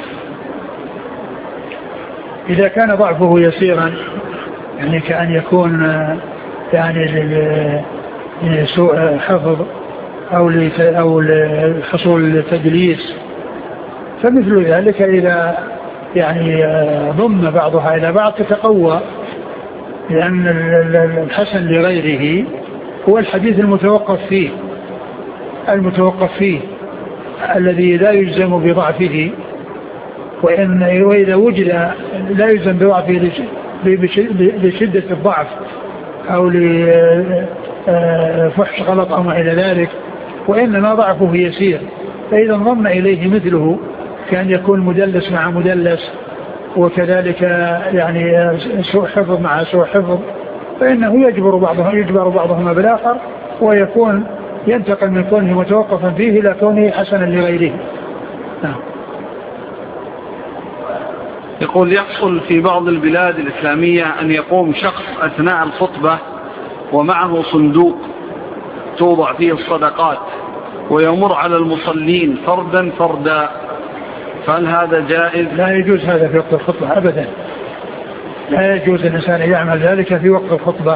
إذا كان ضعفه يسيرا يعني كأن يكون يعني لسوء حفظ أو أو لحصول تدليس، فمثل ذلك إذا يعني ضم بعضها إلى بعض تتقوى، لأن الحسن لغيره هو الحديث المتوقف فيه المتوقف فيه الذي لا يجزم بضعفه، وإن وإذا وجد لا يجزم بضعفه لشدة الضعف أو لفحش غلط أو ما إلى ذلك، وإنما ضعفه يسير، فإذا انضم إليه مثله كان يكون مدلس مع مدلس، وكذلك يعني سوء حفظ مع سوء حفظ، فإنه يجبر بعضهم يجبر بعضهما بالآخر، ويكون ينتقل من كونه متوقفا فيه إلى كونه حسنا لغيره. نعم. يقول يحصل في بعض البلاد الإسلامية أن يقوم شخص أثناء الخطبة ومعه صندوق توضع فيه الصدقات ويمر على المصلين فردا فردا، فهل هذا جائز؟ لا يجوز هذا في وقت الخطبة أبدا، لا يجوز الإنسان يعمل ذلك في وقت الخطبة،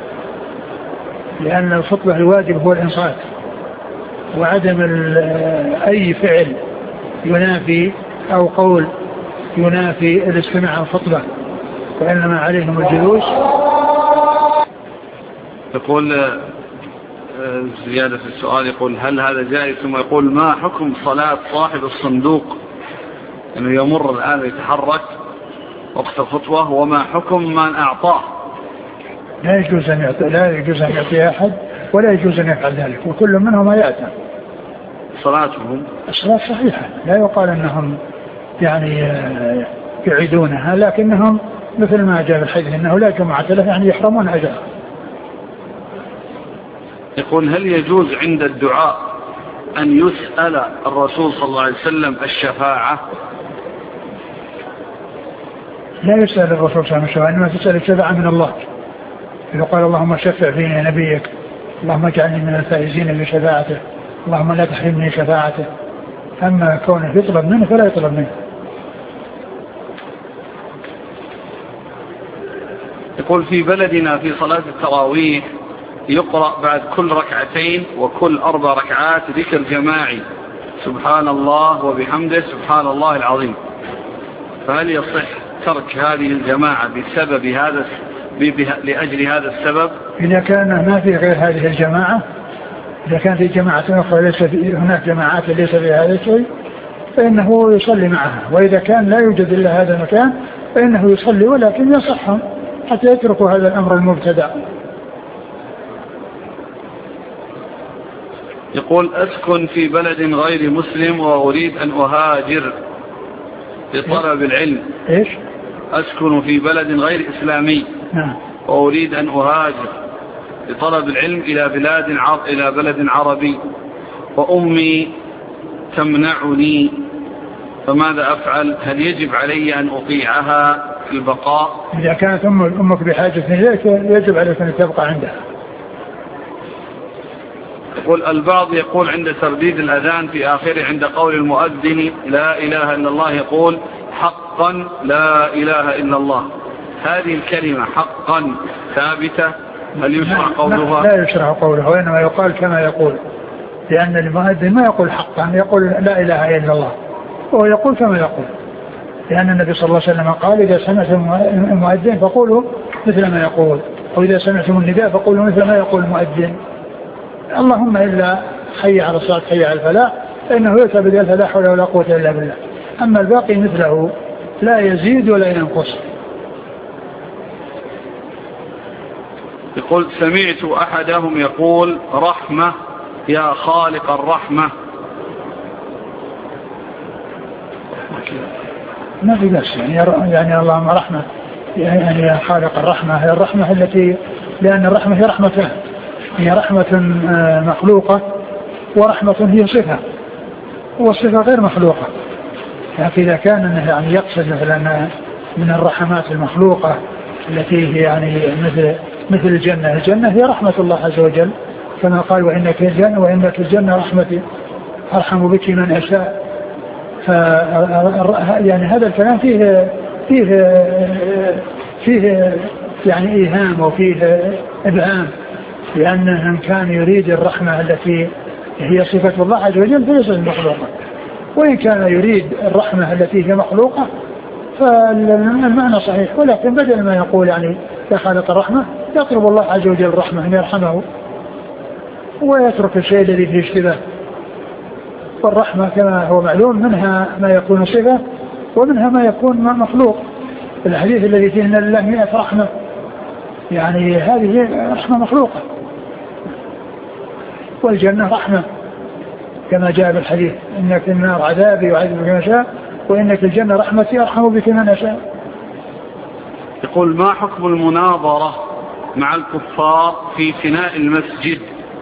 لأن الخطبة الواجب هو الإنصات، وعدم أي فعل ينافي أو قول ينافي الاستماع عن الخطبة، وإنما عليهم الجلوس. يقول زيادة في السؤال، يقول هل هذا جائز؟ ثم يقول ما حكم صلاة صاحب الصندوق أنه يمر الآن يتحرك وقت الخطبة، وما حكم من أعطاه؟ لا يجوز أن يعطي لا يجوز أن يعطي أحد، ولا يجوز أن يفعل ذلك، وكل منهم يأتم. صلاتهم الصلاة صحيحة، لا يقال أنهم يعني يعيدونها، لكنهم مثل ما جاء في الحديث أنه لا جمعة له، يعني يحرمون أجرها. يقول هل يجوز عند الدعاء أن يسأل الرسول صلى الله عليه وسلم الشفاعة؟ لا يسأل الرسول صلى الله عليه وسلم، إنما تسأل الشفاعة من الله. يقال اللهم شفع فينا نبيك، اللهم اجعلني من الفائزين بشفاعته، اللهم لا تحرمني شفاعته. أما كونه يطلب منه فلا يطلب منه. يقول في بلدنا في صلاة التراويح يقرأ بعد كل ركعتين وكل أربع ركعات ذكر جماعي، سبحان الله وبحمده سبحان الله العظيم، فهل يصح ترك هذه الجماعة بسبب هذا لأجل هذا السبب؟ إذا كان ما في غير هذه الجماعة، إذا كانت في جماعة أخرى ليس هناك جماعات ليس فيها هذا الشيء، فإنه يصلي معها، وإذا كان لا يوجد إلا هذا المكان فإنه يصلي، ولكن يصحهم حتى يتركوا هذا الأمر المبتدع. يقول أسكن في بلد غير مسلم وأريد أن أهاجر لطلب العلم. إيش؟ أسكن في بلد غير إسلامي. نعم. وأريد أن أهاجر لطلب العلم إلى بلاد عر... إلى بلد عربي، وأمي تمنعني، فماذا أفعل؟ هل يجب علي أن أطيعها في البقاء؟ إذا كانت أمك بحاجة إليك يجب عليك أن تبقى عندها. يقول البعض يقول عند ترديد الأذان في آخره عند قول المؤذن لا إله إلا الله يقول حقا لا إله إلا الله، هذه الكلمة حقا ثابتة؟ هل يشرع قولها؟ لا يشرع قولها، وإنما يقال كما يقول، لأن المؤذن ما يقول حقا، يقول لا إله إلا الله، وهو يقول كما يقول، لأن النبي صلى الله عليه وسلم قال إذا سمعتم المؤذن فقولوا مثل ما يقول، وإذا سمعتم النداء فقولوا مثل ما يقول المؤذن. اللهم إلا حي على الصلاة حي على الفلاح، فإنه يؤتى بذلك لا حول ولا قوة إلا بالله. أما الباقي مثله لا يزيد ولا ينقص. يقول سمعت أحدهم يقول رحمة يا خالق الرحمة. ما في بس يعني يعني اللهم رحمة، يعني يا خالق الرحمة، هي الرحمة التي، لأن الرحمة هي رحمة، هي رحمة مخلوقة، ورحمة هي صفة، والصفة غير مخلوقة. لكن إذا كان يعني يقصد مثلا من الرحمات المخلوقة التي هي يعني مثل مثل الجنة، الجنة هي رحمة الله عز وجل، كما قال وإنك الجنة وإنك الجنة رحمتي أرحم بك من أشاء. ف يعني هذا الكلام فيه فيه فيه يعني إيهام وفيه إبهام، لأنه إن كان يريد الرحمة التي هي صفة الله عز وجل فليست مخلوقة، وإن كان يريد الرحمة التي هي مخلوقة فالمعنى صحيح، ولكن بدل ما يقول يعني يا خالق الرحمة يطلب الله عز وجل الرحمة أن يرحمه، ويترك الشيء الذي فيه اشتباه. والرحمة كما هو معلوم منها ما يكون صفة ومنها ما يكون مخلوق، الحديث الذي فيه أن لله مئة رحمة، يعني هذه رحمة مخلوقة، والجنة رحمة كما جاء بالحديث إنك النار عذابي يعذب كما شاء وإنك الجنة رحمتي أرحم بك من أشاء. يقول ما حكم المناظرة مع الكفار في فناء المسجد؟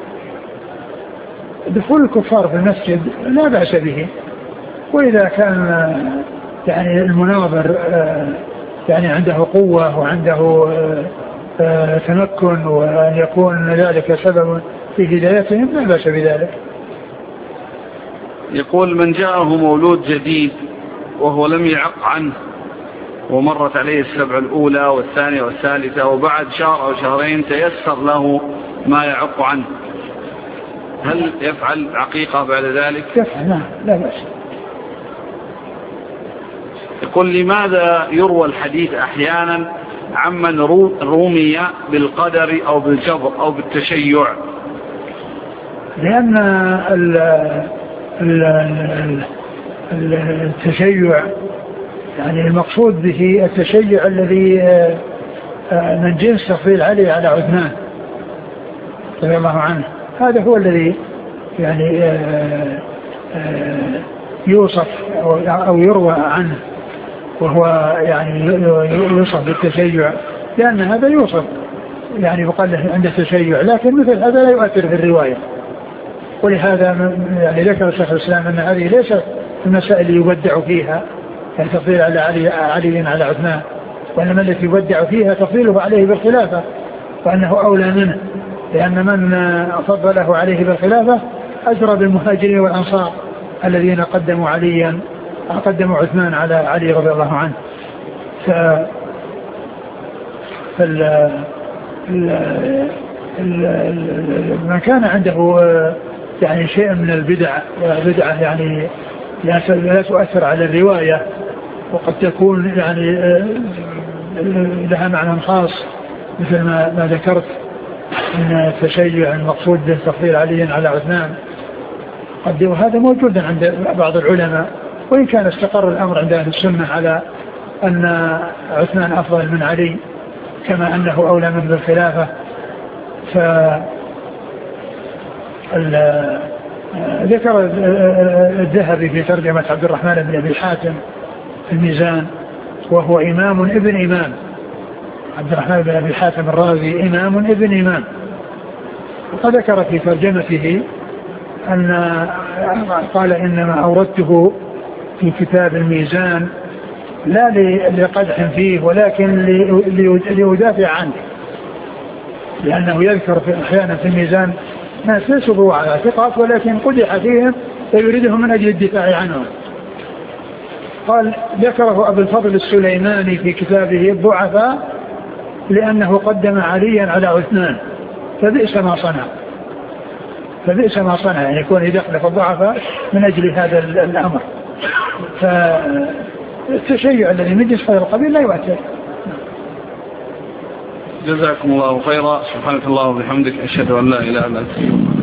دخول الكفار في المسجد لا بأس به، وإذا كان يعني المناظر يعني عنده قوة وعنده تمكن وأن يكون ذلك سبب في هدايتهم لا بأس بذلك. يقول من جاءه مولود جديد وهو لم يعق عنه ومرت عليه السبع الأولى والثانية والثالثة وبعد شهر أو شهرين تيسر له ما يعق عنه، هل يفعل عقيقة بعد ذلك؟ يفعل، لا, لا بأس. يقول لماذا يروى الحديث أحيانا عمن رومي بالقدر أو بالجبر أو بالتشيع؟ لأن ال ال ال التشيع يعني المقصود به التشيع الذي من جنس تفضيل علي على عثمان رضي الله عنه، هذا هو الذي يعني يوصف أو يروى عنه، وهو يعني يوصف بالتشيع، لأن هذا يوصف يعني يقال له عنده تشيع، لكن مثل هذا لا يؤثر في الرواية. ولهذا يعني ذكر الشيخ الإسلام أن هذه ليست المسائل يبدع فيها يعني تفضيل على علي, علي على عثمان، وإنما التي يبدع فيها تفضيله عليه بالخلافة وأنه أولى منه، لأن من فضله عليه بالخلافة أجرى بالمهاجرين والأنصار الذين قدموا عليا قدموا عثمان على علي رضي الله عنه. ف فال من كان عنده يعني شيء من البدع بدعة يعني لا تؤثر على الرواية، وقد تكون يعني لها معنى خاص مثل ما, ما ذكرت من التشيع المقصود به تفضيل علي على عثمان، قد وهذا موجود عند بعض العلماء، وإن كان استقر الأمر عند أهل السنة على أن عثمان أفضل من علي كما أنه أولى من بالخلافة. ف ذكر الذهبي في ترجمة عبد الرحمن بن أبي حاتم في الميزان وهو إمام ابن إمام، عبد الرحمن بن أبي حاتم الرازي إمام ابن إمام، وقد ذكر في ترجمته أن قال إنما أوردته في كتاب الميزان لا لقدح فيه ولكن ليدافع عنه، لأنه يذكر في أحيانا في الميزان ناس ليسوا على ثقات ولكن قدح فيهم فيريده من أجل الدفاع عنهم. قال ذكره أبو الفضل السليماني في كتابه الضعفاء لأنه قدم عليا على عثمان، فبئس ما صنع فبئس ما صنع يعني يكون يدخل في الضعفاء من أجل هذا الأمر. فالتشيع الذي من جنس هذا القبيل لا يؤثر. جزاكم الله خيرا. سبحانك الله وبحمدك، أشهد أن لا إله إلا أنت.